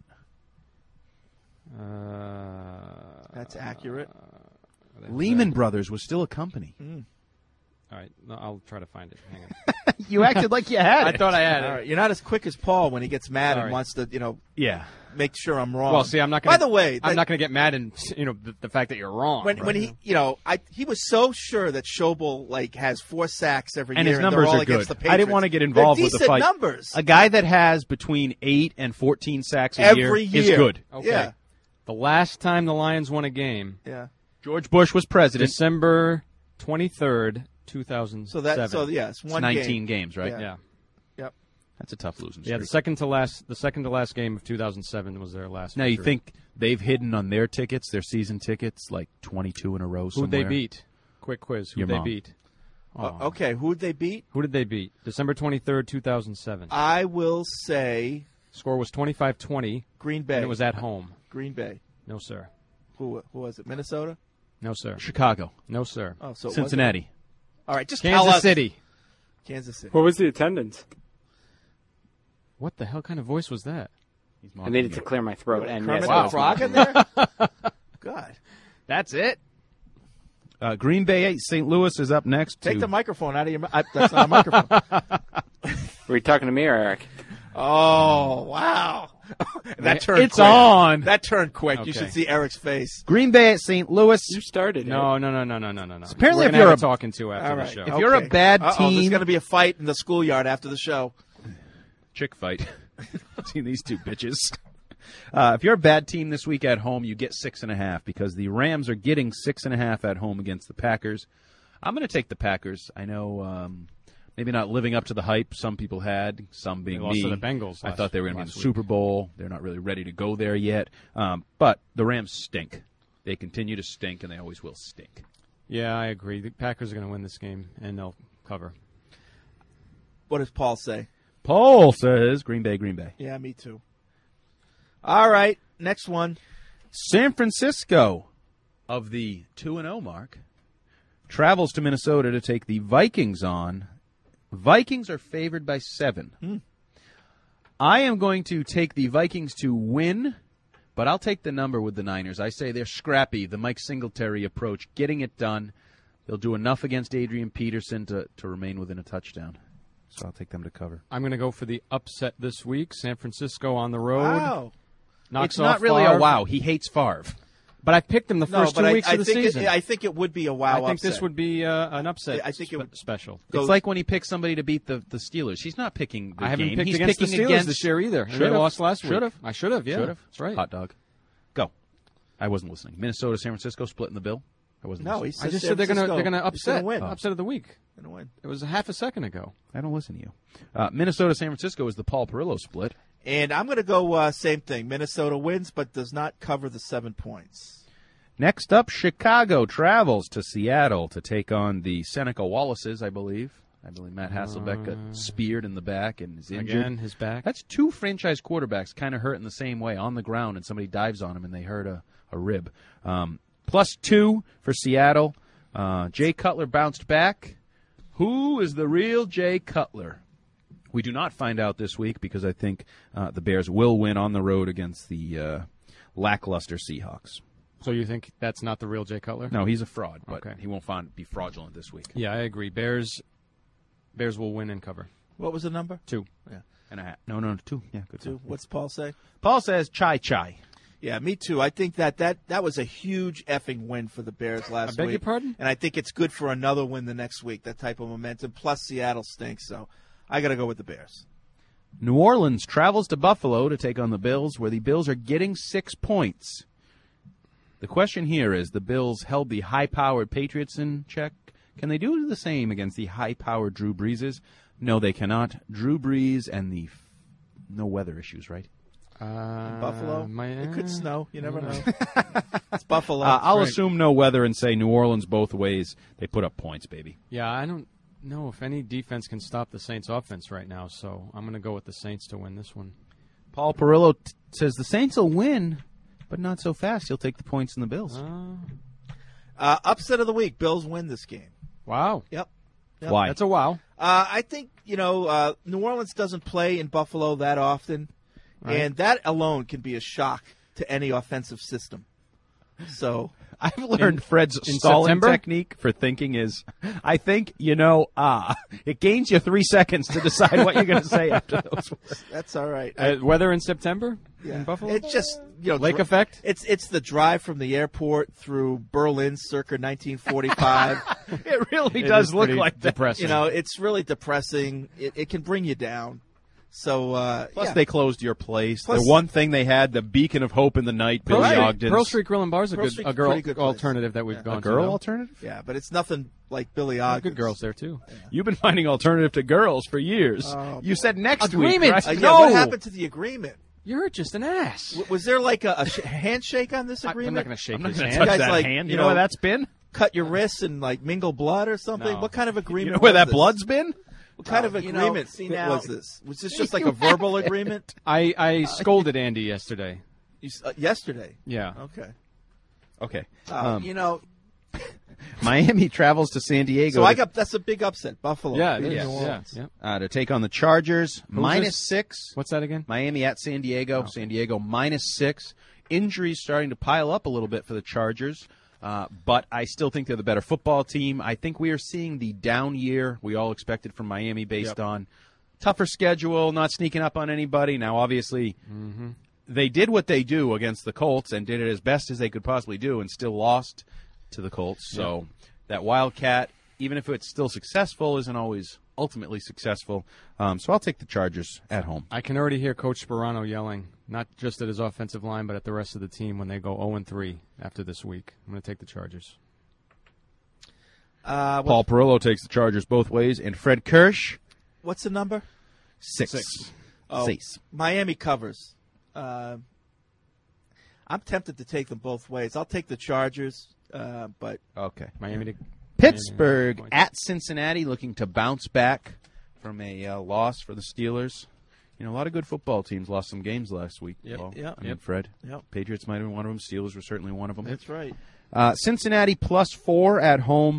Uh, That's accurate. that's Lehman right. Brothers was still a company. Mm. All right, no, I'll try to find it. Hang on. You acted like you had I it. thought I had All it. right, you're not as quick as Paul when he gets mad Sorry. and wants to, you know, Yeah. make sure I'm wrong. Well, see, I'm not going. By the way, I'm that- not going to get mad and you know the, the fact that you're wrong. when when he, you know, I he was so sure that Schobel like has four sacks every And year, his and numbers they're all are against good. the Patriots. I didn't want to get involved They're with the decent fight. numbers. A guy that has between eight and fourteen sacks a Every year, is year. good. Okay. Yeah. The last time the Lions won a game, Yeah. George Bush was president. December twenty-third, two thousand So seven. that so yes, one nineteen game. games, right? Yeah. Yeah. Yep. That's a tough losing Yeah, streak. the second to last, the second to last game of two thousand seven was their last. Now you victory. think they've hidden on their tickets, their season tickets, like twenty-two in a row who'd somewhere? they beat? Quick quiz. Who'd Your they mom. beat? Uh, okay, who'd they beat? Who did they beat? December twenty-third, two thousand seven. I will say Score was twenty-five twenty, Green Bay. and it was at home. Green Bay. No, sir. Who who was it? Minnesota? No, sir. Chicago, No, sir. Oh, so it Cincinnati. wasn't- All right, just tell Kansas us. City. Kansas City. What was the attendance? What the hell kind of voice was that? He's I needed to clear my throat. And Kermit yes, the it was Frog me. in there? God. That's it. Uh, Green Bay, Saint Louis is up next. Take to, the microphone out of your mouth. That's not a microphone. Were you talking to me or Eric? Oh, wow. that turned It's quick. on. That turned quick. You Okay. should see Eric's face. Green Bay at Saint Louis. You started. No, no, no, no, no, no, no, no. apparently We're if gonna you're have a- talking to after All the right. show. If you're a bad Uh-oh, there's team- going to be a fight in the schoolyard after the show. Chick fight. Seen these two bitches. Uh, if you're a bad team this week at home, you get six and a half because the Rams are getting six and a half at home against the Packers. I'm going to take the Packers. I know um, maybe not living up to the hype some people had, some being They lost me. to the Bengals I last- thought they were going to be in last the week. Super Bowl. They're not really ready to go there yet. Um, but the Rams stink. They continue to stink, and they always will stink. Yeah, I agree. The Packers are going to win this game, and they'll cover. What does Paul say? Paul says Green Bay, Green Bay. Yeah, me too. All right, next one. San Francisco of the two and oh mark travels to Minnesota to take the Vikings on. Vikings are favored by seven. Hmm. I am going to take the Vikings to win, but I'll take the number with the Niners. I say they're scrappy, the Mike Singletary approach, getting it done. They'll do enough against Adrian Peterson to, to remain within a touchdown. So I'll take them to cover. I'm going to go for the upset this week. San Francisco on the road. Wow. Knocks It's not off really Favre. a wow. He hates Favre. But I picked him the No, first but two I, weeks I of the think season. It, I think it would be a wow I think upset. this would be uh, an upset I think it would spe- special. It's like when he picks somebody to beat the, the Steelers. He's not picking the I haven't game. picked He's against the picking Steelers against this year either. and Should've. They lost last week. Should've. I should have, yeah. Should've. That's right. Hot dog. Go. I wasn't listening. Minnesota, San Francisco splitting the bill. I wasn't No, listening. he said I just San said they're going to Francisco they're going to is gonna upset. win. Upset of the week. Gonna win. It was a half a second ago. I don't listen to you. Uh, Minnesota, San Francisco is the Paul Perillo split. And I'm going to go uh, same thing. Minnesota wins, but does not cover the seven points. Next up, Chicago travels to Seattle to take on the Seneca Wallaces, I believe. I believe Matt Hasselbeck got speared in the back and is injured. Again, his back. That's two franchise quarterbacks kind of hurt in the same way, on the ground, and somebody dives on him and they hurt a, a rib. Um, plus two for Seattle. Uh, Jay Cutler bounced back. Who is the real Jay Cutler? We do not find out this week because I think uh, the Bears will win on the road against the uh, lackluster Seahawks. So you think that's not the real Jay Cutler? No, he's a fraud, but Okay. he won't find, be fraudulent this week. Yeah, I agree. Bears Bears will win and cover. What was the number? Two. Yeah. And a half. No, no, two. Yeah, good. Two. What's Paul say? Paul says chai chai. Yeah, me too. I think that, that that was a huge effing win for the Bears last week. beg your pardon? And I think it's good for another win the next week, that type of momentum. Plus, Seattle stinks, so I got to go with the Bears. New Orleans travels to Buffalo to take on the Bills, where the Bills are getting six points. The question here is, the Bills held the high-powered Patriots in check. Can they do the same against the high-powered Drew Breeses? No, they cannot. Drew Brees and the f- no weather issues, right? Uh, Buffalo? My, It could snow. You never uh, know. It's Buffalo. Uh, I'll Right. assume no weather and say New Orleans both ways. They put up points, baby. Yeah, I don't know if any defense can stop the Saints' offense right now, so I'm going to go with the Saints to win this one. Paul Perillo t- says the Saints will win, but not so fast. He'll take the points in the Bills. Uh, Uh, upset of the week. Bills win this game. wow. Yep. Yep. Why? That's a wow. Uh, I think, you know, uh, New Orleans doesn't play in Buffalo that often, Right. and that alone can be a shock to any offensive system. So I've learned In- Fred's in stalling September? technique for thinking is, I think, you know, ah. It gains you three seconds to decide what you're going to say after those words. that's all right. Uh, weather in September Yeah. in Buffalo? It's just, you know, Lake dri- effect? It's it's the drive from the airport through Berlin, circa nineteen forty-five. It really It does is look pretty like that. depressing. You know, it's really depressing. It, it can bring you down. So uh, Plus, yeah. they closed your place. Plus- the one thing they had, the beacon of hope in the night, Pearl Billy Street, Ogden's. Pearl Street Grill and Bar is a Pearl good, Street's a a girl pretty good place. alternative that we've Yeah. gone A girl to. though. alternative? yeah, but it's nothing like Billy There are Ogden's. good girls there too. You've been finding alternative to girls for years. Oh, you said next Agreement. week, right? Uh, yeah, No. what happened to the agreement? You're just an ass. W- was there like a, a sh- handshake on this I- agreement? I'm not going to shake I'm not his going to hand. touch guys that like, hand. You, you know, know, where that's been? Cut your wrists and like mingle blood or something? No. What kind of agreement? You know where was that this? blood's been? What kind Oh, of you agreement know, see th- now- was this? Was this just like a verbal agreement? I, I scolded Andy yesterday. You, s- uh, yesterday. Yeah. Okay. Okay. Uh, Um, you know, Miami travels to San Diego so I to- got that's a big upset. Buffalo. Yeah, it beating is. New Yeah, Orleans. yeah. uh, to take on the Chargers. Minus this? six. What's that again? Miami at San Diego. Oh. San Diego minus six. Injuries starting to pile up a little bit for the Chargers, uh, but I still think they're the better football team. I think we are seeing the down year we all expected from Miami based Yep. on tougher schedule, not sneaking up on anybody. Now, obviously, Mm-hmm. they did what they do against the Colts and did it as best as they could possibly do and still lost to the Colts. So that Wildcat, even if it's still successful, isn't always ultimately successful. Um, so I'll take the Chargers at home. I can already hear Coach Sperano yelling, not just at his offensive line, but at the rest of the team when they go oh and three after this week. I'm going to take the Chargers. Uh, what- Paul Perillo takes the Chargers both ways, and Fred Kirsch, What's the number? six. Six. Oh, Six. Miami covers. Uh, I'm tempted to take them both ways. I'll take the Chargers, uh, but Okay. Miami to Pittsburgh Miami. at Cincinnati, looking to bounce back from a uh, loss for the Steelers. You know, a lot of good football teams lost some games last week. Yep, Paul. yep, I mean, yep. Fred. Yep. Patriots might have been one of them. Steelers were certainly one of them. that's right. Uh, Cincinnati plus four at home.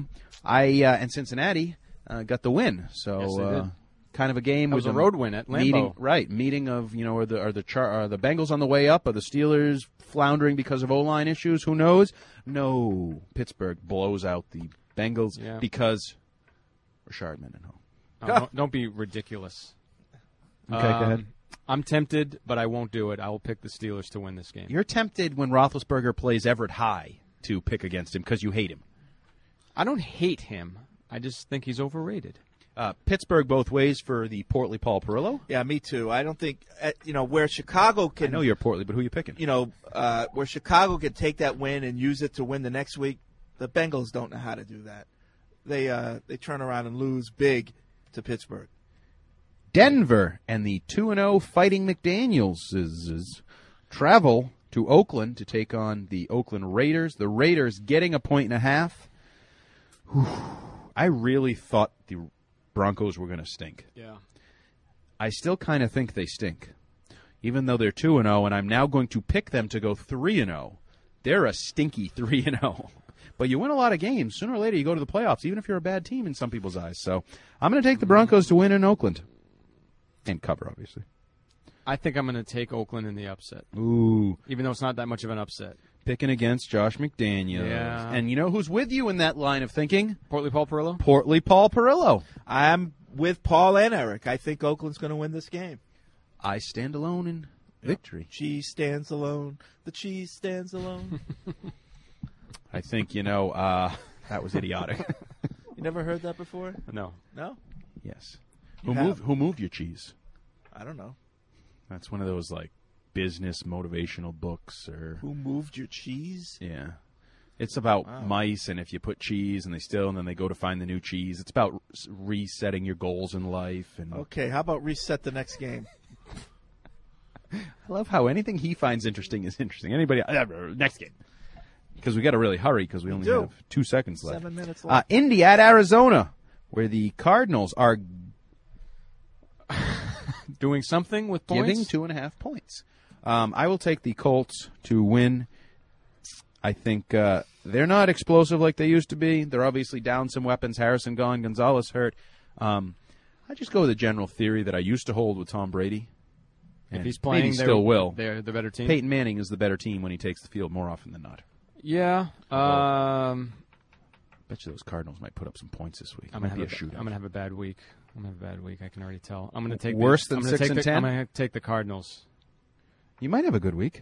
I uh, and Cincinnati uh, got the win. So Yes, they uh, did. kind of a game That with was a road win at Lambeau. Meeting, right, meeting of you know are the are the char, are the Bengals on the way up? Are the Steelers floundering because of O-line issues? Who knows? No, Pittsburgh blows out the Bengals Yeah. because Rashard Mendenhall. Oh, don't, don't be ridiculous. Okay, go ahead. I'm tempted, but I won't do it. I will pick the Steelers to win this game. You're tempted when Roethlisberger plays Everett High to pick against him because you hate him. I don't hate him. I just think he's overrated. Uh, Pittsburgh both ways for the portly Paul Perillo. Yeah, me too. I don't think uh, you know where Chicago can. I know you're portly, but who are you picking? You know uh, where Chicago can take that win and use it to win the next week. The Bengals don't know how to do that. They uh, they turn around and lose big to Pittsburgh. Denver and the two and oh Fighting McDaniels is, is travel to Oakland to take on the Oakland Raiders. The Raiders getting a point and a half. Whew. I really thought the Broncos were going to stink. Yeah. I still kind of think they stink, even though they're two and oh, and I'm now going to pick them to go three and oh. They're a stinky three and oh. But you win a lot of games. Sooner or later, you go to the playoffs, even if you're a bad team in some people's eyes. So I'm going to take the Broncos to win in Oakland. And cover, obviously. I think I'm going to take Oakland in the upset. Ooh. Even though it's not that much of an upset. Picking against Josh McDaniels. Yeah. And you know who's with you in that line of thinking? Portly Paul Perillo? Portly Paul Perillo. I'm with Paul and Eric. I think Oakland's going to win this game. I stand alone in victory. Cheese stands alone. The cheese stands alone. I think, you know, uh, that was idiotic. You never heard that before? No. No? Yes. You Who have. moved, who moved your cheese? I don't know. That's one of those, like, business motivational books. Or Who moved your cheese? Yeah. It's about Wow. mice, and if you put cheese and they still, and then they go to find the new cheese. It's about s- resetting your goals in life. And Okay, how about reset the next game? I love how anything he finds interesting is interesting. Anybody uh, next game. Because we got to really hurry because we, We only do. have two seconds left. Seven minutes Uh, left. Indy at Arizona, where the Cardinals are Doing something with points? giving two and a half points. Um, I will take the Colts to win. I think uh, they're not explosive like they used to be. They're obviously down some weapons. Harrison gone, Gonzalez hurt. Um, I just go with the general theory that I used to hold with Tom Brady. If And he's playing, maybe they're- still will. they're the better team? Peyton Manning is the better team when he takes the field more often than not. Yeah. Um, bet you those Cardinals might put up some points this week. I'm Might gonna be a have a, shootout. I'm gonna have a bad week. I'm gonna have a bad week. I can already tell. I'm gonna take Worse the, than I'm gonna six take and the, ten? I'm gonna take the Cardinals. You might have a good week.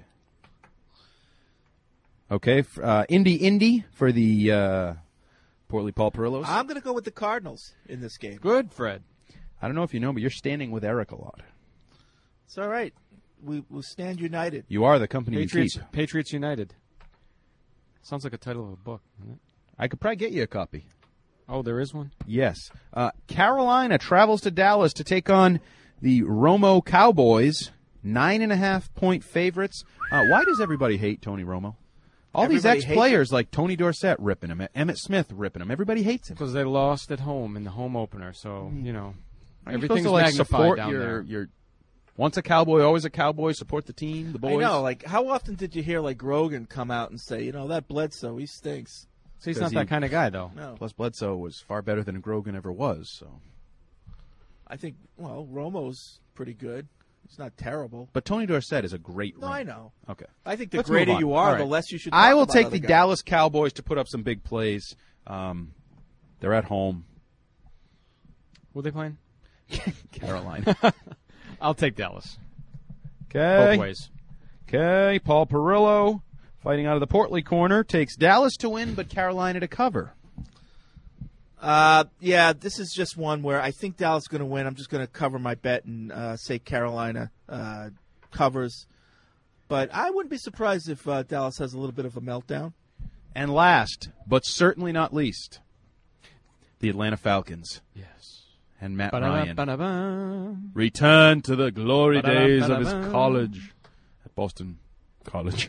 Okay, f- uh, Indy Indy for the uh, Portly Paul Perillos. I'm going to go with the Cardinals in this game. Good, Fred. I don't know if you know, but you're standing with Eric a lot. It's all right. We will stand united. You are the company Patriots, you keep. Patriots United. Sounds like a title of a book, doesn't it? I could probably get you a copy. Oh, there is one? Yes. Uh, Carolina travels to Dallas to take on the Romo Cowboys. Nine and a half point favorites. Uh, why does everybody hate Tony Romo? All these Everybody hates ex-players like Tony Dorsett ripping him, Emmett Smith ripping him. Everybody hates him. Because they lost at home in the home opener, so, you know, Aren't you supposed everything's to, like, magnified support down your, there. your once a Cowboy, always a Cowboy, support the team, the boys. I know. Like, how often did you hear like Grogan come out and say, you know, that Bledsoe, he stinks? So he's Because not he- that kind of guy, though. No. Plus, Bledsoe was far better than Grogan ever was. So, I think, well, Romo's pretty good. He's not terrible. but Tony Dorsett is a great. No, ringer. I know. Okay, I think the Let's greater move on. you are, All the right. less you should. I talk will about take other the guys. Dallas Cowboys to put up some big plays. Um, they're at home. Who are they playing? Carolina. I'll take Dallas. Okay. Both ways. Okay, Paul Perillo, fighting out of the Portly corner, takes Dallas to win, but Carolina to cover. Uh, yeah, this is just one where I think Dallas is going to win. I'm just going to cover my bet and uh, say Carolina uh, covers. But I wouldn't be surprised if uh, Dallas has a little bit of a meltdown. And last, but certainly not least, the Atlanta Falcons. Yes. And Matt Ba-da-ba, Ryan. ba-da-ba. Return to the glory Ba-da-ba, days of his ba-da-ba. college at Boston College.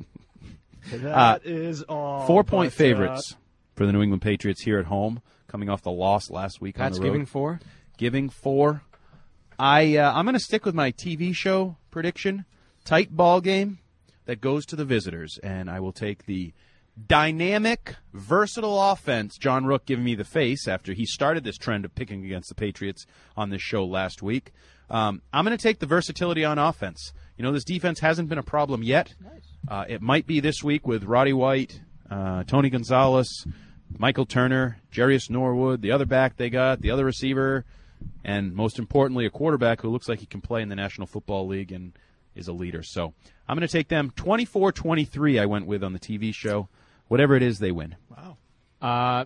That is all. Four-point but, uh, favorites for the New England Patriots here at home, coming off the loss last week Pat's on the road. giving four? Giving four. I, uh, I'm going to stick with my T V show prediction. Tight ball game that goes to the visitors, and I will take the dynamic, versatile offense. John Rook giving me the face after he started this trend of picking against the Patriots on this show last week. Um, I'm going to take the versatility on offense. You know, this defense hasn't been a problem yet. Nice. Uh, it might be this week with Roddy White, uh, Tony Gonzalez, Michael Turner, Jarius Norwood, the other back they got, the other receiver, and most importantly, a quarterback who looks like he can play in the National Football League and is a leader. So I'm going to take them twenty-four twenty-three I went with on the T V show. Whatever it is, they win. Wow. Uh,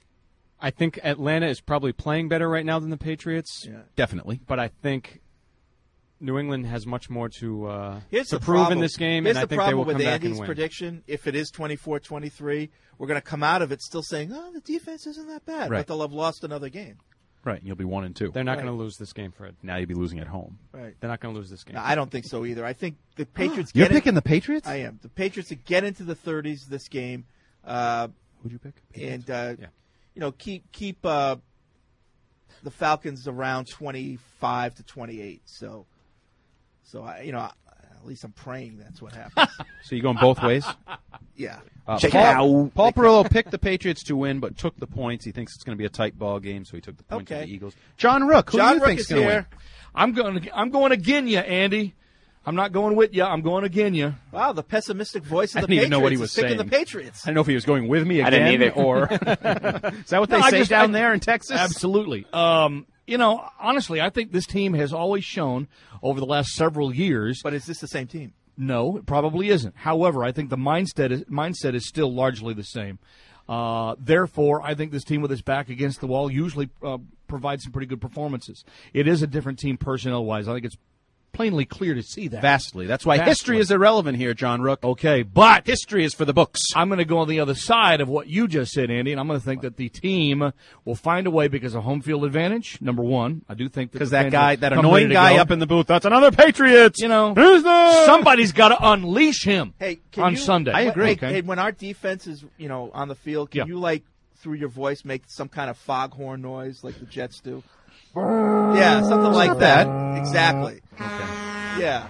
I think Atlanta is probably playing better right now than the Patriots. Yeah. Definitely. But I think New England has much more to, uh, Here's to the prove problem. in this game, Here's and I the think they problem will with come back Andy's and win. prediction. If it is twenty-four twenty-three, we're going to come out of it still saying, oh, the defense isn't that bad. Right. But they'll have lost another game. Right, and you'll be one and two. They're not Right. going to lose this game, Fred. Now you'll be losing at home. Right. They're not going to lose this game. No, I don't think so either. I think the Patriots You're get in- picking the Patriots? I am. The Patriots would get into the thirties this game. Uh, Who'd you pick? And, uh, Yeah. you know, keep keep uh, the Falcons around twenty-five to twenty-eight. So, so I, you know, at least I'm praying that's what happens. So you're going both ways? Yeah. Uh, Check it Paul, out. Paul Perillo picked the Patriots to win, but took the points. He thinks it's going to be a tight ball game, so he took the points Okay. of the Eagles. John Rook, who John do you Rook think's is going to here. win? I'm going. I'm going again, you, Andy. I'm not going with you. I'm going again, you. Wow, the pessimistic voice I of the didn't even Patriots know what he is was picking saying. the Patriots. I don't know if he was going with me I again, didn't either. or is that what they No, I say just- down I- there in Texas? Absolutely. Um, you know, honestly, I think this team has always shown over the last several years. But is this the same team? No, it probably isn't. However, I think the mindset is, mindset is still largely the same. Uh, therefore, I think this team with its back against the wall usually uh, provides some pretty good performances. It is a different team personnel-wise. I think it's plainly clear to see that. Vastly. That's why Vastly. history is irrelevant here, John Rook. Okay, but history is for the books. I'm going to go on the other side of what you just said, Andy, and I'm going to think that the team will find a way because of home field advantage, number one. I do think that Because the that fans guy, will that come annoying ready to guy go. up in the booth, that's another Patriots. You know, Who's the- somebody's got to unleash him Hey, can on you, Sunday. Hey, Okay. hey, when our defense is, you know, on the field, can Yeah. you like through your voice make some kind of foghorn noise like the Jets do? Yeah, something like Not that. bad. Exactly. Yeah.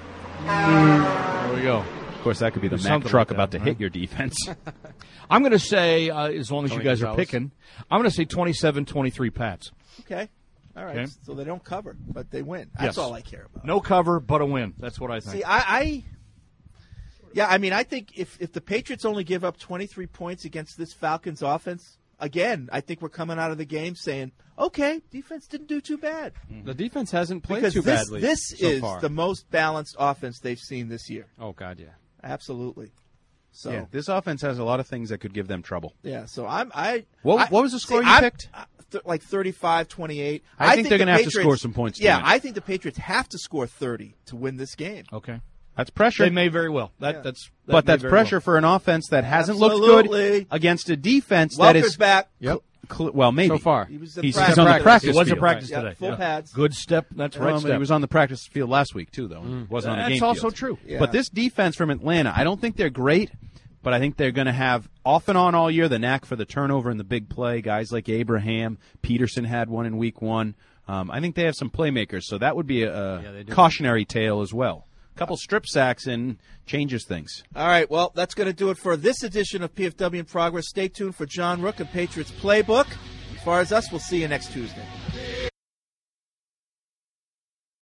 There we go. Of course, that could be the Do Mack something truck like about that, to right? hit your defense. I'm going to say, uh, as long as Tony you guys are Gonzalez. picking, I'm going to say twenty-seven twenty-three Pats. Okay. All right. Okay. So they don't cover, but they win. That's Yes. all I care about. No cover, but a win. That's what I think. See, I, I, yeah, I mean, I think if if the Patriots only give up twenty-three points against this Falcons offense, again, I think we're coming out of the game saying, okay, defense didn't do too bad. The defense hasn't played Because too this, badly this so is far. the most balanced offense they've seen this year. Oh, God, yeah. Absolutely. So, Yeah, yeah, this offense has a lot of things that could give them trouble. so I'm, I. What- I- what was the score see, you I'm- picked? uh, th- like thirty-five twenty-eight. I think they're the gonna have to Patriots- score some points to Yeah, win. I think the Patriots have to score thirty to win this game. Okay. That's pressure. They may very well. That, Yeah. that's, that but may that's very pressure well. for an offense that hasn't looked Absolutely. good against a defense Welker's that is back. Yep. cl- well, maybe So far. He was in he's, practice. he's on the practice He was in field. practice Yeah, today. full Yeah. pads. Good step. That's Well, right but step. he was on the practice field last week too, though. He wasn't on the That's game also field. true. Yeah. But this defense from Atlanta, I don't think they're great, but I think they're going to have off and on all year the knack for the turnover and the big play. Guys like Abraham, Peterson had one in week one. Um, I think they have some playmakers, so that would be a, a Yeah, they do. cautionary tale as well. A couple strip sacks and changes things. All right, well, that's going to do it for this edition of P F W in Progress. Stay tuned for John Rook and Patriots Playbook. As far as us, we'll see you next Tuesday.